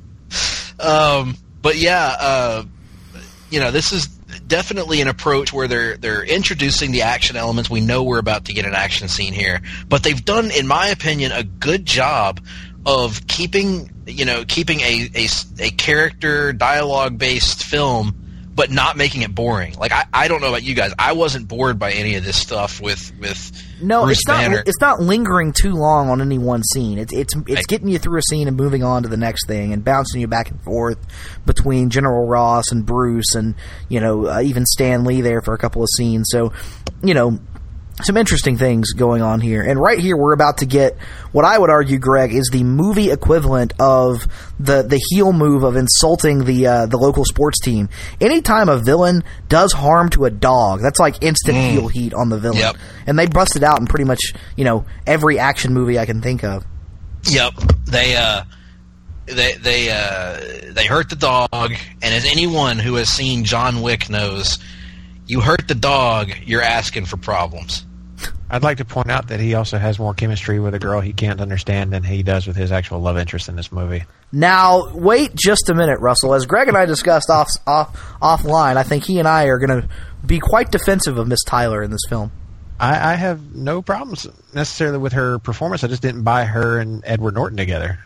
Um, but yeah, uh, you know, this is definitely an approach where they're they're introducing the action elements. We know we're about to get an action scene here, but they've done, in my opinion, a good job of keeping you know keeping a a, a character dialogue based film, but not making it boring. Like I, I don't know about you guys, I wasn't bored by any of this stuff with with no, Bruce it's not. Banner. It's not lingering too long on any one scene. It's it's it's Right. getting you through a scene and moving on to the next thing, and bouncing you back and forth between General Ross and Bruce, and you know uh, even Stan Lee there for a couple of scenes. So, you know. Some interesting things going on here. And right here we're about to get what I would argue, Greg, is the movie equivalent of the, the heel move of insulting the uh, the local sports team. Anytime a villain does harm to a dog, that's like instant Mm. heel heat on the villain. Yep. And they bust it out in pretty much, you know, every action movie I can think of. Yep. They uh they they uh they hurt the dog, and as anyone who has seen John Wick knows, you hurt the dog, you're asking for problems. I'd like to point out that he also has more chemistry with a girl he can't understand than he does with his actual love interest in this movie. Now, wait just a minute, Russell. As Greg and I discussed off off offline, I think he and I are going to be quite defensive of Miss Tyler in this film. I, I have no problems necessarily with her performance. I just didn't buy her and Edward Norton together.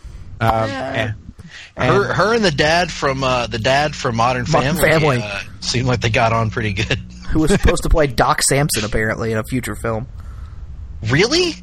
Um, and, and Her her and the dad from uh, the dad from Modern Modern Family, Family. Uh, seemed like they got on pretty good. Who was supposed to play Doc Samson, apparently, in a future film. Really?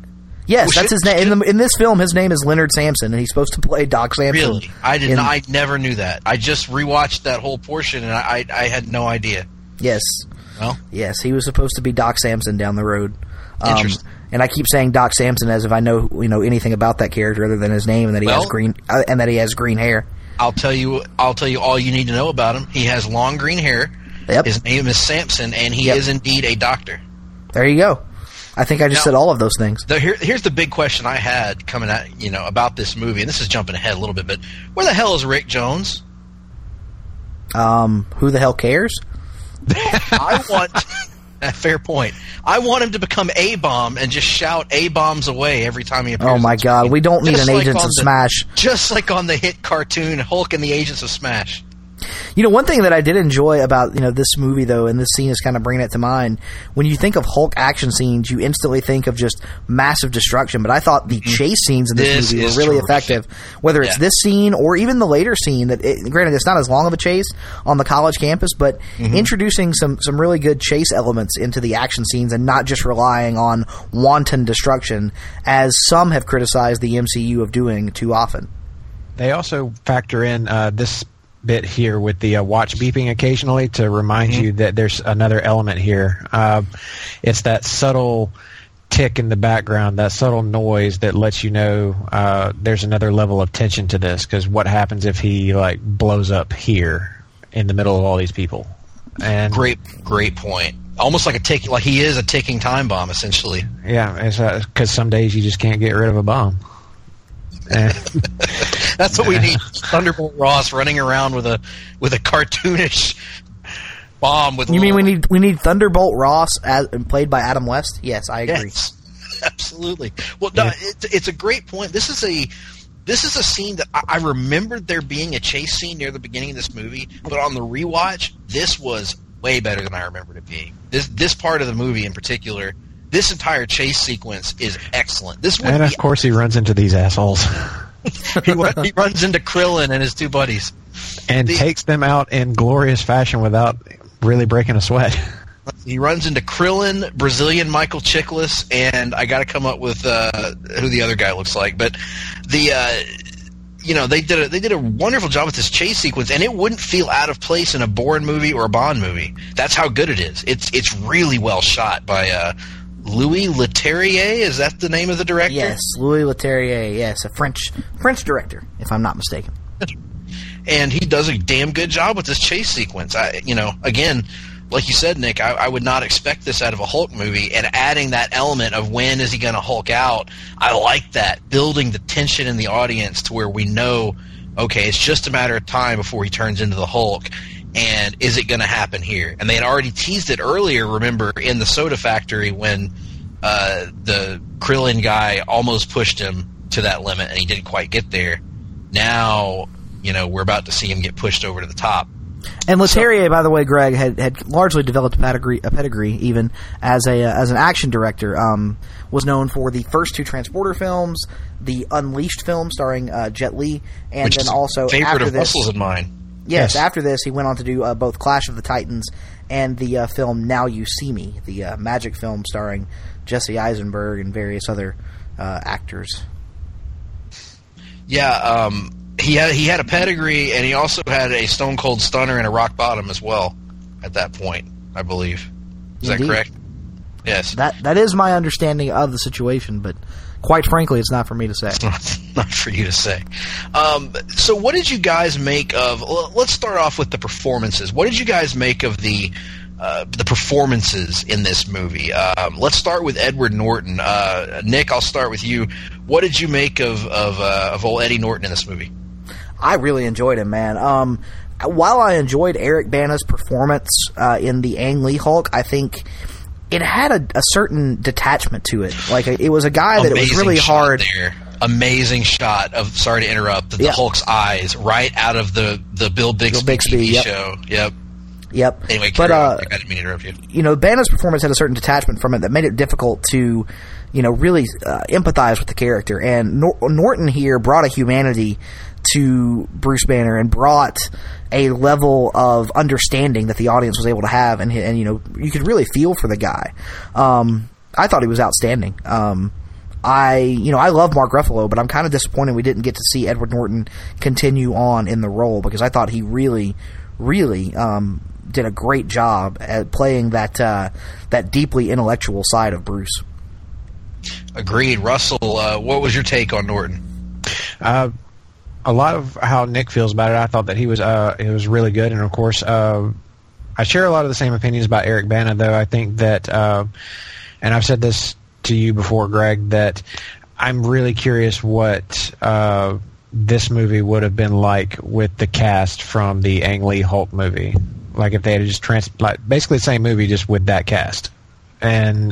Yes, Well, that's should- his name. In, the, in this film, his name is Leonard Sampson, and he's supposed to play Doc Samson. Really? I did in- not, I never knew that. I just rewatched that whole portion, and I I, I had no idea. Yes. Well, Yes, he was supposed to be Doc Samson down the road. Um, Interesting. And I keep saying Doc Samson as if I know you know anything about that character other than his name and that he Well- has green uh, and that he has green hair. I'll tell you I'll tell you all you need to know about him. He has long green hair. Yep. His name is Sampson, and he Yep. is indeed a doctor. There you go. I think I just Now- said all of those things. The, here, here's the big question I had coming at you know about this movie, and this is jumping ahead a little bit, but where the hell is Rick Jones? Um, who the hell cares? I want a fair point. I want him to become A-bomb and just shout A-bombs away every time he appears. Oh my on God, screen. we don't need Just an like Agents on of the- Smash. Just like on the hit cartoon Hulk and the Agents of Smash. You know, one thing that I did enjoy about, you know, this movie, though, and this scene is kind of bringing it to mind, when you think of Hulk action scenes, you instantly think of just massive destruction, but I thought the chase scenes in this, This movie were is really terrific. effective. Whether it's Yeah. this scene or even the later scene, that it, granted, it's not as long of a chase on the college campus, but Mm-hmm. introducing some, some really good chase elements into the action scenes and not just relying on wanton destruction, as some have criticized the M C U of doing too often. they also factor in uh, this bit here with the uh, watch beeping occasionally to remind Mm-hmm. you that there's another element here. Uh, it's that subtle tick in the background, that subtle noise that lets you know uh, there's another level of tension to this, because what happens if he like blows up here in the middle of all these people? And Great, great point. Almost like a tick, like he is a ticking time bomb, essentially. yeah, it's because some days you just can't get rid of a bomb. And That's what we need. Thunderbolt Ross running around with a with a cartoonish bomb with. You mean we little- need we need Thunderbolt Ross as, played by Adam West? Yes, I agree. Yes, absolutely. Well, no, it, it's a great point. This is a this is a scene that I, I remembered there being a chase scene near the beginning of this movie, but on the rewatch, this was way better than I remembered it being. This this part of the movie in particular, this entire chase sequence is excellent. This would and be of course he runs into these assholes he, he runs into Krillin and his two buddies. and The- takes them out in glorious fashion without really breaking a sweat. He runs into Krillin, Brazilian Michael Chiklis, and I got to come up with uh, who the other guy looks like. But the uh, you know they did a, they did a wonderful job with this chase sequence, and it wouldn't feel out of place in a Bourne movie or a Bond movie. That's how good it is. It's it's really well shot by uh, Louis Leterrier. Is that the name of the director? Yes, Louis Leterrier. Yes, a French French director, if I'm not mistaken. and he does a damn good job with this chase sequence. I, you know, again, like you said, Nick, I, I would not expect this out of a Hulk movie, and adding that element of when is he going to Hulk out, I like that, building the tension in the audience to where we know, okay, it's just a matter of time before he turns into the Hulk, and is it going to happen here? And they had already teased it earlier, remember, in the soda factory when uh, the Krillin guy almost pushed him to that limit, and he didn't quite get there. Now, you know, we're about to see him get pushed over to the top. And Leterrier, so, by the way, Greg, had, had largely developed a pedigree, a pedigree even as a uh, as an action director. Um, was known for the first two Transporter films, the Unleashed film starring uh, Jet Li, and Which then is also a favorite after of this, Russell's and mine. Yes, yes, after this, he went on to do uh, both Clash of the Titans and the uh, film Now You See Me, the uh, magic film starring Jesse Eisenberg and various other uh, actors. Yeah, um, he had he had a pedigree, and he also had a Stone Cold Stunner and a Rock Bottom as well at that point, I believe. Is Indeed. that correct? Yes. That that is my understanding of the situation, but quite frankly, it's not for me to say. It's not, not for you to say. Um, so what did you guys make of... Let's start off with the performances. What did you guys make of the uh, the performances in this movie? Um, let's start with Edward Norton. Uh, Nick, I'll start with you. What did you make of of, uh, of old Eddie Norton in this movie? I really enjoyed him, man. Um, while I enjoyed Eric Bana's performance uh, in the Ang Lee Hulk, I think it had a, a certain detachment to it. Like, it was a guy that Amazing it was really shot hard. There. Amazing shot of, sorry to interrupt, the, yeah. the Hulk's eyes right out of the, the Bill Bixby, Bill Bixby T V yep. show. Yep. Yep. Anyway, but, uh, I didn't mean to interrupt you. You know, Bana's performance had a certain detachment from it that made it difficult to, you know, really uh, empathize with the character. And Nor- Norton here brought a humanity to Bruce Banner and brought a level of understanding that the audience was able to have, and, and you know, you could really feel for the guy. Um, I thought he was outstanding. Um, I, you know, I love Mark Ruffalo, but I'm kind of disappointed we didn't get to see Edward Norton continue on in the role, because I thought he really, really um, did a great job at playing that uh, that deeply intellectual side of Bruce. Agreed. Russell, uh, what was your take on Norton? Uh, a lot of how Nick feels about it, I thought that he was uh, it was really good, and of course, uh, I share a lot of the same opinions about Eric Bana, though. I think that, uh, and I've said this to you before, Greg, that I'm really curious what uh, this movie would have been like with the cast from the Ang Lee Hulk movie. Like if they had just trans, like basically the same movie, just with that cast. And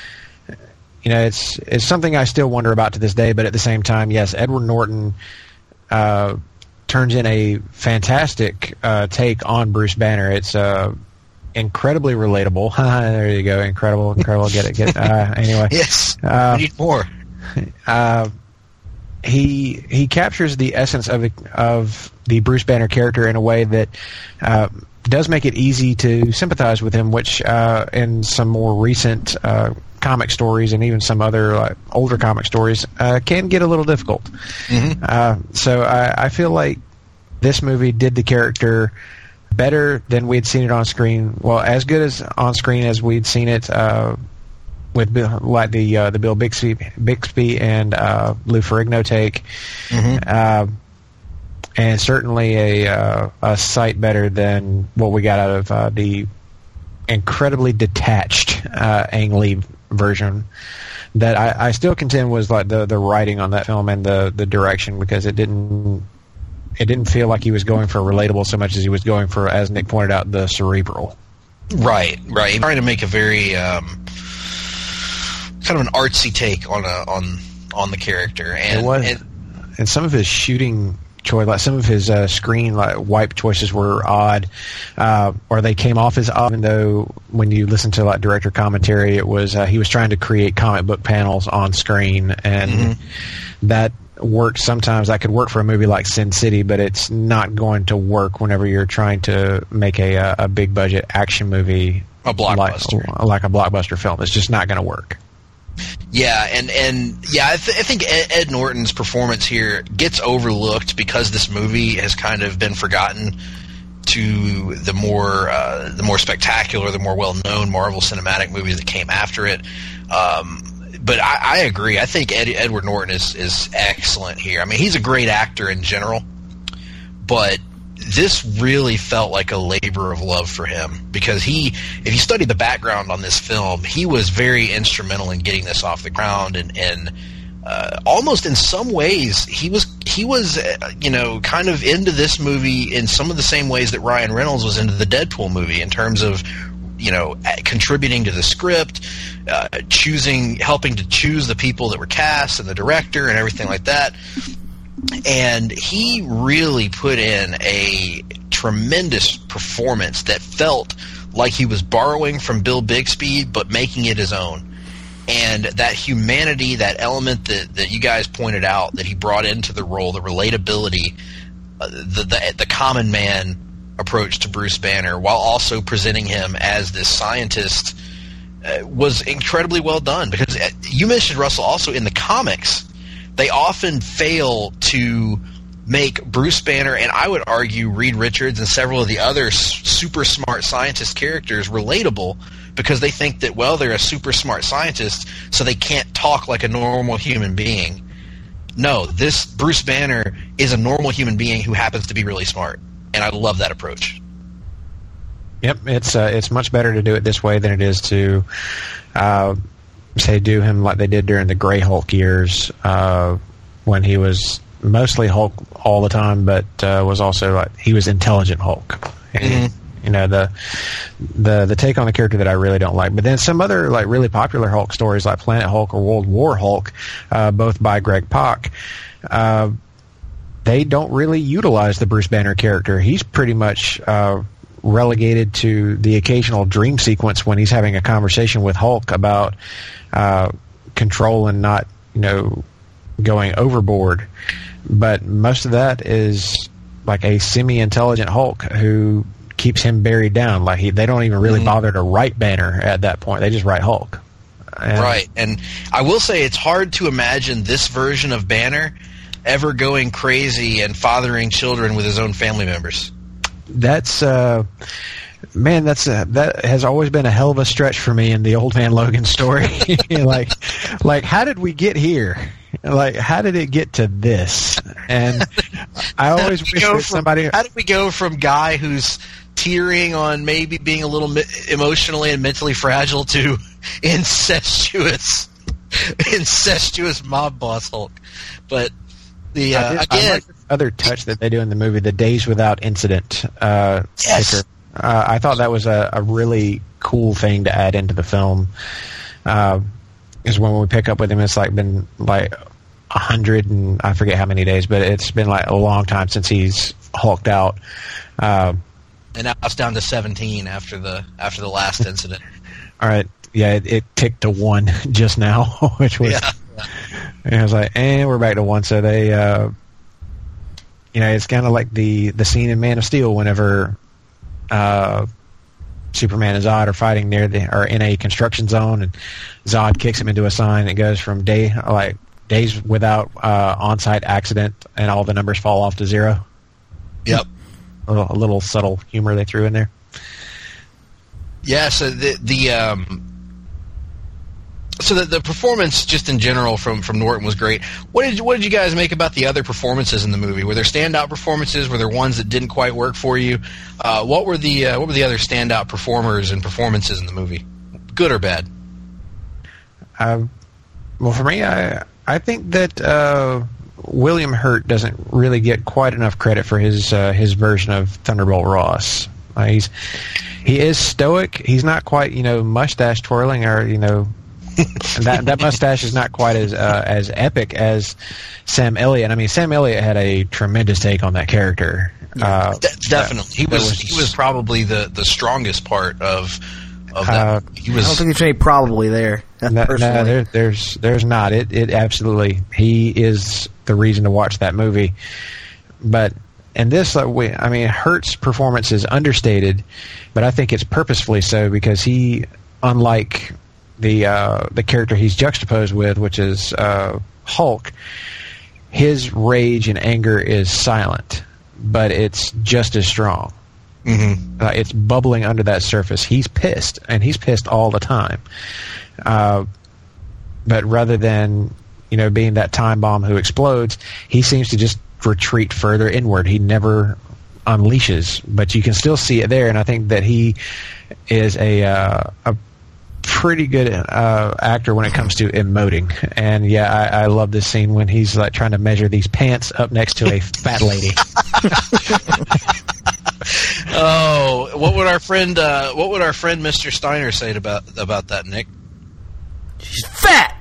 you know, it's it's something I still wonder about to this day. But at the same time, yes, Edward Norton uh, turns in a fantastic uh, take on Bruce Banner. It's uh, incredibly relatable. There you go, incredible, incredible. Get it, get it. Uh, anyway, yes, uh, we need more. Uh, he he captures the essence of it, of the Bruce Banner character in a way that uh, does make it easy to sympathize with him, which uh, in some more recent uh, comic stories and even some other like, older comic stories uh, can get a little difficult. Mm-hmm. Uh, so I, I feel like this movie did the character better than we'd seen it on screen. Well, as good as on screen as we'd seen it uh, with Bill, like the uh, the Bill Bixby, Bixby and uh, Lou Ferrigno take, mm-hmm. uh, and certainly a uh, a sight better than what we got out of uh, the incredibly detached uh, Ang Lee version. That I, I still contend was like the the writing on that film and the the direction, because it didn't. It didn't feel like he was going for relatable so much as he was going for, as Nick pointed out, the cerebral. Right, right. He's trying to make a very um, kind of an artsy take on a, on on the character, and, it was, and, and some of his shooting choice, like some of his uh, screen like wipe choices were odd, uh, or they came off as odd. Even though when you listen to like director commentary, it was uh, he was trying to create comic book panels on screen, and mm-hmm. that. Worked sometimes. That could work for a movie like Sin City, but it's not going to work whenever you're trying to make a a, a big budget action movie, a blockbuster, like, like a blockbuster film. It's just not going to work. Yeah, and and yeah, I, th- I think Ed, Ed Norton's performance here gets overlooked because this movie has kind of been forgotten to the more uh, the more spectacular, the more well known Marvel Cinematic movies that came after it. Um, But I, I agree. I think Ed, Edward Norton is, is excellent here. I mean, he's a great actor in general, but this really felt like a labor of love for him, because he, if you study the background on this film, he was very instrumental in getting this off the ground, and, and uh, almost in some ways he was he was uh, you know, kind of into this movie in some of the same ways that Ryan Reynolds was into the Deadpool movie, in terms of, you know, contributing to the script, uh, choosing, helping to choose the people that were cast and the director and everything like that. And he really put in a tremendous performance that felt like he was borrowing from Bill Bixby but making it his own. And that humanity, that element that, that you guys pointed out that he brought into the role, the relatability, uh, the, the the common man approach to Bruce Banner, while also presenting him as this scientist, uh, was incredibly well done. Because uh, you mentioned, Russell, also in the comics, they often fail to make Bruce Banner, and I would argue Reed Richards and several of the other s- super smart scientist characters, relatable, because they think that, well, they're a super smart scientist, so they can't talk like a normal human being. No, this Bruce Banner is a normal human being who happens to be really smart, and I love that approach. Yep, it's uh, it's much better to do it this way than it is to uh, say do him like they did during the Grey Hulk years, uh, when he was mostly Hulk all the time, but uh, was also like he was intelligent Hulk. And, mm-hmm. You know, the the the take on the character that I really don't like. But then some other like really popular Hulk stories, like Planet Hulk or World War Hulk, uh, both by Greg Pak, uh, they don't really utilize the Bruce Banner character. He's pretty much uh, relegated to the occasional dream sequence when he's having a conversation with Hulk about uh, control and not, you know, going overboard. But most of that is like a semi-intelligent Hulk who keeps him buried down. Like he, they don't even really mm-hmm. bother to write Banner at that point. They just write Hulk. And right. And I will say it's hard to imagine this version of Banner ever going crazy and fathering children with his own family members. That's uh, man. That's a, that has always been a hell of a stretch for me in the Old Man Logan story. like, like how did we get here? Like, how did it get to this? And I always wish that from, somebody. How did we go from guy who's teetering on maybe being a little mi- emotionally and mentally fragile to incestuous, incestuous mob boss Hulk? But the uh, I, again, I like the other touch that they do in the movie, the Days Without Incident uh, yes. sticker. Uh, I thought that was a, a really cool thing to add into the film. Uh, is when we pick up with him, it's like been like a hundred and I forget how many days, but it's been like a long time since he's hulked out. Uh, and now it's down to seventeen after the after the last incident. All right, yeah, it, it ticked to one just now, which was. Yeah. And I was like, and we're back to one. So they, uh, you know, it's kind of like the the scene in Man of Steel whenever uh, Superman and Zod are fighting near the or in a construction zone, and Zod kicks him into a sign. It goes from day like days without uh, on-site accident, and all the numbers fall off to zero. Yep, a little, a little subtle humor they threw in there. Yeah. So the the um, so the, the performance just in general from, from Norton was great. What did what did you guys make about the other performances in the movie? Were there standout performances? Were there ones that didn't quite work for you? Uh, what were the uh, what were the other standout performers and performances in the movie? Good or bad? Uh, well, for me, I I think that uh, William Hurt doesn't really get quite enough credit for his uh, his version of Thunderbolt Ross. Uh, he's he is stoic. He's not quite, you know, mustache twirling or, you know. that that mustache is not quite as uh, as epic as Sam Elliott. I mean, Sam Elliott had a tremendous take on that character. Uh, De- definitely, he was, was he was probably the, the strongest part of of that. Uh, he was. I don't think there's any probably there. No, no there, there's there's not. It it absolutely he is the reason to watch that movie. But in this, uh, we, I mean, Hurt's performance is understated, but I think it's purposefully so because he, unlike the uh, the character he's juxtaposed with, which is uh, Hulk, his rage and anger is silent, but it's just as strong. Mm-hmm. Uh, it's bubbling under that surface. He's pissed, and he's pissed all the time. Uh, but rather than, you know, being that time bomb who explodes, he seems to just retreat further inward. He never on leashes, but you can still see it there. And I think that he is a uh, a pretty good uh, actor when it comes to emoting. And yeah, I, I love this scene when he's like trying to measure these pants up next to a fat lady. Oh, what would our friend uh, what would our friend Mister Steiner say about about that, Nick? She's fat.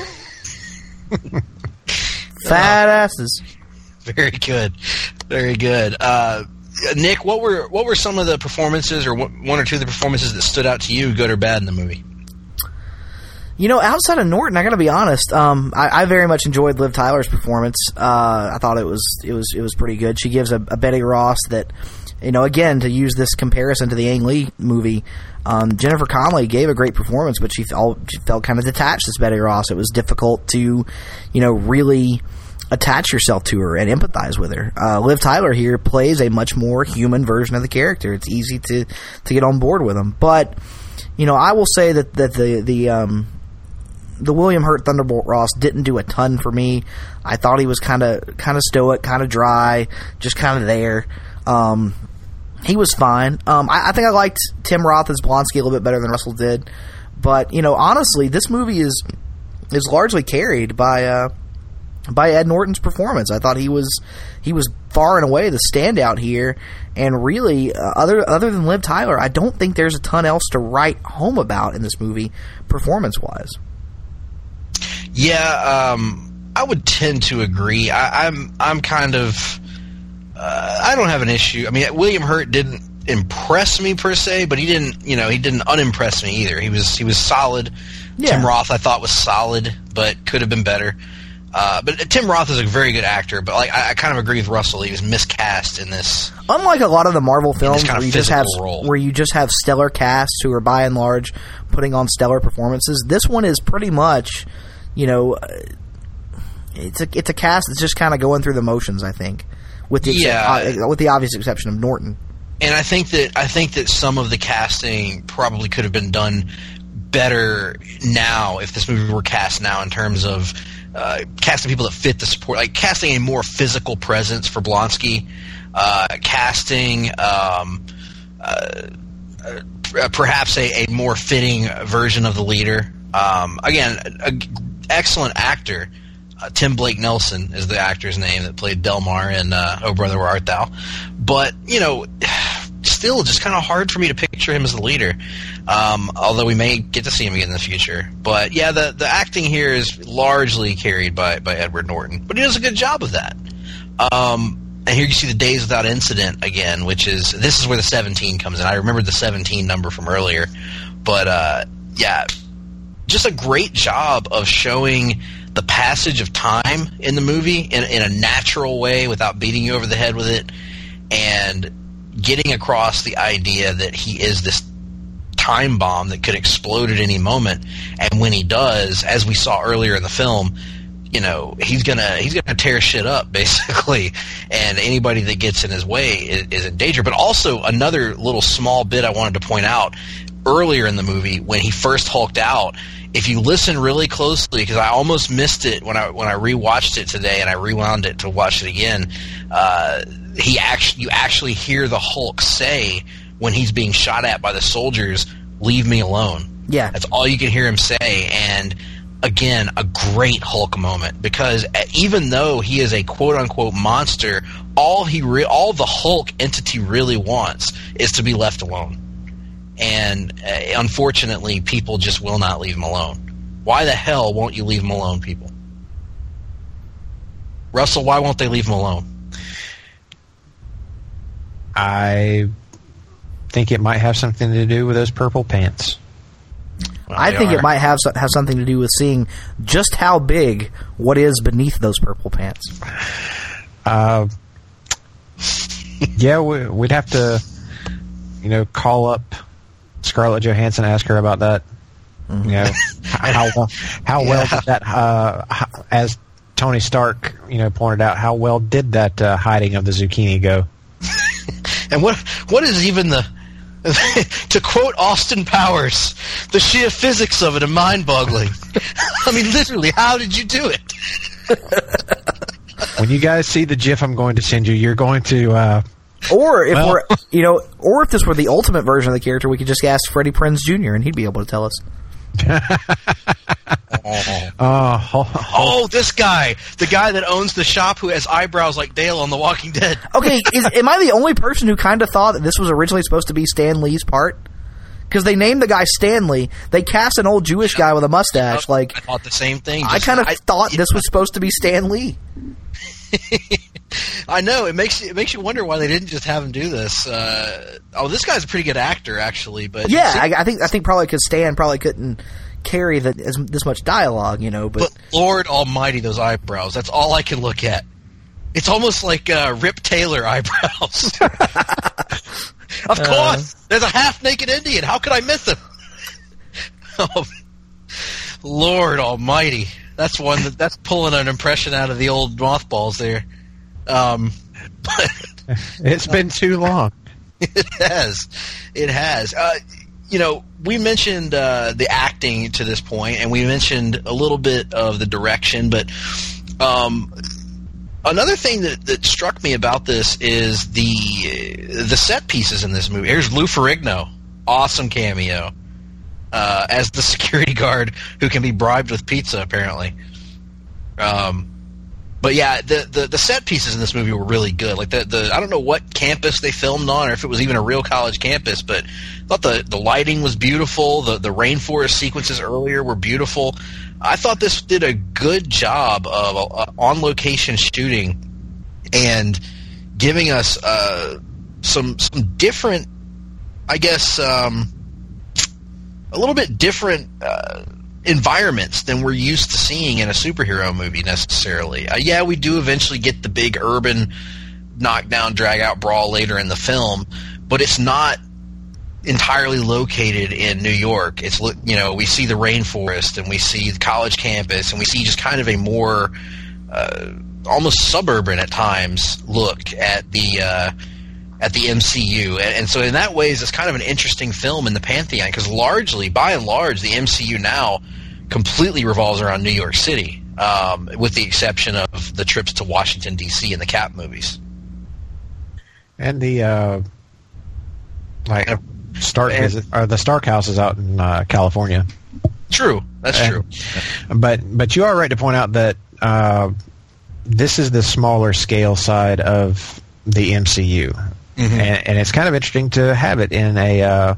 Fat asses. Very good, very good. Uh, Nick, what were what were some of the performances, or one or two of the performances that stood out to you, good or bad, in the movie? You know, outside of Norton, I got to be honest. Um, I, I very much enjoyed Liv Tyler's performance. Uh, I thought it was it was it was pretty good. She gives a, a Betty Ross that, you know, again, to use this comparison to the Ang Lee movie, um, Jennifer Connelly gave a great performance, but she felt she felt kind of detached as Betty Ross. It was difficult to, you know, really attach yourself to her and empathize with her. Uh, Liv Tyler here plays a much more human version of the character. It's easy to, to get on board with him. But, you know, I will say that, that the, the, um, the William Hurt Thunderbolt Ross didn't do a ton for me. I thought he was kind of, kind of stoic, kind of dry, just kind of there. Um, he was fine. Um, I, I think I liked Tim Roth as Blonsky a little bit better than Russell did. But, you know, honestly, this movie is, is largely carried by, uh, by Ed Norton's performance. I thought he was he was far and away the standout here, and really, uh, other other than Liv Tyler, I don't think there's a ton else to write home about in this movie, performance-wise. Yeah, um, I would tend to agree. I, I'm I'm kind of uh, I don't have an issue. I mean, William Hurt didn't impress me per se, but he didn't you know he didn't unimpress me either. He was he was solid. Yeah. Tim Roth I thought was solid, but could have been better. Uh, but Tim Roth is a very good actor, but like I, I kind of agree with Russell. He was miscast in this. Unlike a lot of the Marvel films kind of where you just have role. where you just have stellar casts who are by and large putting on stellar performances, this one is pretty much, you know, it's a it's a cast that's just kind of going through the motions. I think, with the yeah. except, uh, with the obvious exception of Norton. And I think that I think that some of the casting probably could have been done better now if this movie were cast now, in terms of Uh, casting people that fit the support, like casting a more physical presence for Blonsky, uh, casting um, uh, uh, perhaps a, a more fitting version of the leader. Um, again, an excellent actor. Uh, Tim Blake Nelson is the actor's name that played Delmar in uh, Oh Brother Where Art Thou. But, you know, still just kind of hard for me to picture him as the leader, um, although we may get to see him again in the future. But, yeah, the, the acting here is largely carried by, by Edward Norton, but he does a good job of that. Um, and here you see the Days Without Incident again, which is – this is where the seventeen comes in. I remembered the seventeen number from earlier. But, uh, yeah, just a great job of showing – the passage of time in the movie in, in a natural way without beating you over the head with it, and getting across the idea that he is this time bomb that could explode at any moment. And when he does, as we saw earlier in the film, you know, he's gonna he's gonna tear shit up basically, and anybody that gets in his way is, is in danger. But also another little small bit I wanted to point out earlier in the movie when he first hulked out. If you listen really closely, because I almost missed it when I when I rewatched it today, and I rewound it to watch it again, uh, he actually you actually hear the Hulk say when he's being shot at by the soldiers, "Leave me alone." Yeah, that's all you can hear him say. And again, a great Hulk moment, because even though he is a quote unquote monster, all he re- all the Hulk entity really wants is to be left alone. And uh, unfortunately, people just will not leave him alone. Why the hell won't you leave him alone, people? Russell, why won't they leave him alone? I think it might have something to do with those purple pants. Well, I think are. it might have have something to do with seeing just how big what is beneath those purple pants. Uh, yeah, we, we'd have to, you know, call up Scarlett Johansson, ask her about that. Mm-hmm. You know, how how, how yeah. well did that, uh, how, as Tony Stark, you know, pointed out, how well did that uh, hiding of the zucchini go? And what what is even the to quote Austin Powers, the sheer physics of it are mind-boggling. I mean, literally, how did you do it? When you guys see the GIF I'm going to send you, you're going to uh, Or if Well- we're, you know, or if this were the ultimate version of the character, we could just ask Freddie Prinze Junior and he'd be able to tell us. Oh. Uh, ho- oh, this guy, the guy that owns the shop who has eyebrows like Dale on The Walking Dead. Okay, is, am I the only person who kind of thought that this was originally supposed to be Stan Lee's part? Because they named the guy Stanley. They cast an old Jewish guy with a mustache. Like I thought the same thing. I Just- kind of I- thought this was supposed to be Stan Lee. I know it makes it makes you wonder why they didn't just have him do this. Uh, oh, this guy's a pretty good actor, actually. But Yeah, I, I think I think probably because Stan probably couldn't carry the, as, this much dialogue, you know. But, but Lord Almighty, those eyebrows—that's all I can look at. It's almost like uh, Rip Taylor eyebrows. Of Uh. course, there's a half-naked Indian. How could I miss him? Oh, Lord Almighty, that's one that, that's pulling an impression out of the old mothballs there. Um, but it's been too long. It has, it has. Uh, you know, we mentioned uh, the acting to this point, and we mentioned a little bit of the direction, but um, another thing that, that struck me about this is the the set pieces in this movie. Here's Lou Ferrigno, awesome cameo, uh, as the security guard who can be bribed with pizza, apparently. Um, but yeah, the, the the set pieces in this movie were really good. Like the the I don't know what campus they filmed on, or if it was even a real college campus, but I thought the, the lighting was beautiful. The the rainforest sequences earlier were beautiful. I thought this did a good job of uh, on location shooting and giving us uh, some some different, I guess, um, a little bit different uh, environments than we're used to seeing in a superhero movie necessarily. Uh, yeah, we do eventually get the big urban knockdown, drag out brawl later in the film, but it's not entirely located in New York. It's, you know, we see the rainforest and we see the college campus and we see just kind of a more uh, almost suburban at times look at the uh, at the M C U. And, and so in that ways, it's kind of an interesting film in the pantheon because largely, by and large, the M C U now completely revolves around New York City, um, with the exception of the trips to Washington, D C and the Cap movies. And the uh, like Stark visit, or the Stark House is out in uh, California. True, that's and, true. But but you are right to point out that uh, this is the smaller scale side of the M C U, mm-hmm. and, and it's kind of interesting to have it in a uh,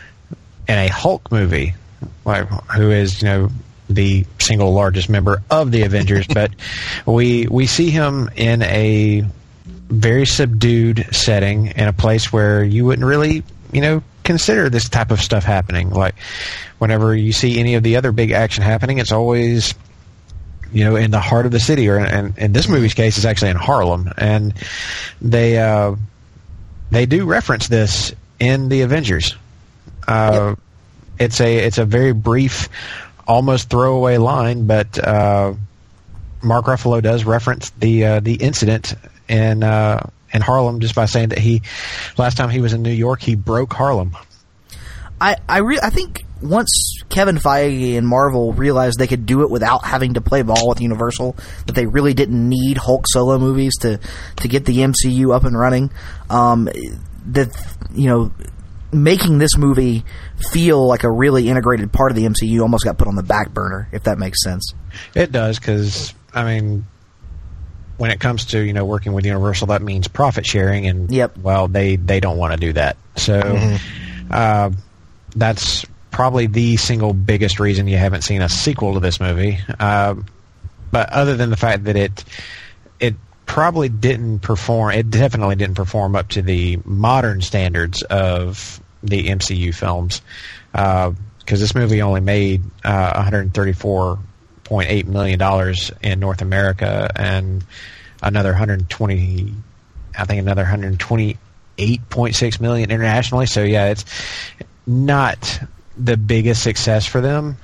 in a Hulk movie, like who is you know the single largest member of the Avengers, but we we see him in a very subdued setting in a place where you wouldn't really you know consider this type of stuff happening. Like whenever you see any of the other big action happening, it's always you know in the heart of the city, or in, in this movie's case, it's actually in Harlem, and they uh, they do reference this in the Avengers. Uh, yep. It's a it's a very brief, almost throwaway line, but uh, Mark Ruffalo does reference the uh, the incident in uh, in Harlem just by saying that he last time he was in New York, he broke Harlem. I I, re- I think once Kevin Feige and Marvel realized they could do it without having to play ball with Universal, that they really didn't need Hulk solo movies to to get the M C U up and running. Um, that you know. Making this movie feel like a really integrated part of the M C U almost got put on the back burner, if that makes sense. It does, because, I mean, when it comes to, you know, working with Universal, that means profit sharing, and, yep. well, they, they don't want to do that. So, mm-hmm. uh, that's probably the single biggest reason you haven't seen a sequel to this movie. Uh, but other than the fact that it it probably didn't perform, it definitely didn't perform up to the modern standards of the M C U films, because uh, this movie only made uh, one hundred thirty-four point eight million dollars in North America and another one hundred twenty, I think another one hundred twenty-eight point six million dollars internationally. So yeah, it's not the biggest success for them,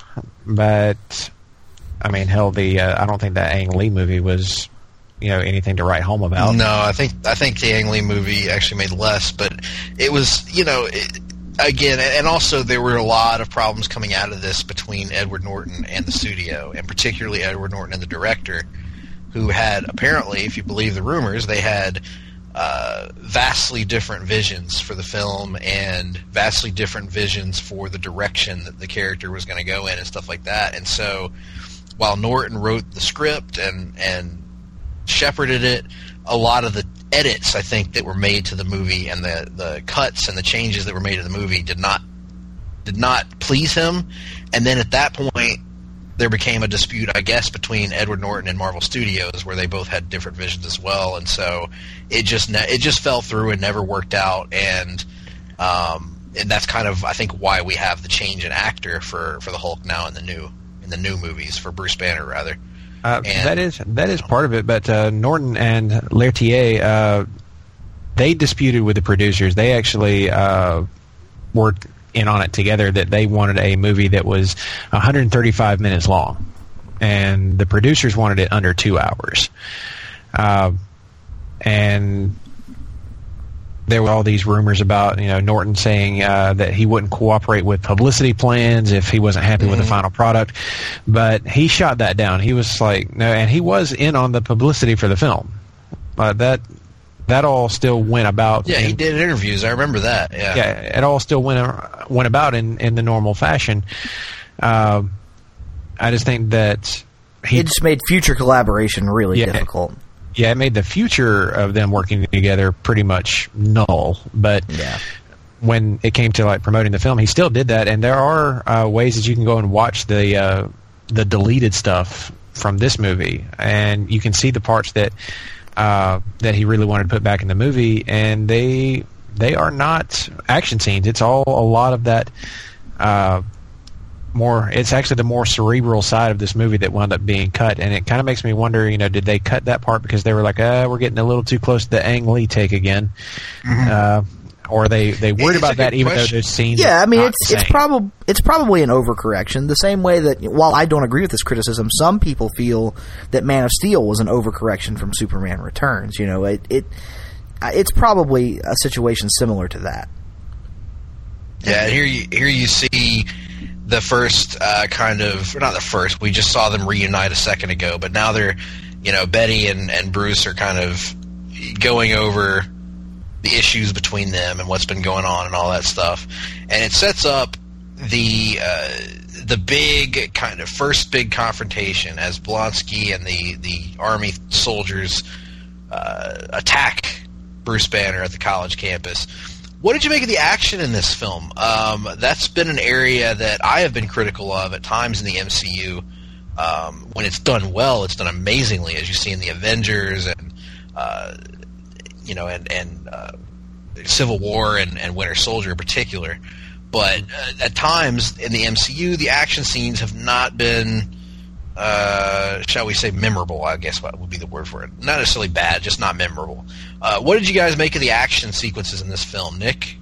but I mean, hell, the uh, I don't think that Ang Lee movie was you know anything to write home about. No, I think I think the Ang Lee movie actually made less, but it was you know it, again, and also there were a lot of problems coming out of this between Edward Norton and the studio, and particularly Edward Norton and the director, who had apparently, if you believe the rumors, they had uh, vastly different visions for the film and vastly different visions for the direction that the character was going to go in and stuff like that. And so while Norton wrote the script and, and shepherded it, a lot of the edits, I think, that were made to the movie and the, the cuts and the changes that were made to the movie did not did not please him. And then at that point, there became a dispute, I guess, between Edward Norton and Marvel Studios, where they both had different visions as well, and so it just ne- it just fell through and never worked out, and um, and that's kind of, I think, why we have the change in actor for, for the Hulk now in the new in the new movies, for Bruce Banner rather. Uh, and, that is that is part of it, but uh, Norton and Leterrier, uh, they disputed with the producers. They actually uh, worked in on it together that they wanted a movie that was one hundred thirty-five minutes long, and the producers wanted it under two hours. Uh, and there were all these rumors about, you know, Norton saying uh, that he wouldn't cooperate with publicity plans if he wasn't happy mm-hmm. with the final product, but he shot that down. He was like, no, and he was in on the publicity for the film, but that. That all still went about. Yeah, in, he did interviews. I remember that. Yeah, yeah, it all still went went about in, in the normal fashion. Uh, I just think that he it just made future collaboration really yeah, difficult. Yeah, it made the future of them working together pretty much null. But yeah. when it came to like promoting the film, he still did that. And there are uh, ways that you can go and watch the uh, the deleted stuff from this movie, and you can see the parts that. Uh, that he really wanted to put back in the movie, and they they are not action scenes. It's all a lot of that uh, more. It's actually the more cerebral side of this movie that wound up being cut, and it kind of makes me wonder. You know, did they cut that part because they were like, uh, we're getting a little too close to the Ang Lee take again, mm-hmm. uh, or they they worried about that even question. though those scenes. Yeah, are I mean, not it's it's probably it's probably an overcorrection. The same way that while I don't agree with this criticism, some people feel that Man of Steel was an overcorrection from Superman Returns. You know, it it it's probably a situation similar to that. Yeah, here you here you see the first uh, kind of, or not the first. We just saw them reunite a second ago, but now they're, you know, Betty and, and Bruce are kind of going over the issues between them and what's been going on and all that stuff, and it sets up the uh, the big kind of first big confrontation as Blonsky and the the army soldiers uh, attack Bruce Banner at the college campus. What did you make of the action in this film? Um, that's been an area that I have been critical of at times in the M C U. Um, when it's done well, it's done amazingly, as you see in the Avengers and. Uh, you know, and, and uh, Civil War and, and Winter Soldier in particular. But uh, at times in the M C U, the action scenes have not been, uh, shall we say, memorable, I guess what would be the word for it. Not necessarily bad, just not memorable. Uh, what did you guys make of the action sequences in this film, Nick?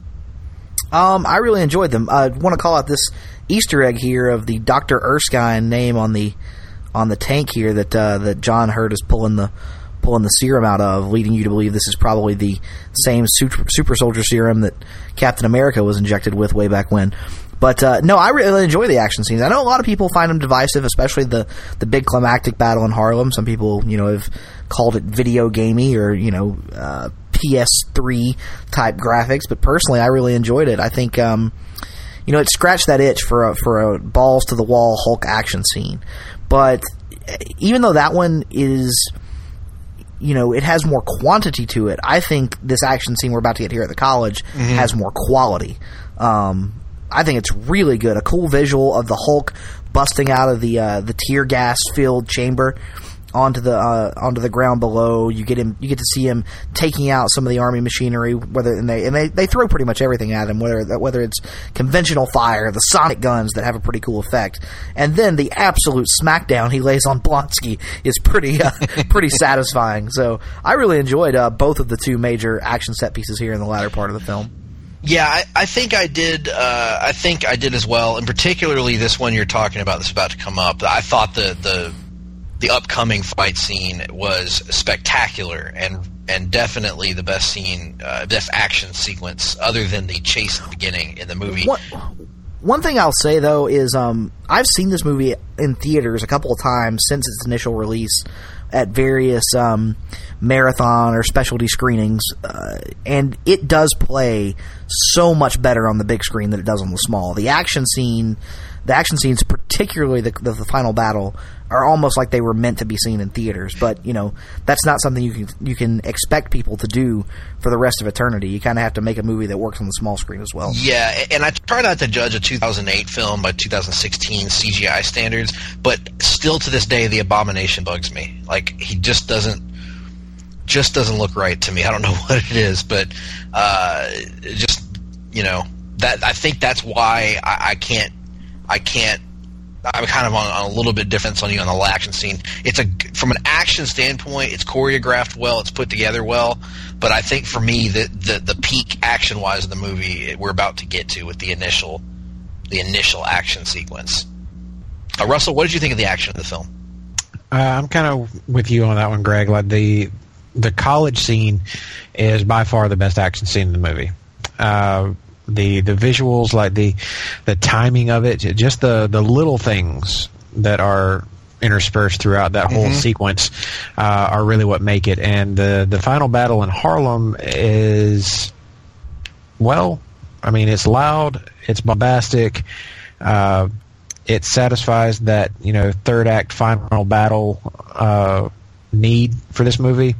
Um, I really enjoyed them. I want to call out this Easter egg here of the Doctor Erskine name on the on the tank here that uh, that John Hurt is pulling the pulling the serum out of, leading you to believe this is probably the same super, super soldier serum that Captain America was injected with way back when. But uh, no, I really enjoy the action scenes. I know a lot of people find them divisive, especially the the big climactic battle in Harlem. Some people, you know, have called it video gamey or, you know, uh, P S three type graphics. But personally, I really enjoyed it. I think, um, you know, it scratched that itch for a, for a balls to the wall Hulk action scene. But even though that one is, you know, it has more quantity to it, I think this action scene we're about to get here at the college mm-hmm. has more quality. Um, I think it's really good. A cool visual of the Hulk busting out of the uh, the tear gas filled chamber onto the uh, onto the ground below. You get him. You get to see him taking out some of the army machinery. Whether and they and they, they throw pretty much everything at him. Whether whether it's conventional fire, the sonic guns that have a pretty cool effect, and then the absolute smackdown he lays on Blonsky is pretty uh, pretty satisfying. So I really enjoyed uh, both of the two major action set pieces here in the latter part of the film. Yeah, I, I think I did. Uh, I think I did as well, and particularly this one you're talking about that's about to come up. I thought the the the upcoming fight scene was spectacular and and definitely the best scene, uh, best action sequence, other than the chase at the beginning in the movie. One, one thing I'll say though is um, I've seen this movie in theaters a couple of times since its initial release. at various um, marathon or specialty screenings, uh, and it does play so much better on the big screen than it does on the small. The action scene, the action scenes, particularly the, the, the final battle, are almost like they were meant to be seen in theaters. But you know, that's not something you can you can expect people to do for the rest of eternity. You kind of have to make a movie that works on the small screen as well. Yeah, and I try not to judge a two thousand eight film by two thousand sixteen C G I standards, but still to this day, the Abomination bugs me. Like, he just doesn't just doesn't look right to me. I don't know what it is, but uh, just you know that I think that's why I, I can't I can't. I'm kind of on, on a little bit different on you on the action scene. It's a from an action standpoint, it's choreographed well, it's put together well. But I think for me, the the, the peak action wise of the movie we're about to get to with the initial the initial action sequence. Uh, Russell, what did you think of the action of the film? Uh, I'm kind of with you on that one, Greg. Like the the college scene is by far the best action scene in the movie. Uh, the the visuals, like the the timing of it, just the the little things that are interspersed throughout that whole mm-hmm. sequence uh, are really what make it. And the the final battle in Harlem is, well, I mean, it's loud, it's bombastic, uh, it satisfies that, you know, third act final battle uh, need for this movie.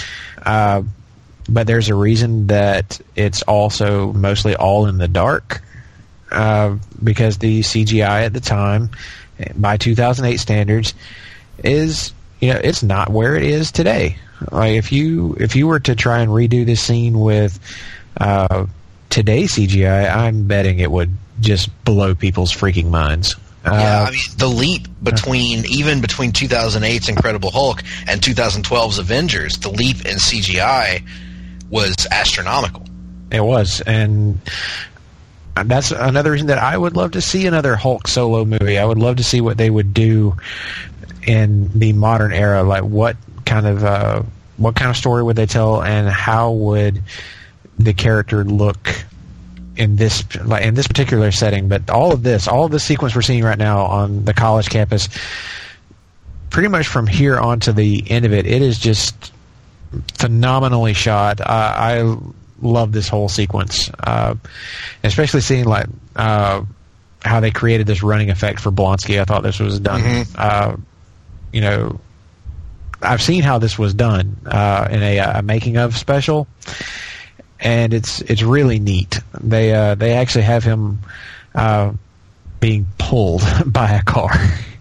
Uh, but there's a reason that it's also mostly all in the dark, uh, because the C G I at the time, by two thousand eight standards, is, you know, it's not where it is today. Like if you if you were to try and redo this scene with uh, today's C G I, I'm betting it would just blow people's freaking minds. Uh, yeah, I mean, the leap between even between two thousand eight's Incredible Hulk and two thousand twelve's Avengers, the leap in C G I was astronomical. It was, and that's another reason that I would love to see another Hulk solo movie. I would love to see what they would do in the modern era. Like what kind of uh, what kind of story would they tell, and how would the character look in this like in this particular setting? But all of this, all of the sequence we're seeing right now on the college campus, pretty much from here on to the end of it, it is just phenomenally shot. Uh, I love this whole sequence, uh, especially seeing like uh, how they created this running effect for Blonsky. I thought this was done. Mm-hmm. Uh, you know, I've seen how this was done uh, in a, a making of special, and it's it's really neat. They uh, they actually have him uh, being pulled by a car.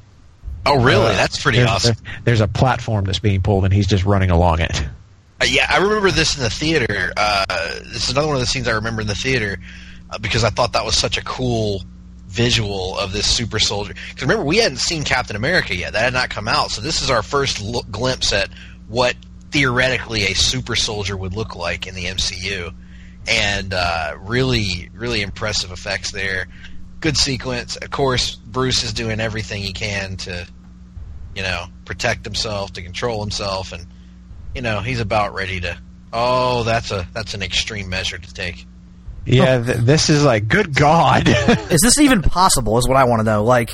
Oh, really? Uh, That's pretty there's, awesome. There's, there's a platform that's being pulled, and he's just running along it. Uh, yeah, I remember this in the theater. Uh, this is another one of the scenes I remember in the theater uh, because I thought that was such a cool visual of this super soldier. Because remember, we hadn't seen Captain America yet. That had not come out. So this is our first look, glimpse at what theoretically a super soldier would look like in the M C U. And uh, really, really impressive effects there. Good sequence. Of course, Bruce is doing everything he can to, you know, protect himself, to control himself, and you know, he's about ready to. Oh, that's a that's an extreme measure to take. Yeah, th- this is like, good God, is this even possible? Is what I want to know. Like,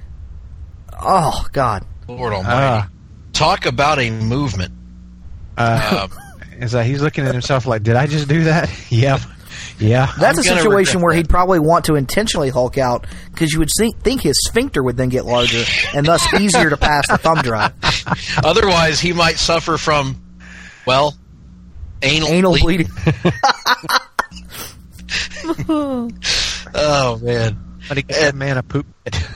oh God, Lord Almighty, uh, talk about a movement. Uh, um, is that he's looking at himself like, did I just do that? Yeah, yeah. That's I'm a situation where that. He'd probably want to intentionally Hulk out because you would think, think his sphincter would then get larger and thus easier to pass the thumb drive. Otherwise, he might suffer from. Well, anal, anal bleeding. bleeding. Oh, man. But he got that man a poop.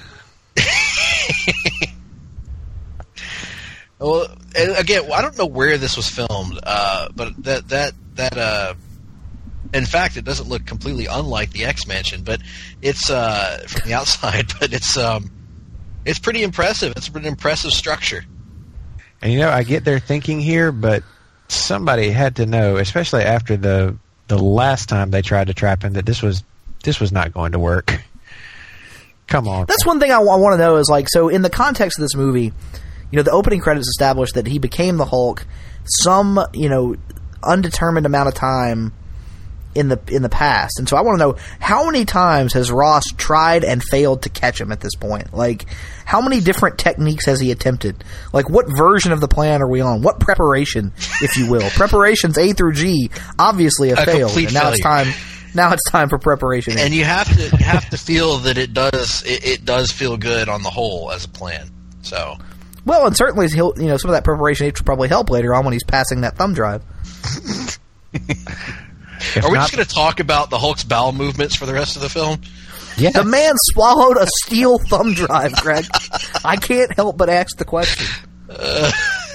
Well, and again, I don't know where this was filmed, uh, but that, that, that, uh, in fact, it doesn't look completely unlike the X-Mansion, but it's, uh, from the outside, but it's, um, it's pretty impressive. It's an impressive structure. And, you know, I get their thinking here, but somebody had to know, especially after the the last time they tried to trap him, that this was this was not going to work. Come on. That's one thing I, w- I want to know is, like, so in the context of this movie, you know, the opening credits established that he became the Hulk some, you know, undetermined amount of time in the in the past. And so I want to know, how many times has Ross tried and failed to catch him at this point? Like, how many different techniques has he attempted? Like, what version of the plan are we on? What preparation, if you will? Preparations A through G obviously have A failed, and now failure. it's time. Now it's time for preparation. And you have to you have to feel that it does it, it does feel good on the whole as a plan. So, well, and certainly he'll you know some of that preparation will probably help later on when he's passing that thumb drive. If Are we not, just going to talk about the Hulk's bowel movements for the rest of the film? Yeah. The man swallowed a steel thumb drive, Greg. I can't help but ask the question. Uh,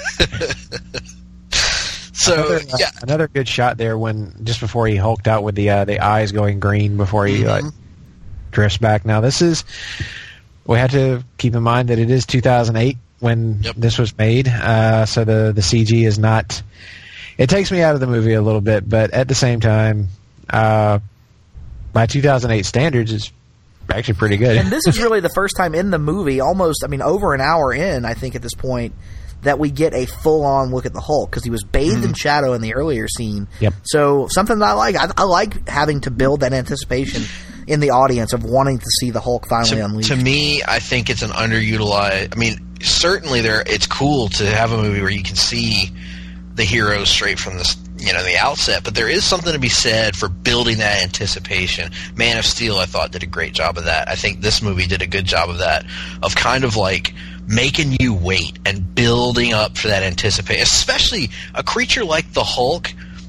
so, another, uh, yeah. Another good shot there when just before he hulked out with the uh, the eyes going green before he mm-hmm. like drifts back. Now, this is... We had to keep in mind that it is two thousand eight when yep. this was made, uh, so the, the C G is not... It takes me out of the movie a little bit, but at the same time, uh, by two thousand eight standards, it's actually pretty good. And this is really the first time in the movie, almost, I mean, over an hour in, I think at this point, that we get a full-on look at the Hulk, because he was bathed mm-hmm. in shadow in the earlier scene. Yep. So something that I like. I, I like having to build that anticipation in the audience of wanting to see the Hulk finally to, unleashed. To me, I think it's an underutilized... I mean, certainly there. It's cool to have a movie where you can see the hero straight from the you know the outset, but there is something to be said for building that anticipation. Man of Steel, I thought, did a great job of that. I think this movie did a good job of that, of kind of like making you wait and building up for that anticipation. Especially a creature like the Hulk,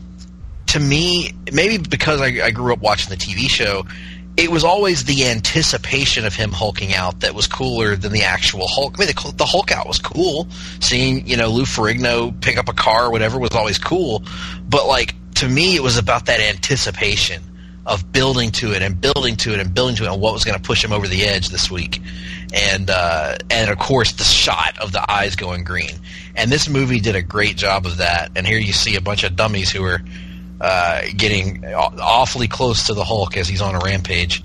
to me, maybe because I, I grew up watching the T V show, it was always the anticipation of him hulking out that was cooler than the actual Hulk. I mean, the, the Hulk out was cool. Seeing, you know, Lou Ferrigno pick up a car or whatever was always cool. But, like, to me, it was about that anticipation of building to it and building to it and building to it and what was going to push him over the edge this week. And, uh, and of course, the shot of the eyes going green. And this movie did a great job of that. And here you see a bunch of dummies who are uh, getting awfully close to the Hulk as he's on a rampage.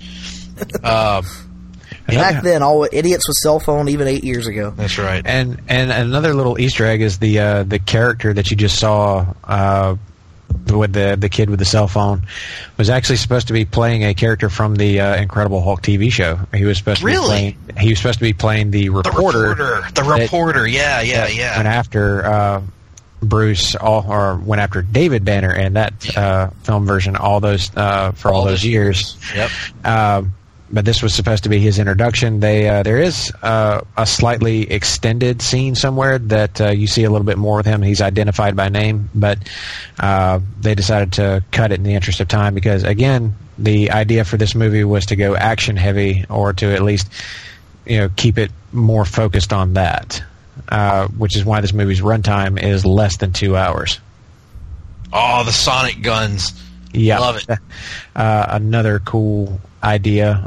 Uh, Back then, all idiots with cell phone, even eight years ago. That's right. And and another little Easter egg is the uh, the character that you just saw uh, with the the kid with the cell phone was actually supposed to be playing a character from the uh, Incredible Hulk T V show. He was supposed to really? be playing. He was supposed to be playing the reporter. The reporter. The reporter. That, yeah, yeah, yeah. Went after uh, Bruce, all, or went after David Banner in that yeah. uh, film version. All those uh, for all, all those years. years. Yep. Uh, But this was supposed to be his introduction. They uh, there is uh, a slightly extended scene somewhere that uh, you see a little bit more of him. He's identified by name, but uh, they decided to cut it in the interest of time because, again, the idea for this movie was to go action heavy, or to at least you know keep it more focused on that, uh, which is why this movie's runtime is less than two hours. Oh, the sonic guns! Yeah, love it. Uh, another cool idea.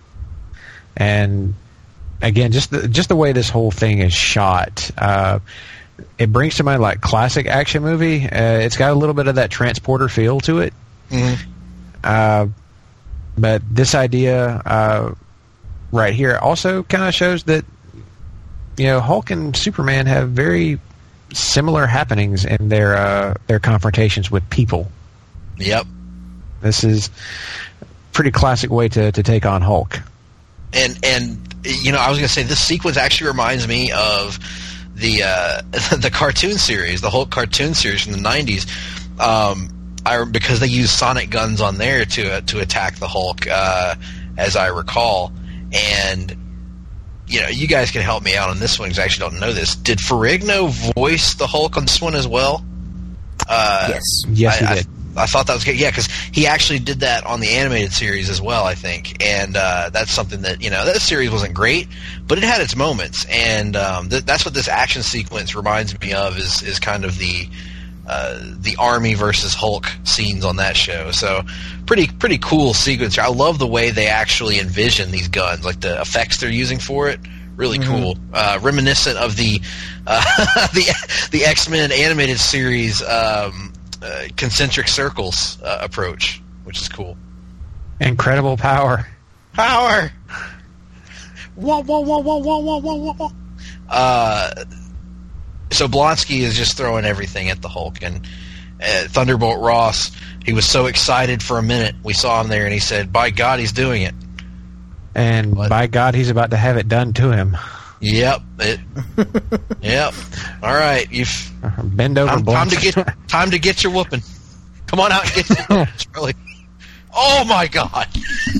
And again, just the, just the way this whole thing is shot, uh, it brings to mind like classic action movie. Uh, it's got a little bit of that Transporter feel to it. Mm-hmm. Uh, but this idea uh, right here also kind of shows that you know Hulk and Superman have very similar happenings in their uh, their confrontations with people. Yep. This is a pretty classic way to, to take on Hulk. And, and you know, I was going to say, this sequence actually reminds me of the uh, the cartoon series, the Hulk cartoon series from the nineties, um, I, because they use sonic guns on there to uh, to attack the Hulk, uh, as I recall. And, you know, you guys can help me out on this one because I actually don't know this. Did Ferrigno voice the Hulk on this one as well? Uh, yes. Yes, he I, did. I, I thought that was good. Yeah, because he actually did that on the animated series as well, I think. And uh, that's something that, you know, that series wasn't great, but it had its moments. And um, th- that's what this action sequence reminds me of is is kind of the uh, the Army versus Hulk scenes on that show. So pretty pretty cool sequence. I love the way they actually envision these guns, like the effects they're using for it. Really mm-hmm. cool. Uh, reminiscent of the uh, the the X-Men animated series um, uh, concentric circles uh, approach, which is cool. Incredible power. Power. Whoa, whoa, whoa, whoa, whoa, whoa, whoa, whoa. Uh, so Blonsky is just throwing everything at the Hulk, and uh, Thunderbolt Ross, He was so excited for a minute. We saw him there, and he said, "By God, he's doing it." And What? by God, he's about to have it done to him. Yep. It, yep. All right. You've Bend over, time, time to Blunt. get time to get your whooping. Come on out and get your Charlie. Oh my God.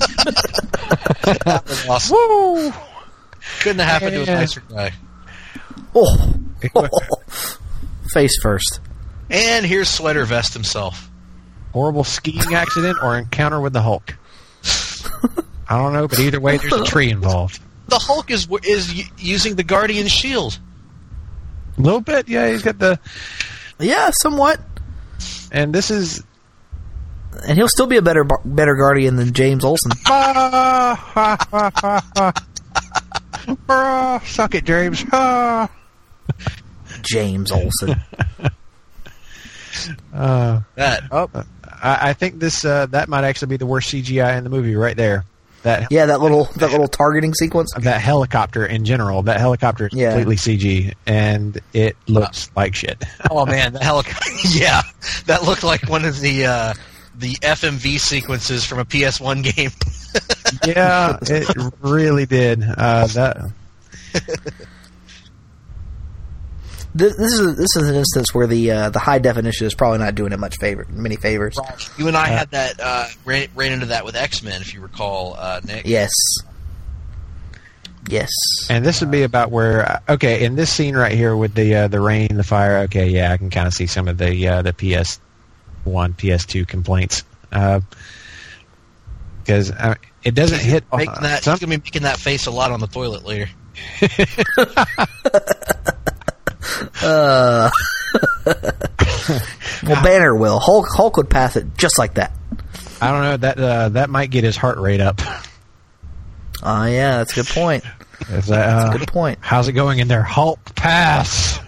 That was awesome. Woo! Couldn't have happened to a Yeah. nicer guy. Oh. Face first. And here's Sweater Vest himself. Horrible skiing accident or encounter with the Hulk. I don't know, but either way, there's a tree involved. The Hulk is is u- using the Guardian shield. A little bit, yeah. He's got the, Yeah, somewhat. and this is And he'll still be a better bar- better Guardian than James Olsen. ah, ha, ha, ha, ha. Ah, suck it, James. Ah. James Olsen. Uh, That oh, I, I think this uh, that might actually be the worst C G I in the movie right there. That Yeah, that little that little targeting sequence. that helicopter in general. That helicopter is Yeah. completely C G, and it looks like shit. oh man, the helicopter. Yeah, that looked like one of the uh, the F M V sequences from a P S one game. Yeah, it really did. Uh, that This, this is this is an instance where the uh, the high definition is probably not doing it much favor, many favors. You and I had that uh, ran, ran into that with X-Men, if you recall, uh, Nick. Yes. Yes. and this would be about where okay, in this scene right here with the uh, the rain, the fire. Okay, yeah, I can kind of see some of the uh, the P S one, P S two complaints because uh, it doesn't hit. Making uh, that, some- he's gonna be making that face a lot on the toilet later. Uh, well, Banner will. Hulk Hulk would pass it just like that. I don't know that uh, that might get his heart rate up. Oh, yeah, that's a good point. Is that, uh, That's a good point. How's it going in there? Hulk pass.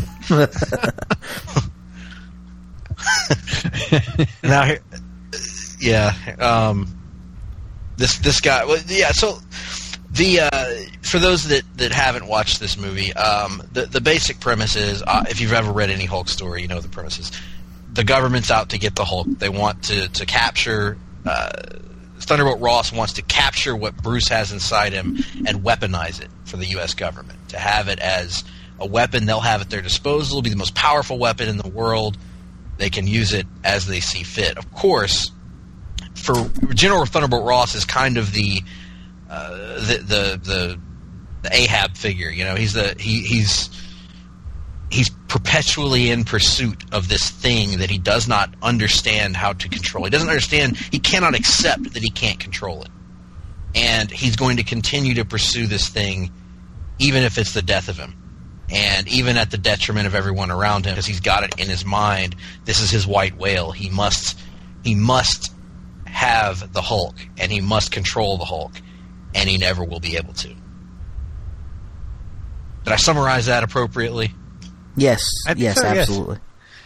Now, here- yeah, um, this this guy, well, yeah. So the uh, for those that, that haven't watched this movie, um, the the basic premise is, uh, if you've ever read any Hulk story, you know the premise is the government's out to get the Hulk. They want to to capture. Uh, Thunderbolt Ross wants to capture what Bruce has inside him and weaponize it for the U S government. To have it as a weapon they'll have at their disposal, be the most powerful weapon in the world. They can use it as they see fit. Of course, for General Thunderbolt Ross is kind of the uh, the, the the the Ahab figure. You know, he's the he, he's he's perpetually in pursuit of this thing that he does not understand how to control. He doesn't understand. He cannot accept that he can't control it, and he's going to continue to pursue this thing, even if it's the death of him. And even at the detriment of everyone around him, because he's got it in his mind. This is his white whale. He must, he must have the Hulk, and he must control the Hulk, and he never will be able to. Did I summarize that appropriately? Yes. I think Yes, so, yes. absolutely.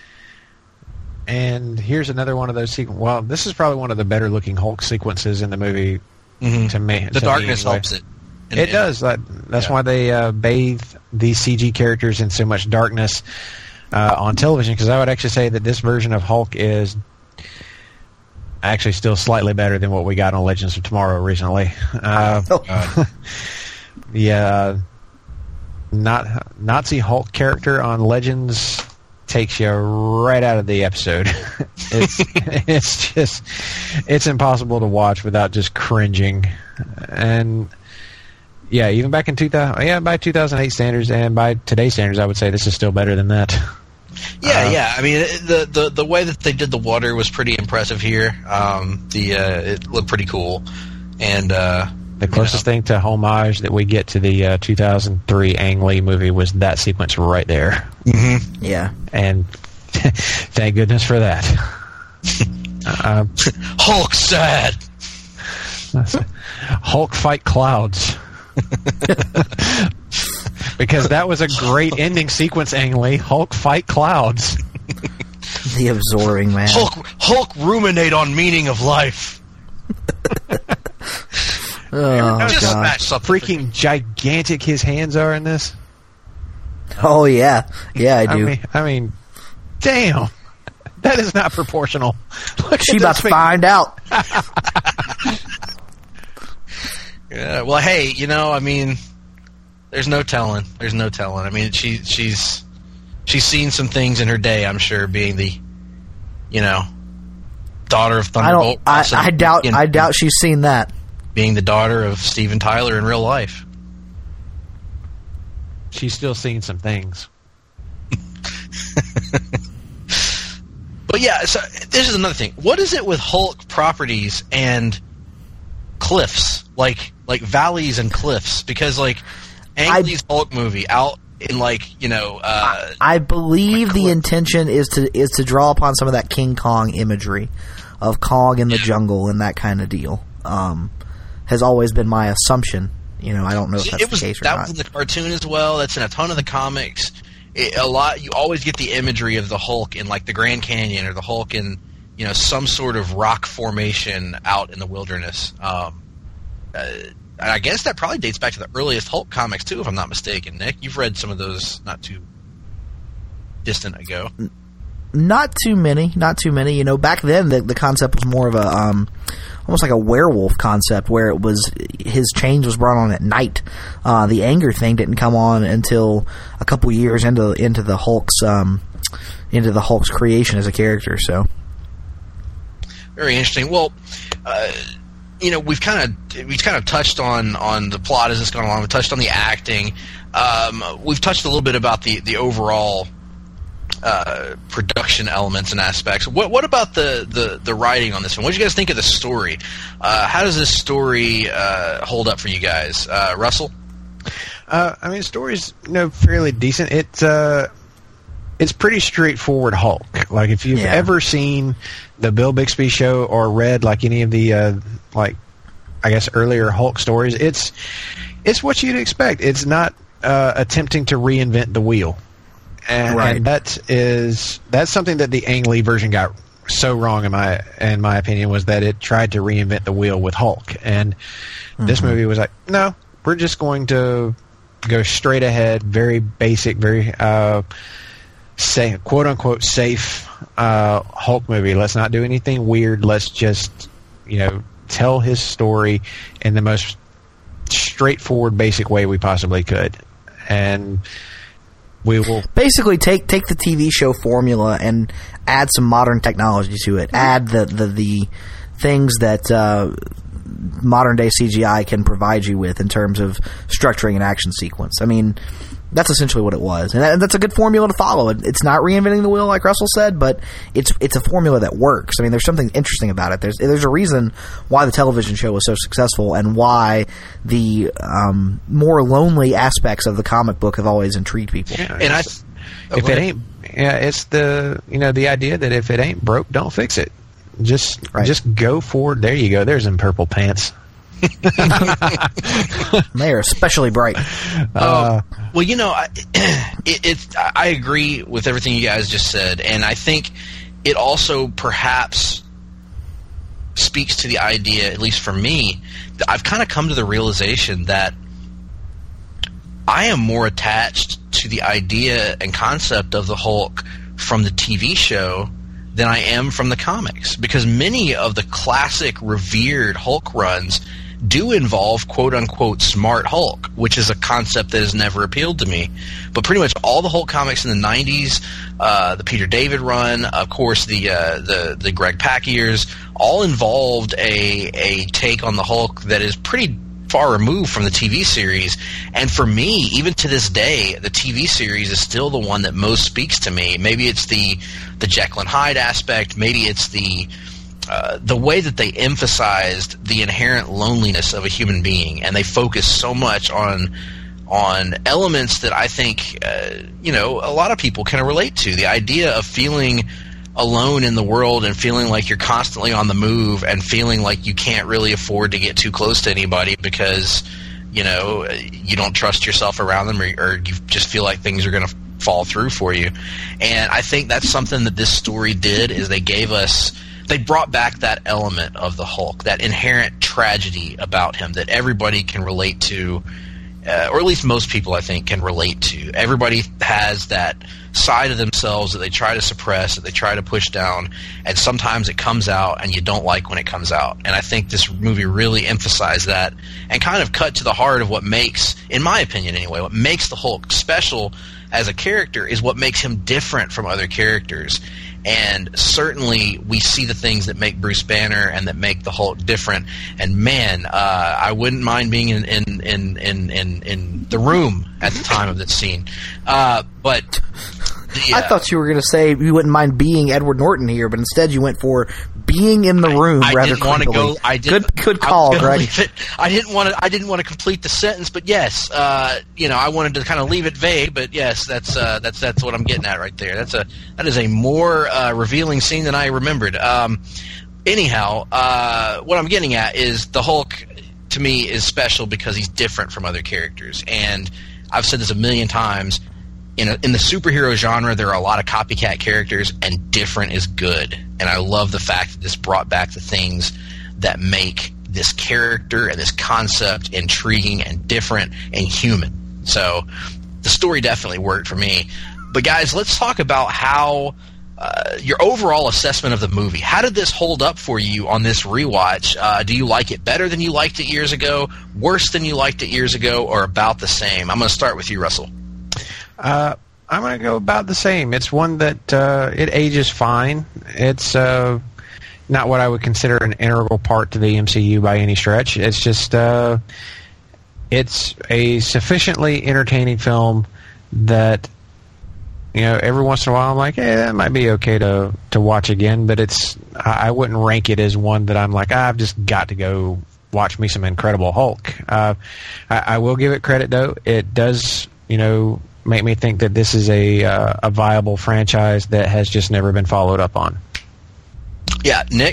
And here's another one of those sequences. Well, this is probably one of the better looking Hulk sequences in the movie Mm-hmm. to me. The to darkness me anyway. helps it. And- It and- does. That, that's yeah. why they uh, bathe these C G characters in so much darkness uh, on television. Because I would actually say that this version of Hulk is actually still slightly better than what we got on Legends of Tomorrow recently. Uh, Oh. the uh, not Nazi Hulk character on Legends takes you right out of the episode. it's it's just it's impossible to watch without just cringing. And yeah, even back in two thousand, yeah, by two thousand eight standards and by today's standards, I would say this is still better than that. Yeah, Uh, yeah. I mean, it- the, the the way that they did the water was pretty impressive here. Um, the uh, it looked pretty cool, and uh, The closest thing to homage that we get to the uh, two thousand three Ang Lee movie was that sequence right there. mm-hmm. Yeah. And thank goodness for that. uh, Hulk sad. Hulk fight clouds. Because that was a great ending sequence, Ang Lee. Hulk fight clouds. The absorbing man. Hulk Hulk ruminate on meaning of life. Oh, Just God. smash something. Freaking gigantic his hands are in this. Oh, yeah. Yeah, I do. I mean, I mean damn. That is not proportional. Look she about to thing. find out. Yeah, well, hey, you know, I mean, there's no telling. There's no telling. I mean, she she's she's seen some things in her day, I'm sure, being the, you know, daughter of Thunderbolt. I don't. I, I doubt. You know, I doubt she's seen that. Being the daughter of Steven Tyler in real life. She's still seen some things. But yeah, so this is another thing. What is it with Hulk properties and cliffs, like like valleys and cliffs? Because like Ang Lee's Hulk movie out in like you know, uh, I believe the intention is to is to draw upon some of that King Kong imagery of Kong in the jungle and that kind of deal. Um, has always been my assumption. You know, I don't know if that's it was, the case or that not. was in the cartoon as well. That's in a ton of the comics. It, a lot. You always get the imagery of the Hulk in like the Grand Canyon or the Hulk in you know some sort of rock formation out in the wilderness. Um, uh, and I guess that probably dates back to the earliest Hulk comics too, if I'm not mistaken. Nick, you've read some of those not too distant ago. Not too many. Not too many. You know, back then the the concept was more of a um, almost like a werewolf concept, where it was his change was brought on at night. Uh, the anger thing didn't come on until a couple years into into the Hulk's um, into the Hulk's creation as a character. So very interesting. Well, uh, you know, we've kind of we've kind of touched on on the plot as it's gone along. We touched on the acting. Um, we've touched a little bit about the the overall Uh, production elements and aspects. What what about the, the, the writing on this one? What did you guys think of the story? Uh, how does this story uh, hold up for you guys? Uh, Russell? Uh, I mean, the story's you know, fairly decent. It's uh, it's pretty straightforward Hulk. Like, if you've yeah. ever seen the Bill Bixby show or read, like, any of the, uh, like, I guess, earlier Hulk stories, it's, it's what you'd expect. It's not uh, attempting to reinvent the wheel. And, right. and that is that's something that the Ang Lee version got so wrong in my in my opinion, was that it tried to reinvent the wheel with Hulk. And mm-hmm. this movie was like, no, we're just going to go straight ahead, very basic, very uh, say quote unquote safe uh, Hulk movie. Let's not do anything weird. Let's just you know tell his story in the most straightforward, basic way we possibly could. And we will basically take take the T V show formula and add some modern technology to it. Add the the, the things that uh, modern day C G I can provide you with in terms of structuring an action sequence. I mean, that's essentially what it was, and that, that's a good formula to follow. It, it's not reinventing the wheel, like Russell said, but it's it's a formula that works. I mean, there's something interesting about it. There's there's a reason why the television show was so successful, and why the um, more lonely aspects of the comic book have always intrigued people. Yeah, and I, if it ain't, yeah, it's the you know the idea that if it ain't broke, don't fix it. Just right. just go forward. There you go. There's them purple pants. They are especially bright. Uh, well, you know, I, it, it, I agree with everything you guys just said, and I think it also perhaps speaks to the idea, at least for me, that I've kind of come to the realization that I am more attached to the idea and concept of the Hulk from the T V show than I am from the comics, because many of the classic revered Hulk runs do involve quote-unquote smart Hulk, which is a concept that has never appealed to me. But pretty much all the Hulk comics in the nineties, uh, the Peter David run, of course the uh, the the Greg Pak years, all involved a a take on the Hulk that is pretty far removed from the T V series. And for me, even to this day, the T V series is still the one that most speaks to me. Maybe it's the the Jekyll and Hyde aspect, maybe it's the Uh, the way that they emphasized the inherent loneliness of a human being, and they focused so much on on elements that I think uh, you know a lot of people can relate to. The idea of feeling alone in the world and feeling like you're constantly on the move and feeling like you can't really afford to get too close to anybody because you know you don't trust yourself around them, or, or you just feel like things are going to fall through for you. And I think that's something that this story did, is they gave us They brought back that element of the Hulk, that inherent tragedy about him that everybody can relate to, uh, or at least most people, I think, can relate to. Everybody has that side of themselves that they try to suppress, that they try to push down, and sometimes it comes out and you don't like when it comes out. And I think this movie really emphasized that and kind of cut to the heart of what makes, in my opinion anyway, what makes the Hulk special as a character is what makes him different from other characters. And certainly we see the things that make Bruce Banner and that make the Hulk different. And man, uh, I wouldn't mind being in, in, in, in, in, in the room at the time of this scene. Uh, but the, uh, I thought you were going to say you wouldn't mind being Edward Norton here, but instead you went for being in the room. I, I rather didn't want to go. I did. Good, good call, Greg. I didn't want to. I didn't want to complete the sentence, but yes, uh, you know, I wanted to kind of leave it vague. But yes, that's uh, that's that's what I'm getting at right there. That's a that is a more uh, revealing scene than I remembered. Um, anyhow, uh, what I'm getting at is the Hulk to me is special because he's different from other characters, and I've said this a million times. In, a, in the superhero genre, there are a lot of copycat characters, and different is good. And I love the fact that this brought back the things that make this character and this concept intriguing and different and human. So the story definitely worked for me. But guys, let's talk about how uh, your overall assessment of the movie. How did this hold up for you on this rewatch? Uh, do you like it better than you liked it years ago, worse than you liked it years ago, or about the same? I'm going to start with you, Russell. Uh, I'm going to go about the same. It's one that uh, it ages fine. It's uh, not what I would consider an integral part to the M C U by any stretch. It's just uh, it's a sufficiently entertaining film that, you know, every once in a while I'm like, hey, that might be okay to, to watch again. But it's I wouldn't rank it as one that I'm like, ah, I've just got to go watch me some Incredible Hulk. Uh, I, I will give it credit, though. It does, you know, make me think that this is a uh, a viable franchise that has just never been followed up on. Yeah, Nick?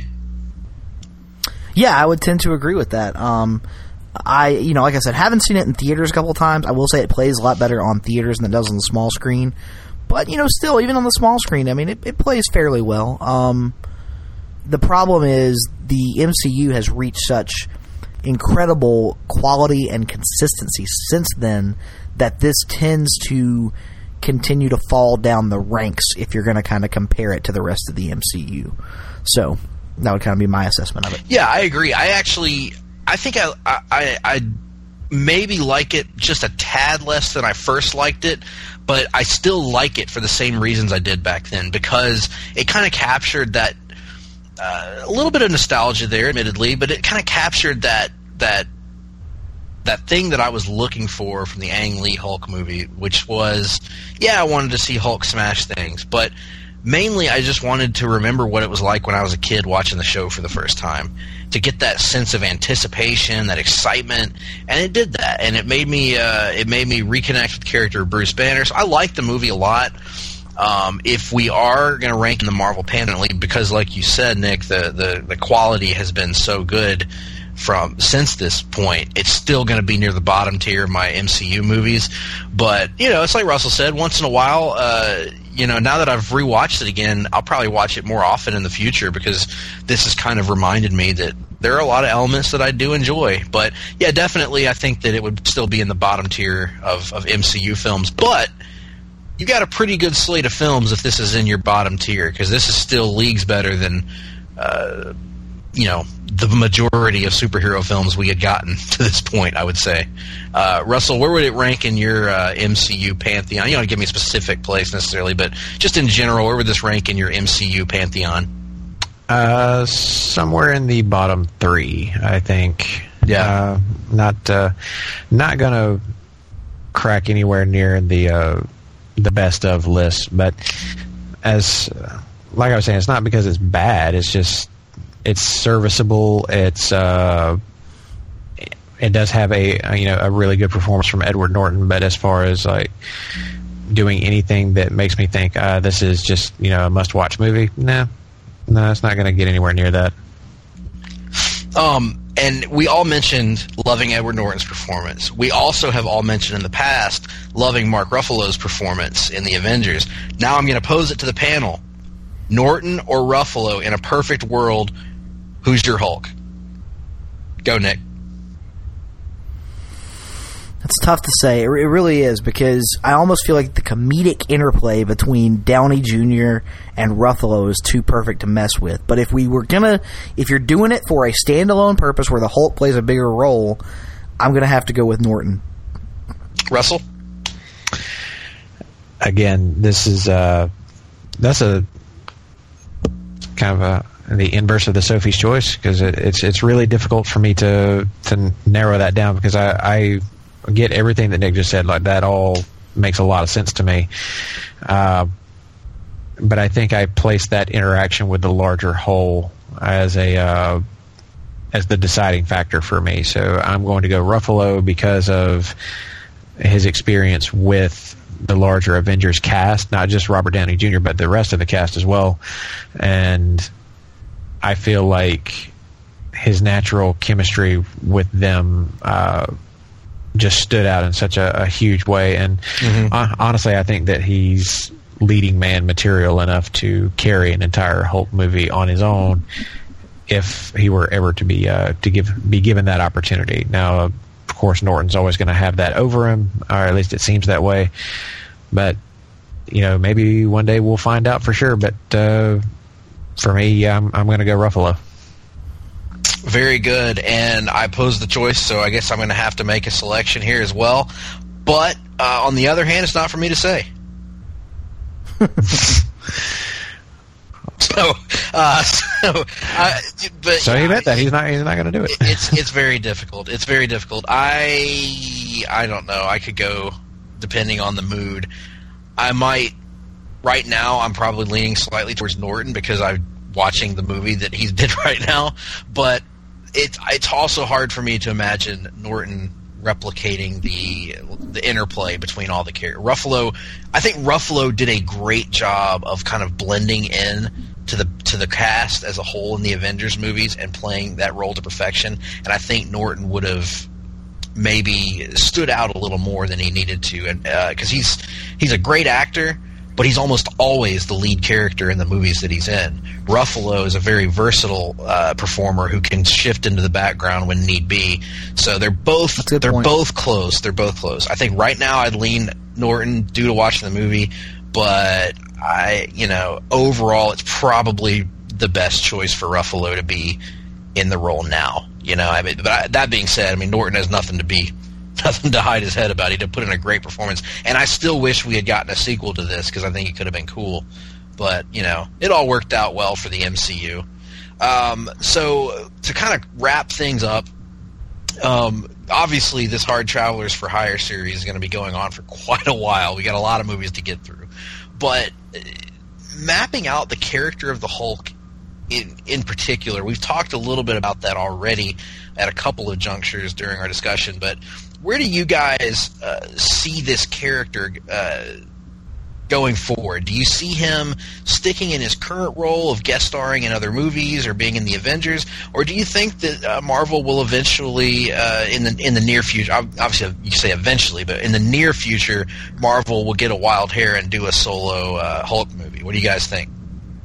Yeah, I would tend to agree with that. Um, I, you know, like I said, haven't seen it in theaters a couple of times. I will say it plays a lot better on theaters than it does on the small screen. But, you know, still, even on the small screen, I mean, it, it plays fairly well. Um, the problem is the M C U has reached such incredible quality and consistency since then that this tends to continue to fall down the ranks if you're going to kind of compare it to the rest of the M C U. So that would kind of be my assessment of it. Yeah, I agree. I actually, I think I, I, I maybe like it just a tad less than I first liked it, but I still like it for the same reasons I did back then, because it kind of captured that uh, a little bit of nostalgia there, admittedly, but it kind of captured that that. that thing that I was looking for from the Ang Lee Hulk movie, which was, yeah, I wanted to see Hulk smash things, but mainly I just wanted to remember what it was like when I was a kid watching the show for the first time, to get that sense of anticipation, that excitement, and it did that, and it made me uh, it made me reconnect with the character of Bruce Banner. So I liked the movie a lot. Um, if we are going to rank in the Marvel panel, because like you said, Nick, the, the, the quality has been so good from since this point, it's still going to be near the bottom tier of my M C U movies. But, you know, it's like Russell said, once in a while, uh, you know, now that I've rewatched it again, I'll probably watch it more often in the future, because this has kind of reminded me that there are a lot of elements that I do enjoy. But, yeah, definitely I think that it would still be in the bottom tier of, of M C U films. But you got a pretty good slate of films if this is in your bottom tier, because this is still leagues better than, uh, you know, the majority of superhero films we had gotten to this point, I would say. Uh, Russell, where would it rank in your uh, M C U pantheon? You don't have to give me a specific place necessarily, but just in general, where would this rank in your M C U pantheon? Uh, somewhere in the bottom three, I think. Yeah. Uh, not uh, not gonna crack anywhere near the uh, the best of list, but as uh, like I was saying, it's not because it's bad. It's just it's serviceable. It's uh, it does have a, a you know a really good performance from Edward Norton, but as far as like doing anything that makes me think uh, this is just you know a must-watch movie, no, no, it's not going to get anywhere near that. Um, and we all mentioned loving Edward Norton's performance. We also have all mentioned in the past loving Mark Ruffalo's performance in The Avengers. Now I'm going to pose it to the panel. Norton or Ruffalo in a perfect world, who's your Hulk? Go, Nick. It's tough to say. It, it really is, because I almost feel like the comedic interplay between Downey Junior and Ruffalo is too perfect to mess with. But if we were gonna, if you're doing it for a standalone purpose where the Hulk plays a bigger role, I'm gonna have to go with Norton. Russell? Again, this is uh, that's a kind of a the inverse of the Sophie's Choice, because it, it's it's really difficult for me to to narrow that down, because I, I get everything that Nick just said. Like, that all makes a lot of sense to me. Uh, but I think I placed that interaction with the larger whole as a uh, as the deciding factor for me. So I'm going to go Ruffalo because of his experience with the larger Avengers cast, not just Robert Downey Junior, but the rest of the cast as well. And I feel like his natural chemistry with them uh, just stood out in such a, a huge way. And mm-hmm. uh, honestly, I think that he's leading man material enough to carry an entire Hulk movie on his own if he were ever to be uh, to give be given that opportunity. Now, uh, of course, Norton's always going to have that over him, or at least it seems that way. But, you know, maybe one day we'll find out for sure. But uh, for me, yeah, I'm, I'm going to go Ruffalo. Very good. And I posed the choice, so I guess I'm going to have to make a selection here as well. But, uh, on the other hand, it's not for me to say. So, uh, so, uh, but so he meant that he's not he's not going to do it. It's it's very difficult. It's very difficult. I I don't know. I could go depending on the mood. I might right now. I'm probably leaning slightly towards Norton because I'm watching the movie that he did right now. But it's it's also hard for me to imagine Norton replicating the the interplay between all the characters. Ruffalo, I think Ruffalo did a great job of kind of blending in to the to the cast as a whole in the Avengers movies and playing that role to perfection. And I think Norton would have maybe stood out a little more than he needed to, and because uh, he's he's a great actor, but he's almost always the lead character in the movies that he's in. Ruffalo is a very versatile uh, performer who can shift into the background when need be. So they're both they're point. both close. They're both close. I think right now I'd lean Norton due to watching the movie, but I you know overall it's probably the best choice for Ruffalo to be in the role now. You know, I mean, but I, that being said, I mean Norton has nothing to be. Nothing to hide his head about. He did put in a great performance, and I still wish we had gotten a sequel to this because I think it could have been cool. But you know, it all worked out well for the M C U. Um, so to kind of wrap things up, um, obviously this Hard Travelers for Hire series is going to be going on for quite a while. We got a lot of movies to get through, but mapping out the character of the Hulk in in particular, we've talked a little bit about that already at a couple of junctures during our discussion, but where do you guys uh, see this character uh, going forward? Do you see him sticking in his current role of guest starring in other movies or being in the Avengers, or do you think that uh, Marvel will eventually, uh, in the in the near future, obviously you say eventually, but in the near future, Marvel will get a wild hair and do a solo uh, Hulk movie? What do you guys think?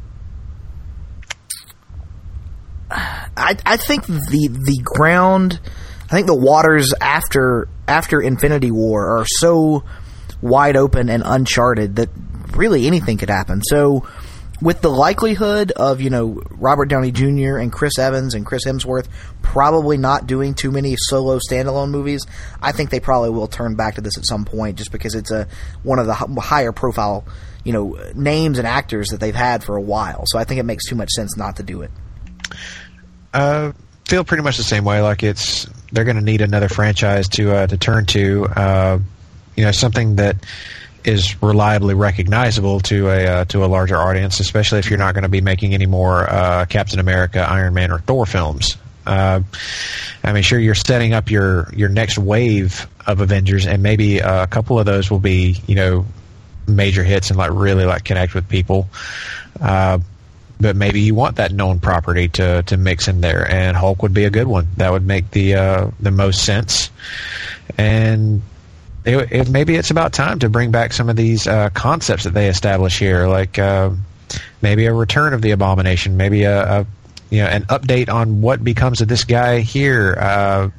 I I think the the ground. I think the waters after after Infinity War are so wide open and uncharted that really anything could happen. So with the likelihood of, you know, Robert Downey Junior and Chris Evans and Chris Hemsworth probably not doing too many solo standalone movies, I think they probably will turn back to this at some point just because it's a one of the higher profile, you know, names and actors that they've had for a while. So I think it makes too much sense not to do it. Uh feel pretty much the same way. Like it's they're going to need another franchise to uh, to turn to, uh, you know, something that is reliably recognizable to a uh, to a larger audience, especially if you're not going to be making any more uh, Captain America, Iron Man, or Thor films. Uh, I mean, sure, you're setting up your your next wave of Avengers, and maybe uh, a couple of those will be, you know, major hits and like really like connect with people. Uh, But maybe you want that known property to, to mix in there, and Hulk would be a good one. That would make the uh, the most sense. And it, it, maybe it's about time to bring back some of these uh, concepts that they establish here, like uh, maybe a return of the Abomination, maybe a, a you know an update on what becomes of this guy here. Uh,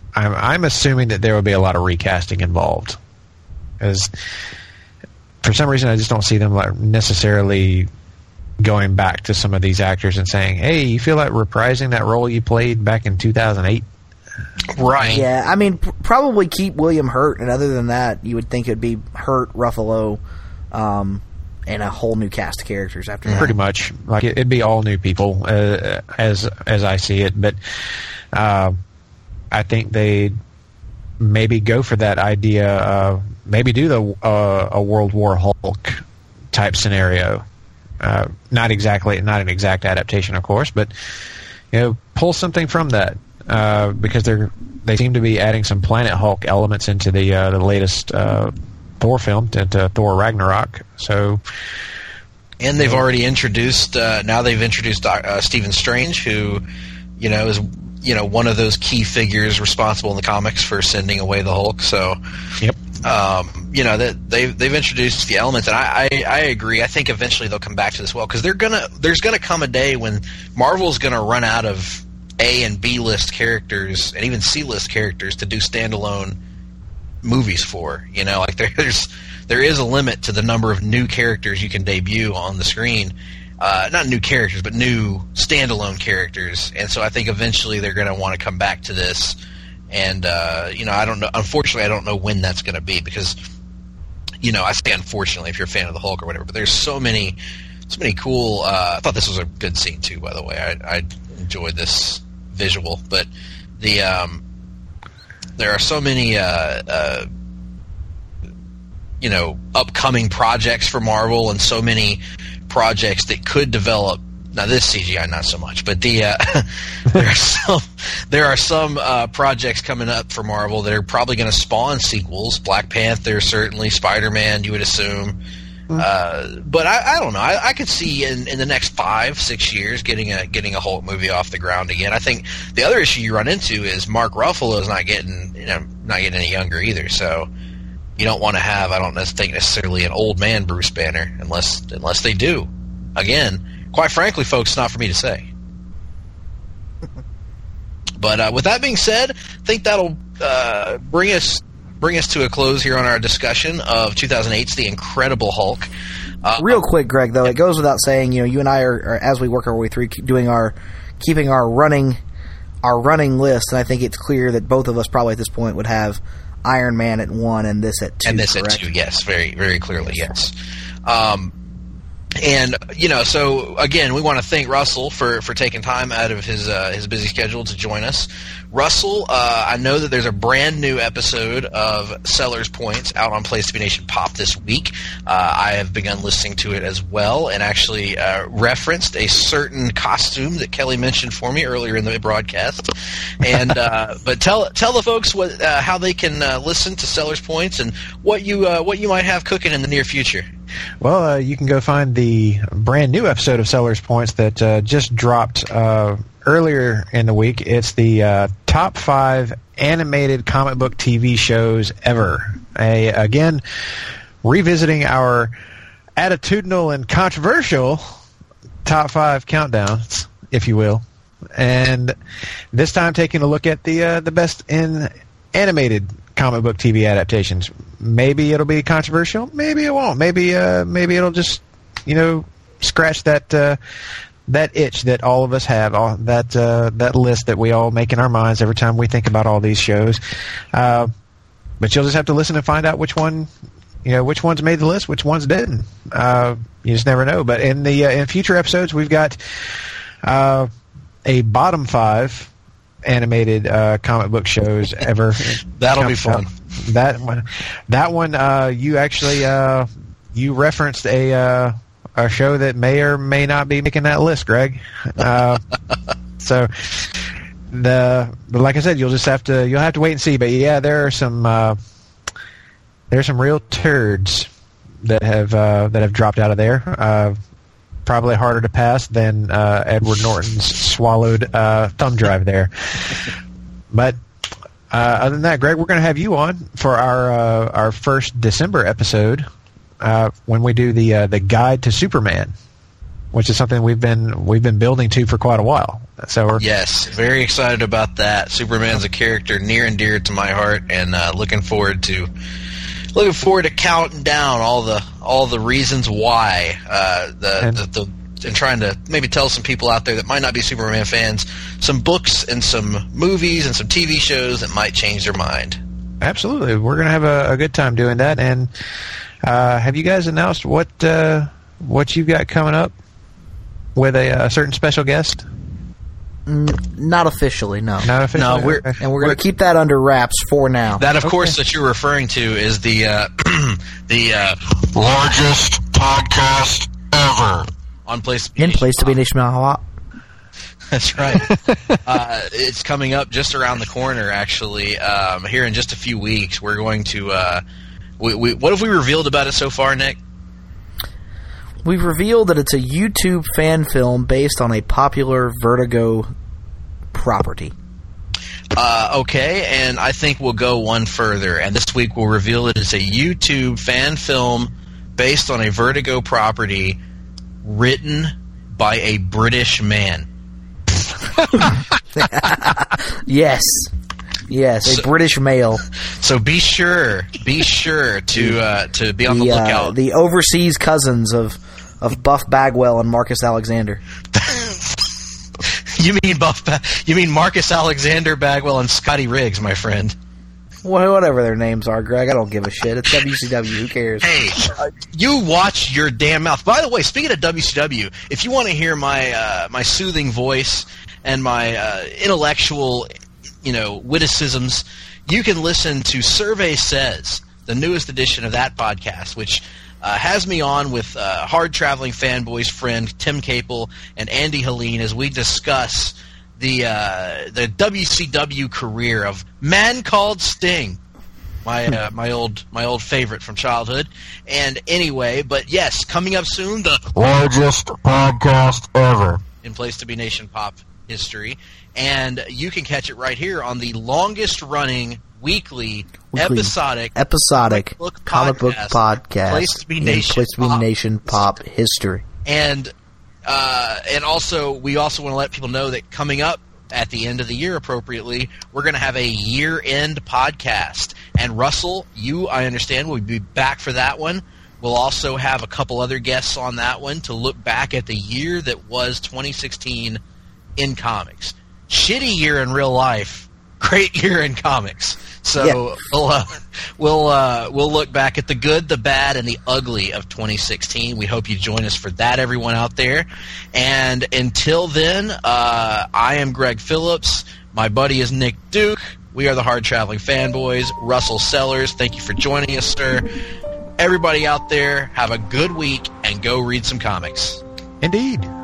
I'm, I'm assuming that there will be a lot of recasting involved, because for some reason I just don't see them like necessarily going back to some of these actors and saying, "Hey, you feel like reprising that role you played back in two thousand eight?" Right. Yeah, I mean, pr- probably keep William Hurt, and other than that, you would think it'd be Hurt, Ruffalo, um, and a whole new cast of characters after that. Pretty much, like it, it'd be all new people, uh, as as I see it. But uh, I think they maybe go for that idea. Uh, maybe do the uh, a World War Hulk type scenario. Uh, not exactly, not an exact adaptation, of course, but you know, pull something from that. Uh, because they're they seem to be adding some Planet Hulk elements into the uh, the latest uh, Thor film, into Thor Ragnarok. So, and they've already introduced. Uh, now they've introduced uh, Stephen Strange, who, you know, is you know one of those key figures responsible in the comics for sending away the Hulk. So, yep. Um, you know that they've they've introduced the elements, and I, I, I agree. I think eventually they'll come back to this well, because they're gonna there's gonna come a day when Marvel's gonna run out of A and B list characters and even C list characters to do standalone movies for. You know, like there's there is a limit to the number of new characters you can debut on the screen. Uh, not new characters, but new standalone characters. And so I think eventually they're going to want to come back to this. And uh, you know, I don't know. Unfortunately, I don't know when that's going to be, because you know, I say unfortunately if you're a fan of the Hulk or whatever. But there's so many, so many cool. Uh, I thought this was a good scene too. By the way, I, I enjoyed this visual, but the um, there are so many uh, uh, you know upcoming projects for Marvel, and so many projects that could develop. Now this C G I not so much, but the uh, there are some there are some uh, projects coming up for Marvel that are probably going to spawn sequels. Black Panther, certainly. Spider-Man, you would assume. Uh, but I, I don't know. I, I could see in, in the next five, six years getting a getting a Hulk movie off the ground again. I think the other issue you run into is Mark Ruffalo is not getting you know not getting any younger either. So you don't want to have I don't think necessarily an old man Bruce Banner unless unless they do. Again, quite frankly, folks, it's not for me to say. But uh, with that being said, I think that'll uh, bring us. Bring us to a close here on our discussion of two thousand eight's The Incredible Hulk. Uh, Real quick, Greg, though, it goes without saying, you know, you and I are, are as we work our way through, doing our, keeping our running, our running list, and I think it's clear that both of us probably at this point would have Iron Man at one and this at two. And this correct? at two, yes, very, very clearly, yes. Um, and you know, so again, we want to thank Russell for, for taking time out of his uh, his busy schedule to join us. Russell, uh, I know that there's a brand new episode of Sellers Points out on Place to Be Nation Pop this week. Uh, I have begun listening to it as well, and actually uh, referenced a certain costume that Kelly mentioned for me earlier in the broadcast. And uh, but tell tell the folks what uh, how they can uh, listen to Sellers Points and what you uh, what you might have cooking in the near future. Well, uh, you can go find the brand new episode of Sellers Points that uh, just dropped uh, earlier in the week. It's the uh, top five animated comic book T V shows ever. A, again, revisiting our attitudinal and controversial top five countdowns, if you will. And this time taking a look at the uh, the best in animated comic book T V adaptations. Maybe it'll be controversial. Maybe it won't. Maybe uh, maybe it'll just, you know, scratch that uh, that itch that all of us have, all, that uh, that list that we all make in our minds every time we think about all these shows. Uh, but you'll just have to listen and find out which one, you know, which ones made the list, which ones didn't. Uh, you just never know. But in the uh, in future episodes, we've got uh, a bottom five animated uh, comic book shows ever. That'll be fun. That one, that one. Uh, you actually uh, you referenced a uh, a show that may or may not be making that list, Greg. Uh, so the but like I said, you'll just have to you'll have to wait and see. But yeah, there are some uh, there's some real turds that have uh, that have dropped out of there. Uh, probably harder to pass than uh, Edward Norton's swallowed uh, thumb drive there. But uh, other than that, Greg, we're going to have you on for our uh, our first December episode uh, when we do the uh, the Guide to Superman. which is something we've been we've been building to for quite a while. So we're yes, very excited about that. Superman's a character near and dear to my heart, and uh, looking forward to looking forward to counting down all the all the reasons why uh, the, and, the the and trying to maybe tell some people out there that might not be Superman fans some books and some movies and some T V shows that might change their mind. Absolutely, we're gonna have a, a good time doing that. And uh, have you guys announced what uh, what you've got coming up with a, a certain special guest? Mm, not officially, no. Not officially. No, we're and we're going to keep that under wraps for now. That, of Okay. course, that you're referring to is the uh, the uh, largest podcast ever on Place to Be In Nation place to be Pop. nation. Mahawat. That's right. uh, it's coming up just around the corner, actually. Um, here in just a few weeks, we're going to. Uh, we, we, what have we revealed about it so far, Nick? We've revealed that it's a YouTube fan film based on a popular Vertigo property. Uh, okay, and I think we'll go one further. And this week we'll reveal it is a YouTube fan film based on a Vertigo property written by a British man. Yes. Yes, a So- British male. So be sure, be sure to uh, to be on the, The, uh, lookout. the overseas cousins of, of Buff Bagwell and Marcus Alexander. You mean Buff? Ba- you mean Marcus Alexander Bagwell and Scotty Riggs, my friend? Well, whatever their names are, Greg, I don't give a shit. It's W C W. Who cares? Hey, uh, you watch your damn mouth. By the way, speaking of W C W, if you want to hear my uh, my soothing voice and my uh, intellectual, you know, witticisms, you can listen to Survey Says, the newest edition of that podcast, which uh, has me on with uh, hard traveling fanboys friend Tim Capel and Andy Helene as we discuss the uh, the W C W career of Man Called Sting, my uh, my old my old favorite from childhood. And anyway, but yes, coming up soon, the largest podcast ever in Place to Be Nation Pop history, and you can catch it right here on the longest running weekly, Weekly episodic episodic comic book comic book podcast, podcast. Place to Be in Nation Place to Be Pop. Nation Pop history. And uh, and also, we also want to let people know that coming up at the end of the year, appropriately, we're going to have a year-end podcast. And Russell, you, I understand, will be back for that one. We'll also have a couple other guests on that one to look back at the year that was twenty sixteen in comics. Shitty year in real life, great year in comics. So Yeah. we'll uh, we'll uh, we'll look back at the good, the bad, and the ugly of twenty sixteen. We hope you join us for that, everyone out there. And until then, uh, I am Greg Phillips. My buddy is Nick Duke. We are the Hard Traveling Fanboys. Russell Sellers, thank you for joining us, sir. Everybody out there, have a good week and go read some comics. Indeed.